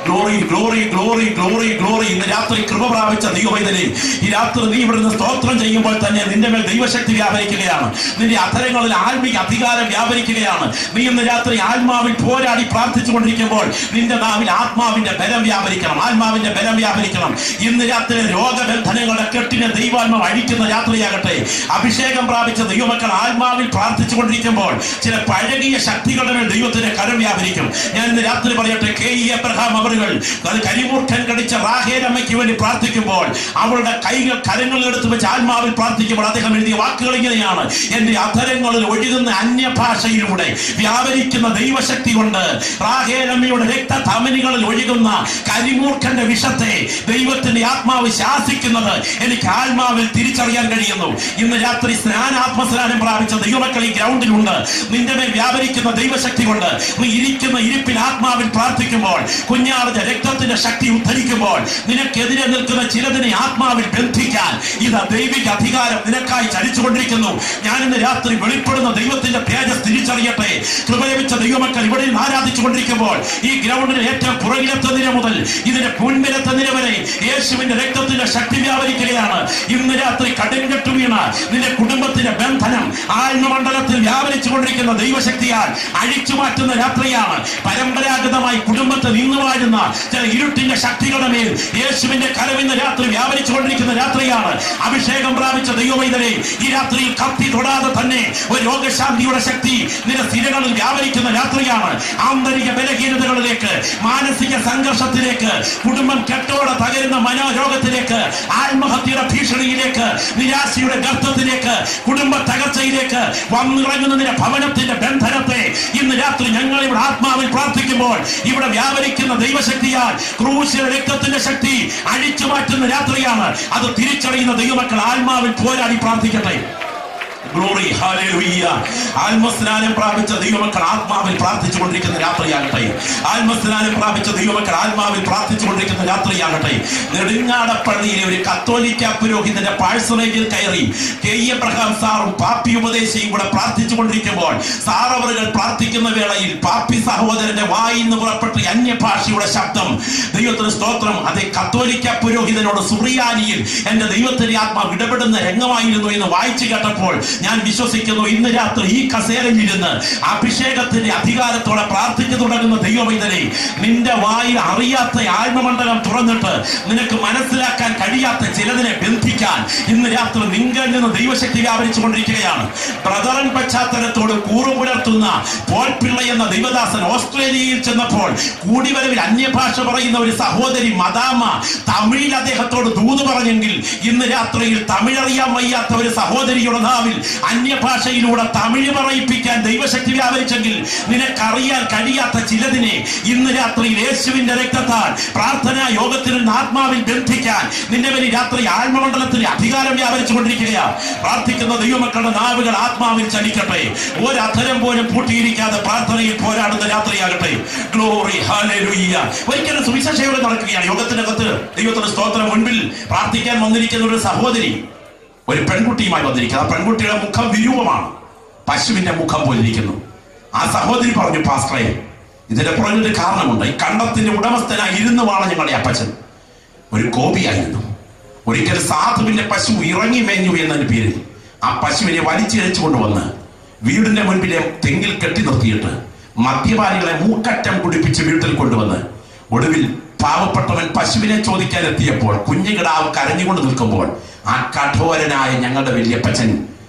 Glory glory glory glory glory. ഇന്ന് രാത്രി കൃപ പ്രാപിച്ച ദൈവവൈതലേ, ഈ രാത്രി നീ ഇവിടുന്ന് സ്തോത്രം ചെയ്യുമ്പോൾ തന്നെ നിന്റെ മേൽ ദൈവശക്തി വ്യാപരിക്കുകയാണ്. നിന്റെ അധരങ്ങളിൽ ആത്മീക അധികാരം വ്യാപരിക്കുകയാണ്. നീ ഇന്ന് രാത്രി ആത്മാവിൽ പോരാടി പ്രാർത്ഥിച്ചുകൊണ്ടിരിക്കുമ്പോൾ നിന്റെ നാവിൽ ആത്മാവിന്റെ ബലം വ്യാപരിക്കണം, ആത്മാവിന്റെ ബലം വ്യാപരിക്കണം. ഇന്ന് രാത്രി രോഗബന്ധനങ്ങളുടെ കെട്ടിനെ ദൈവാത്മാവ് അഴിക്കുന്ന രാത്രിയാകട്ടെ. അഭിഷേകം പ്രാപിച്ച ദൈവമക്കൾ ആത്മാവിൽ പ്രാർത്ഥിച്ചുകൊണ്ടിരിക്കുമ്പോൾ ചില പഴകിയ ശക്തികളുടെ മേൽ ദൈവത്തിന്റെ കരം വ്യാപരിക്കും. ഞാൻ ഇന്ന് രാത്രി പറയട്ടെ, കെ ഇ എബ്രഹാം അവറുകൾ അത് കരിമൂർഖൻ കടിച്ച റാഹേൽ അമ്മയ്ക്ക് വേണ്ടി പ്രാർത്ഥിക്കുമ്പോൾ അവളുടെ കൈകൾ കരങ്ങളിൽ എടുത്ത് വെച്ച് ആത്മാവിൽ പ്രാർത്ഥിക്കുമ്പോൾ അദ്ദേഹം എഴുതിയ വാക്കുകൾ ഇങ്ങനെയാണ്: എന്റെ അധരങ്ങളിൽ ഒഴുകുന്ന അന്യഭാഷയിലൂടെ വ്യാപരിക്കുന്ന ദൈവശക്തി കൊണ്ട് റാഹേൽ അമ്മയുടെ രക്തധമനികളിൽ ഒഴുകുന്ന കരിമൂർഖന്റെ വിഷത്തെ ദൈവത്തിന്റെ ആത്മാവ് ശാസിക്കുന്നത് എനിക്ക് ആത്മാവിൽ തിരിച്ചറിയാൻ കഴിയുന്നു. ഇന്ന് രാത്രി സ്നാനാത്മസ്നാനം പ്രാപിച്ച ദൈവമക്കൾ ഈ ഗ്രൗണ്ടിലുണ്ട്. നിന്റെ മേൽ വ്യാപരിക്കുന്ന ദൈവശക്തി കൊണ്ട് നീ ഇരിക്കുന്ന ഇരിപ്പിൽ ആത്മാവിൽ പ്രാർത്ഥിക്കുമ്പോൾ, കുഞ്ഞാർജ രക്തത്തിന്റെ ശക്തി ഉദ്ധരിക്കുമ്പോൾ, നിനക്കെതിരെ നിൽക്കുന്ന ചിലതിനെ ആത്മാവിൽ ബന്ധിക്കാൻ ഇതാ ദൈവിക അധികാരം നിനക്കായി ചലിച്ചുകൊണ്ടിരിക്കുന്നു. ഞാൻ ഇന്ന് രാത്രി വെളിപ്പെടുന്ന ദൈവത്തിന്റെ തേജസ് തിരിച്ചറിയട്ടെ. കൃപ ലഭിച്ച ദൈവമക്കൾ ഇവിടെ ആരാധിച്ചു കൊണ്ടിരിക്കുമ്പോൾ ഈ ഗ്രൗണ്ടിന് ഏറ്റവും പുറകിലത്തെ നിര മുതൽ ഇതിന്റെ മുൻപിലത്തെ നിര വരെ യേശുവിന്റെ രക്തത്തിന്റെ ശക്തി വ്യാപരിക്കുകയാണ്. ഇന്ന് രാത്രി കടുങ്കെട്ടു വീണ നിന്റെ കുടുംബത്തിന്റെ ബന്ധനം ആത്മമണ്ഡലത്തിൽ വ്യാപരിച്ചു കൊണ്ടിരിക്കുന്ന ദൈവശക്തിയാൽ അഴിച്ചു മാറ്റുന്ന രാത്രിയാണ്. പരമ്പരാഗതമായി കുടുംബത്തെ നിന്ന് വാഴുന്ന ചില ഇരുട്ടിന്റെ ശക്തികളുടെ മേൽ യേശുവിന്റെ കരം ഇന്ന് രാത്രി വ്യാപരിച്ചു കൊണ്ടിരിക്കുന്ന രാത്രിയാണ്. അഭിഷേകം പ്രാപിച്ച ദൈവവൈതലേ, ഈ രാത്രിയിൽ കത്തി തൊടാതെ തന്നെ ഒരു രോഗശാന്തിയുടെ ശക്തി നിന്റെ സ്ഥിരകളിൽ വ്യാപരിക്കുന്ന രാത്രിയാണ്. ആന്തരിക ബലഹീനതകളിലേക്ക്, മാനസിക സംഘർഷത്തിലേക്ക്, കുടുംബം കെട്ടോടെ തകരുന്ന മനോരോഗത്തിലേക്ക്, ആത്മഹത്യയുടെ ഭീഷണിയിലേക്ക്, നിരാശയുടെ ഗർത്തത്തിലേക്ക്, കുടുംബ തകർച്ചയിലേക്ക് വന്നിറങ്ങുന്ന നിന്റെ ഭവനത്തിന്റെ ബന്ധനത്തെ ഇന്ന് രാത്രി ഞങ്ങൾ ഇവിടെ ആത്മാവിൽ പ്രാർത്ഥിക്കുമ്പോൾ ഇവിടെ വ്യാപരിക്കുന്ന ദൈവശക്തിയാൽ ക്രൂശിലെ രക്തത്തിന്റെ ശക്തി അഴിച്ചു മാറ്റുന്ന രാത്രിയാണ്. അത് തിരിച്ചറിയുന്ന ദൈവമക്കൾ ആത്മാവിൽ പോരാടി പ്രാർത്ഥിക്കട്ടെ. Glory, hallelujah. ആത്മസ്നാനം പ്രാപിച്ച ദൈവമക്കൾ ആത്മാവിൽ പ്രാർത്ഥിച്ചുകൊണ്ടിരിക്കുന്ന രാത്രിയാകട്ടെ. ആത്മസ്നാനം പ്രാപിച്ച ദൈവമക്കൾ ആത്മാവിൽ പ്രാർത്ഥിച്ചുകൊണ്ടിരിക്കുന്ന രാത്രിയാകട്ടെ. നെടുങ്ങാടപ്പള്ളിയിലെ ഒരു കത്തോലിക്ക പുരോഹിതന്റെ പാഴ്സണേജിൽ കയറി കെ ഇ എബ്രഹാം സാറും പാപ്പി ഉപദേശിയും കൂടെ പ്രാർത്ഥിച്ചുകൊണ്ടിരിക്കുമ്പോൾ സാർ അവറുകൾ പ്രാർത്ഥിക്കുന്ന വേളയിൽ പാപ്പി സഹോദരന്റെ വായിൽ നിന്ന് പുറപ്പെട്ട അന്യഭാഷയുടെ ശബ്ദം, ദൈവത്തിന് സ്തോത്രം, അതേ കത്തോലിക്ക പുരോഹിതനോട് സുറിയാനിയിൽ എന്റെ ദൈവത്തിന്റെ ആത്മാവ് ഇടപെടുന്ന രംഗമായിരുന്നു എന്ന് വായിച്ചു കേട്ടപ്പോൾ ഞാൻ വിശ്വസിക്കുന്നു ഇന്ന് രാത്രി ഈ കസേരയിലിരുന്ന് അഭിഷേകത്തിന്റെ അധികാരത്തോടെ പ്രാർത്ഥിച്ചു തുടങ്ങുന്ന ദൈവവൈതലേ, നിന്റെ വായിൽ അറിയാത്ത ആത്മമണ്ഡലം തുറന്നിട്ട് നിനക്ക് മനസ്സിലാക്കാൻ കഴിയാത്ത ചിലതിനെ ബന്ധിക്കാൻ ഇന്ന് രാത്രി നിങ്ങൾ നിന്ന് ദൈവശക്തി വ്യാപരിച്ചു കൊണ്ടിരിക്കുകയാണ്. ബ്രദറൻ പശ്ചാത്തലത്തോട് കൂറു പുലർത്തുന്ന പോൾ പിള്ള എന്ന ദൈവദാസൻ ഓസ്ട്രേലിയയിൽ ചെന്നപ്പോൾ കൂടിവരവിൽ അന്യഭാഷ പറയുന്ന ഒരു സഹോദരി മദാമ തമിഴിൽ അദ്ദേഹത്തോട് ദൂത് പറഞ്ഞെങ്കിൽ ഇന്ന് രാത്രിയിൽ തമിഴറിയാൻ വയ്യാത്ത ഒരു സഹോദരിയുടെ നാവിൽ അന്യഭാഷയിലൂടെ തമിഴ് പറയിപ്പിക്കാൻ ദൈവശക്തി വ്യാപരിച്ചെങ്കിൽ നിനക്കറിയാൻ കഴിയാത്ത ചിലതിനെ ഇന്ന് രാത്രി യേശുവിന്റെ രക്തത്താൽ പ്രാർത്ഥനാ യോഗത്തിൽ നിന്ന് ആത്മാവിൽ ബന്ധിക്കാൻ നിന്റെ വലിയ രാത്രി ആത്മമണ്ഡലത്തിൽ അധികാരം വ്യാപരിച്ചു കൊണ്ടിരിക്കുകയാണ്. പ്രാർത്ഥിക്കുന്ന ദൈവമക്കളുടെ നാവുകൾ ആത്മാവിൽ ചലിക്കട്ടെ. ഒരധരം പോലും പൂട്ടിയിരിക്കാതെ പ്രാർത്ഥനയിൽ പോരാടുന്ന രാത്രിയാകട്ടെ. Glory, hallelujah. ഒരിക്കലും സുവിശേഷയോടെ നടക്കുകയാണ് യോഗത്തിനകത്ത്. ദൈവത്തിന്റെ സ്തോത്രം, മുൻപിൽ പ്രാർത്ഥിക്കാൻ വന്നിരിക്കുന്ന ഒരു സഹോദരി ഒരു പെൺകുട്ടിയുമായി വന്നിരിക്കുന്നത്. ആ പെൺകുട്ടിയുടെ മുഖം വിരൂപമാണ്, പശുവിന്റെ മുഖം പോലിരിക്കുന്നു. ആ സഹോദരി പറഞ്ഞു, പാസ്റ്ററെ, ഇതിന്റെ പുറകിലൊരു കാരണമുണ്ട്. ഈ കണ്ടത്തിന്റെ ഉടമസ്ഥനായി ഇരുന്നുമാണ് ഞങ്ങളുടെ അപ്പച്ചൻ. ഒരു കോപിയായിരുന്നു. ഒരിക്കൽ സാധുവിന്റെ പശു ഇറങ്ങി മേഞ്ഞു എന്നതിന്റെ പേരിൽ ആ പശുവിനെ വലിച്ചിഴച്ചു കൊണ്ടുവന്ന് വീടിന്റെ മുൻപിലെ തെങ്ങിൽ കെട്ടി നിർത്തിയിട്ട് മദ്യപാനികളെ മൂക്കറ്റം കുടിപ്പിച്ച് വീട്ടിൽ കൊണ്ടുവന്ന് ഒടുവിൽ പാവപ്പെട്ടവൻ പശുവിനെ ചോദിക്കാൻ എത്തിയപ്പോൾ കുഞ്ഞുകിടാവ് കരഞ്ഞുകൊണ്ട് നിൽക്കുമ്പോൾ ആ കഠോരനായ ഞങ്ങളുടെ വല്യപ്പച്ചൻ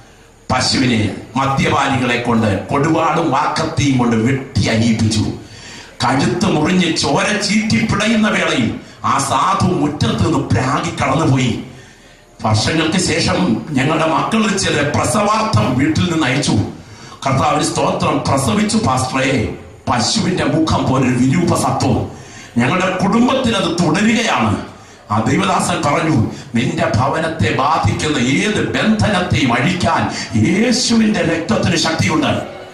പശുവിനെ മദ്യപാനികളെ കൊണ്ട് കൊടുവാടും വാക്കത്തിയും കൊണ്ട് വെട്ടി അനിയിപ്പിച്ചു. കഴുത്ത് മുറിഞ്ഞ് ചോര ചീറ്റി പിടയുന്ന വേളയിൽ ആ സാധു മുറ്റത്ത് നിന്ന് പ്രാഗി കടന്നുപോയി. വർഷങ്ങൾക്ക് ശേഷം ഞങ്ങളുടെ മക്കളിൽ ചില പ്രസവാർത്ഥം വീട്ടിൽ നിന്ന് അയച്ചു. കർത്താവിന് സ്തോത്രം, പ്രസവിച്ചു പാസ്റ്ററെ. പശുവിന്റെ മുഖം പോലൊരു വിരൂപ സത്വം ഞങ്ങളുടെ കുടുംബത്തിൽ അത് തുടരുകയാണ്. ആ ദൈവദാസൻ പറഞ്ഞു, നിന്റെ ഭവനത്തെ ബാധിക്കുന്ന ഏത് ബന്ധനത്തെയും അഴിക്കാൻ യേശുവിന്റെ രക്തത്തിന് ശക്തിയുണ്ട്.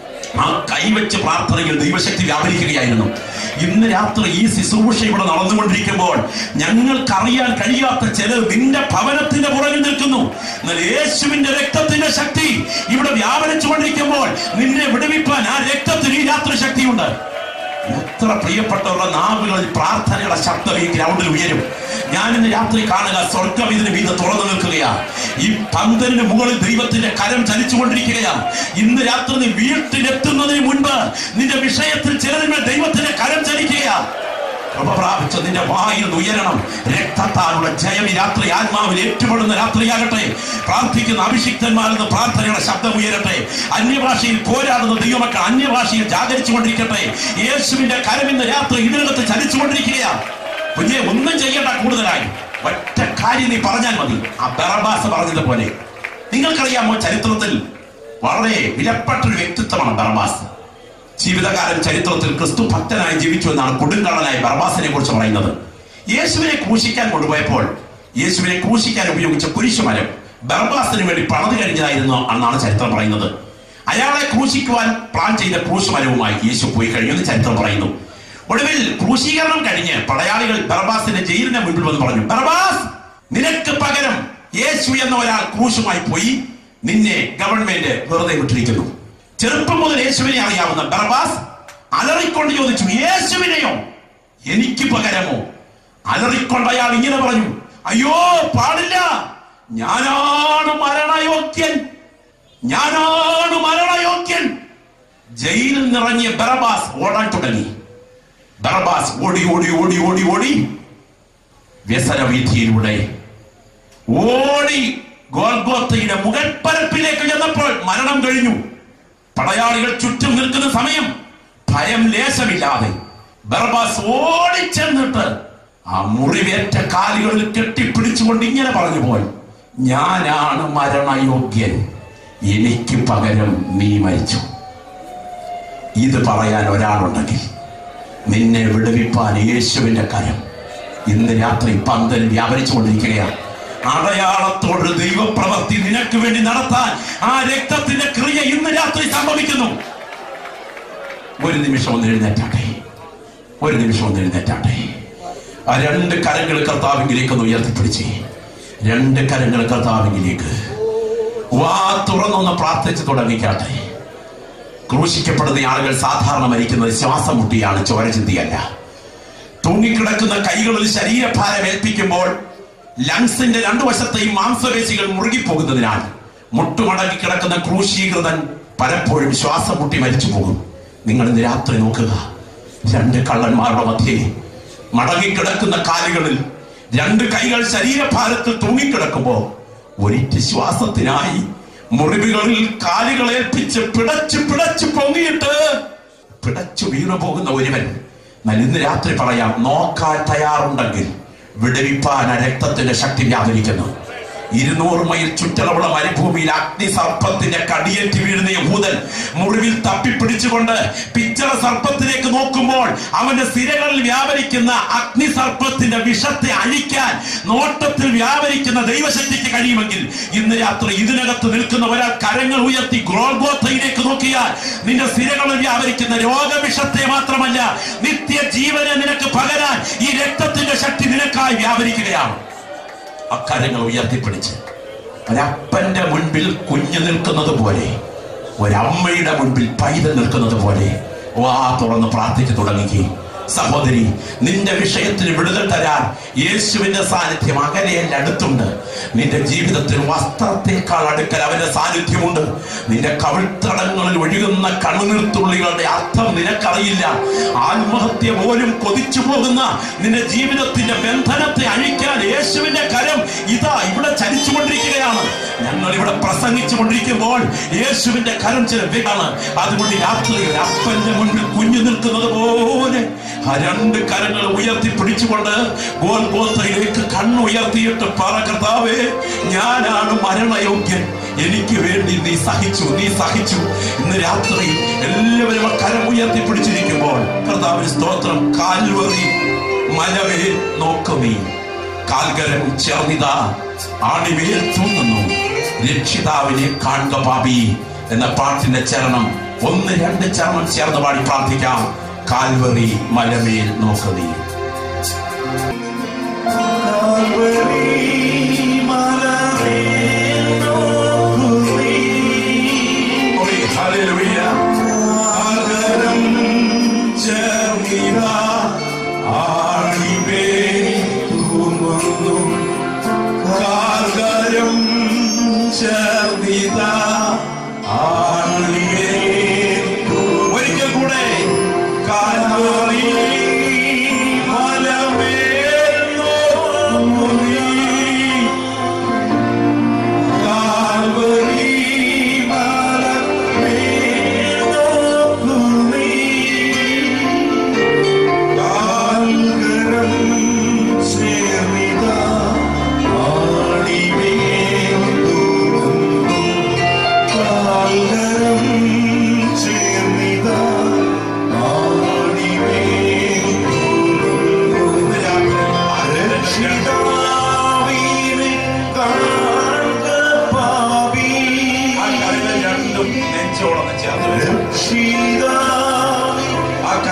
ആ കൈവച്ച് പ്രാർത്ഥനയിൽ ദൈവശക്തി വ്യാപരിക്കുകയായിരുന്നു. ഇന്ന് രാത്രി ഈ ശുശ്രൂഷ ഇവിടെ നടന്നുകൊണ്ടിരിക്കുമ്പോൾ ഞങ്ങൾക്കറിയാൻ കഴിയാത്ത ചിലർ നിന്റെ ഭവനത്തിന്റെ പുറകിൽ നിൽക്കുന്നു. എന്നാൽ യേശുവിന്റെ രക്തത്തിന്റെ ശക്തി ഇവിടെ വ്യാപരിച്ചുകൊണ്ടിരിക്കുമ്പോൾ നിന്നെ വിടുവിപ്പാൻ ആ രക്തത്തിന് ഈ രാത്രി ശക്തിയുണ്ട്. എത്ര പ്രിയപ്പെട്ടവരുടെ നാവുകളിൽ പ്രാർത്ഥനയുടെ ശബ്ദം ഈ ഗ്രൗണ്ടിൽ ഉയരും. ഞാൻ ഇന്ന് രാത്രി കാണുക, സ്വർഗം ഇതിന് വീട് തുറന്നു നിൽക്കുകയാണ്. ഈ പന്തലിന് മുകളിൽ ദൈവത്തിന്റെ കരം ചലിച്ചുകൊണ്ടിരിക്കുകയാണ്. ഇന്ന് രാത്രി നീ വീട്ടിലെത്തുന്നതിന് മുൻപ് നിന്റെ വിഷയത്തിൽ ചിലതിന്മേൽ ദൈവത്തിന്റെ കരം ചലിക്കുകയാണ്. കൃപ പ്രാപിച്ച നിന്റെ വായിൽ ഉയരണം. രക്തത്താലുള്ള ജയം ഈ രാത്രി ആത്മാവിൽ ഏറ്റുപെടുന്ന രാത്രിയാകട്ടെ. പ്രാർത്ഥിക്കുന്ന അഭിഷിക്തന്മാരിൽ നിന്ന് പ്രാർത്ഥനയുടെ ശബ്ദം ഉയരട്ടെ. അന്യഭാഷയിൽ പോരാടുന്ന ദൈവമക്കൾ അന്യഭാഷയിൽ ജാഗരിച്ചു കൊണ്ടിരിക്കട്ടെ. യേശുവിന്റെ കരം ഇന്ന് രാത്രി ഇതിനകത്ത് ചലിച്ചുകൊണ്ടിരിക്കുകയാണ്. കുഞ്ഞെ, ഒന്നും ചെയ്യേണ്ട കൂടുതലായി ഒറ്റ കാര്യം നീ പറഞ്ഞാൽ മതി. ആ ബറബ്ബാസ് പറഞ്ഞതുപോലെ, നിങ്ങൾക്കറിയാമോ, ചരിത്രത്തിൽ വളരെ വിലപ്പെട്ടൊരു വ്യക്തിത്വമാണ് ബറബ്ബാസ്. ജീവിതകാലം ചരിത്രത്തിൽ ക്രിസ്തു ഭക്തനായി ജീവിച്ചു എന്നാണ് കൊടുങ്കള്ളനായ ബറബ്ബാസിനെ കുറിച്ച് പറയുന്നത്. യേശുവിനെ ക്രൂശിക്കാൻ കൊണ്ടുപോയപ്പോൾ യേശുവിനെ ക്രൂശിക്കാൻ ഉപയോഗിച്ച കുരിശുമരം ബറബ്ബാസിന് വേണ്ടി പണിത് കഴിഞ്ഞതായിരുന്നു എന്നാണ് ചരിത്രം പറയുന്നത്. അയാളെ ക്രൂശിക്കുവാൻ പ്ലാൻ ചെയ്ത ക്രൂശുമരവുമായി യേശു പോയി കഴിഞ്ഞെന്ന് ചരിത്രം പറയുന്നു. ഒടുവിൽ ക്രൂശീകരണം കഴിഞ്ഞ് പടയാളികൾ ബറബ്ബാസിന്റെ ജയിലിന്റെ മുൻപിൽ വന്ന് പറഞ്ഞു, ബറബ്ബാസ്, നിനക്ക് പകരം യേശു എന്ന ഒരാൾ ക്രൂശുമായി പോയി, നിന്നെ ഗവൺമെന്റ് വെറുതെ വിട്ടിരിക്കുന്നു. ചെറുപ്പം മുതൽ യേശുവിനെ അറിയാവുന്ന ബറബ്ബാസ് അലറിക്കൊണ്ട് ചോദിച്ചു, യേശുവിനെയോ? എനിക്ക് പകരമോ? അലറിക്കൊണ്ട് അയാൾ ഇങ്ങനെ പറഞ്ഞു, അയ്യോ പാടില്ല, ഞാനാണ് മരണയോഗ്യൻ, ഞാനാണ് മരണയോഗ്യൻ. ജയിലിൽ നിറങ്ങിയ ബറബ്ബാസ് ഓടാൻ തുടങ്ങി. ബറബ്ബാസ് ഓടി ഓടി ഓടി ഓടി ഓടി വ്യസന വീഥിയിലൂടെ ഓടി ഗോൽഗോത്തയുടെ മുഖപ്പരപ്പിലേക്ക് ചെന്നപ്പോൾ മരണം കഴിഞ്ഞു. പടയാളികൾ ചുറ്റും നിൽക്കുന്ന സമയം ഭയം ലേശമില്ലാതെ ബറബ്ബാസ് ഓടിച്ചെന്നിട്ട് ആ മുറിവേറ്റ കാലുകളിൽ കെട്ടിപ്പിടിച്ചുകൊണ്ട് ഇങ്ങനെ പറഞ്ഞു പോയി, ഞാനാണ് മരണയോഗ്യൻ, എനിക്ക് പകരം നീ മരിച്ചു. ഇത് പറയാൻ ഒരാളുണ്ടെങ്കിൽ നിന്നെ വിടുവിപ്പാൻ യേശുവിന്റെ കരം ഇന്ന് രാത്രി പന്തൽ വ്യാപരിച്ചു കൊണ്ടിരിക്കുകയാണ്. അടയാളത്തോട് ദൈവപ്രവൃത്തി നിനക്ക് വേണ്ടി നടത്താൻ ആ രക്തത്തിന്റെ ക്രിയ ഇന്ന് രാത്രി സംഭവിക്കുന്നു. ഒരു നിമിഷം ഒന്ന് എഴുന്നേറ്റാട്ടെ, ഒരു നിമിഷം ഒന്ന് എഴുന്നേറ്റാട്ടെ. ആ രണ്ട് കരങ്ങൾ കർത്താവിലേക്ക് ഒന്ന് ഉയർത്തിപ്പിടിച്ച്, രണ്ട് കരങ്ങൾ കർത്താവിലേക്ക് വാ തുറന്നൊന്ന് പ്രാർത്ഥിച്ച് തുടങ്ങിക്കാട്ടെ. ക്രൂശിക്കപ്പെടുന്ന ആളുകൾ സാധാരണ മരിക്കുന്നത് ശ്വാസം മുട്ടിയാണ്, ചോര ചിന്തിയല്ല. തൂങ്ങിക്കിടക്കുന്ന കൈകളിൽ ശരീരഭാരം ഏൽപ്പിക്കുമ്പോൾ ലങ്സിന്റെ രണ്ടു വശത്തെയും മാംസപേശികൾ മുറുകിപ്പോകുന്നതിനാൽ മുട്ടുമടങ്ങി കിടക്കുന്ന ക്രൂശീകൃതൻ പലപ്പോഴും ശ്വാസം മുട്ടി മരിച്ചു പോകും. നിങ്ങൾ ഇന്ന് രാത്രി നോക്കുക, രണ്ട് കള്ളന്മാരുടെ മധ്യേ മടങ്ങിക്കിടക്കുന്ന കാലുകളിൽ രണ്ട് കൈകൾ ശരീരഭാരത്തിൽ തൂങ്ങിക്കിടക്കുമ്പോ ഒരിറ്റ് ശ്വാസത്തിനായി മുറിവുകളിൽ കാലുകൾ ഏൽപ്പിച്ച് പിടച്ചു പിടച്ചു പൊങ്ങിയിട്ട് പിടച്ചു വീണു പോകുന്ന ഒരുവൻ ഇന്ന് രാത്രി പറയാം, നോക്കാൻ തയ്യാറുണ്ടെങ്കിൽ വിടുവിപ്പാൻ രക്തത്തിന്റെ ശക്തി വ്യാപരിക്കുന്നു. ഇരുന്നൂറ് മൈൽ ചുറ്റളവുള്ള മരുഭൂമിയിൽ അഗ്നി സർപ്പത്തിന്റെ കടിയേറ്റ് വീഴുന്ന യഹൂദൻ മുറിവിൽ തപ്പിപ്പിടിച്ചുകൊണ്ട് പിച്ചള സർപ്പത്തിലേക്ക് നോക്കുമ്പോൾ അവന്റെ സിരകളിൽ വ്യാപരിക്കുന്ന അഗ്നി സർപ്പത്തിന്റെ വിഷത്തെ അഴിക്കാൻ നോട്ടത്തിൽ വ്യാപരിക്കുന്ന ദൈവശക്തിക്ക് കഴിയുമെങ്കിൽ ഇന്ന് രാത്രി ഇതിനകത്ത് നിൽക്കുന്ന ഒരാൾ കരങ്ങൾ ഉയർത്തി ഗോൽഗോത്തയിലേക്ക് നോക്കിയാൽ നിന്റെ സിരകളിൽ വ്യാപരിക്കുന്ന രോഗവിഷത്തെ മാത്രമല്ല, നിത്യ ജീവനെ നിനക്ക് പകരാൻ ഈ രക്തത്തിന്റെ ശക്തി നിനക്കായി വ്യാപരിക്കുകയാണ്. അക്കരങ്ങൾ ഉയർത്തിപ്പിടിച്ച് ഒരപ്പന്റെ മുൻപിൽ കുഞ്ഞു നിൽക്കുന്നത് പോലെ, ഒരമ്മയുടെ മുൻപിൽ പൈതൽ നിൽക്കുന്നത് പോലെ വാ തുറന്ന് പ്രാർത്ഥിച്ചു തുടങ്ങി. സഹോദരി, നിന്റെ വിഷയത്തിന് വിടുതൽ തരാൻ യേശുവിന്റെ സാന്നിധ്യം അകലെയല്ല, അടുത്തുണ്ട്. നിന്റെ ജീവിതത്തിൽ വസ്ത്രത്തെക്കാൾ അടുക്കൽ അവന്റെ സാന്നിധ്യമുണ്ട്. നിന്റെ കവിൾത്തടങ്ങളിൽ ഒഴുകുന്ന കണ്ണുനീർത്തുള്ളികളുടെ അർത്ഥം നിനക്കറിയില്ല. ആത്മഹത്യ പോലും കൊതിച്ചു പോകുന്ന നിന്റെ ജീവിതത്തിന്റെ ബന്ധനത്തെ അഴിക്കാൻ യേശുവിന്റെ കരം ഇതാ ഇവിടെ ചലിച്ചുകൊണ്ടിരിക്കുകയാണ്. ഞങ്ങൾ ഇവിടെ പ്രസംഗിച്ചു കൊണ്ടിരിക്കുമ്പോൾ യേശുവിന്റെ കരം ചില വേഗമാണ്. അതുകൊണ്ട് രാത്രിയിൽ അപ്പന്റെ മുൻപിൽ കുഞ്ഞു നിൽക്കുന്നത് പോലെ ആ രണ്ട് കരങ്ങൾ ഉയർത്തി പിടിച്ചുകൊണ്ട് ഗോൽഗോത്തയിലേക്ക് കണ്ണുയർത്തിയിട്ട് പറ, കർത്താവേ, ഞാനാണ് മരണയോഗ്യൻ, എനിക്ക് വേണ്ടി നീ സഹിച്ചു, നീ സഹിച്ചു. ഇന്ന് രാത്രി എല്ലാവരും ആ കരം ഉയർത്തി പിടിച്ചിരിക്കുമ്പോൾ കർത്താവിന് സ്തോത്രം. കാൽവറി മലവേ നോക്കുമീ, കാൽകരം ചേർന്നിതാ ആണിവേൽ തൂങ്ങുന്നു, രക്ഷിതാവിനെ കാണുക പാപി എന്ന പാട്ടിന്റെ ചരണം ഒന്ന് രണ്ട് ചരണം ചേർന്ന് പാടി പ്രാർത്ഥിക്കാം. കാൽവറി മലമേൽ നോക്കുമീ. Hallelujah.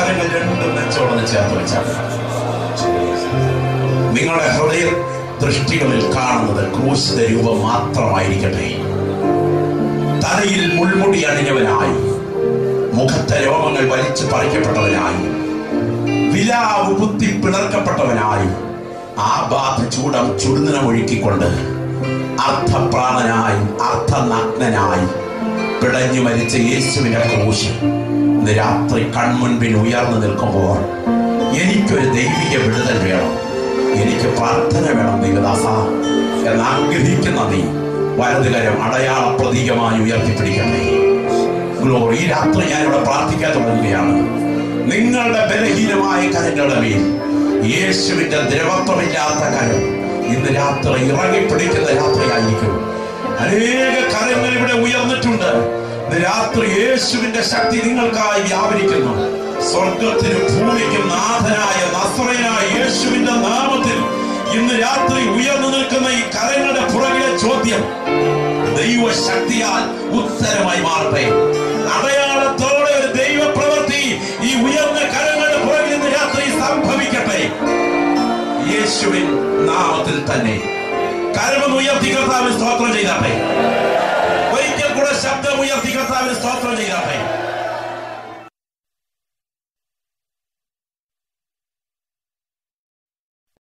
കരങ്ങൾ രണ്ടും നെഞ്ചോടൊന്ന് ചേർത്ത് വെച്ചാൽ നിങ്ങളുടെ ഹൃദയ ദൃഷ്ടികളിൽ കാണുന്നത് ക്രൂശിത രൂപം മാത്രമായിരിക്കട്ടെ. തലയിൽ മുൾമുടി അണിഞ്ഞവനായി, മുഖത്തെ രോമങ്ങൾ വലിച്ചു പറിക്കപ്പെട്ടവനായി, വിലാവ് കുത്തി പിളർക്കപ്പെട്ടവനായി, ആ ബാധ ചൂടം ചുടുനിറമൊഴുക്കിക്കൊണ്ട് അർത്ഥപ്രാണനായി അർത്ഥനഗ്നനായി പിടഞ്ഞു മരിച്ച യേശുവിന്റെ ക്രൂശ് ഇന്ന് രാത്രി കൺമുൻപിൽ ഉയർന്നു നിൽക്കുമ്പോൾ എനിക്കൊരു ദൈവിക വിടുതൽ വേണം, എനിക്ക് പ്രാർത്ഥന വേണം ദൈവദാസ എന്ന് ആഗ്രഹിക്കുന്ന നീ വലതുകരം അടയാള പ്രതീകമായി ഉയർത്തിപ്പിടിക്കട്ടെ. ഗ്ലോറി. ഈ രാത്രി ഞാനിവിടെ പ്രാർത്ഥിക്കാൻ തുടങ്ങുകയാണ്. നിങ്ങളുടെ ബലഹീനമായ കരങ്ങളുടെ മേൽ യേശുവിന്റെ ദ്രവത്വമില്ലാത്ത കരം ഇന്ന് രാത്രി ഇറങ്ങിപ്പിടിക്കുന്ന രാത്രിയായിരിക്കും. അനേക കരങ്ങൾ ഇവിടെ ഉയർന്നിട്ടുണ്ട്. ഇന്ന് രാത്രി യേശുവിന്റെ ശക്തി നിങ്ങൾക്കായി വ്യാപരിക്കുന്നു. സ്വർഗത്തിനും ഭൂമിക്കും നാഥനായ നസ്രയനായ യേശുവിന്റെ നാമത്തിൽ ഇന്ന് രാത്രി ഉയർന്നു നിൽക്കുന്ന ഈ കരങ്ങളുടെ പുറകിലെ ചോദ്യം ദൈവശക്തിയാൽ ഉത്തരമായി മാറട്ടെ. അടയാളത്തോടെ ഒരു ദൈവ പ്രവൃത്തി ഈ ഉയർന്ന കരങ്ങളുടെ പുറകിൽ ഇന്ന് രാത്രി സംഭവിക്കട്ടെ. യേശുവിൻ നാമത്തിൽ തന്നെ കരമൊന്ന് ഉയർത്തി കർത്താവിന് സ്തോത്രം ചെയ്താട്ടെ. ഒരിക്കൽ കൂടെ ശബ്ദം ഉയർത്തി കർത്താവിന് സ്തോത്രം ചെയ്താട്ടെ.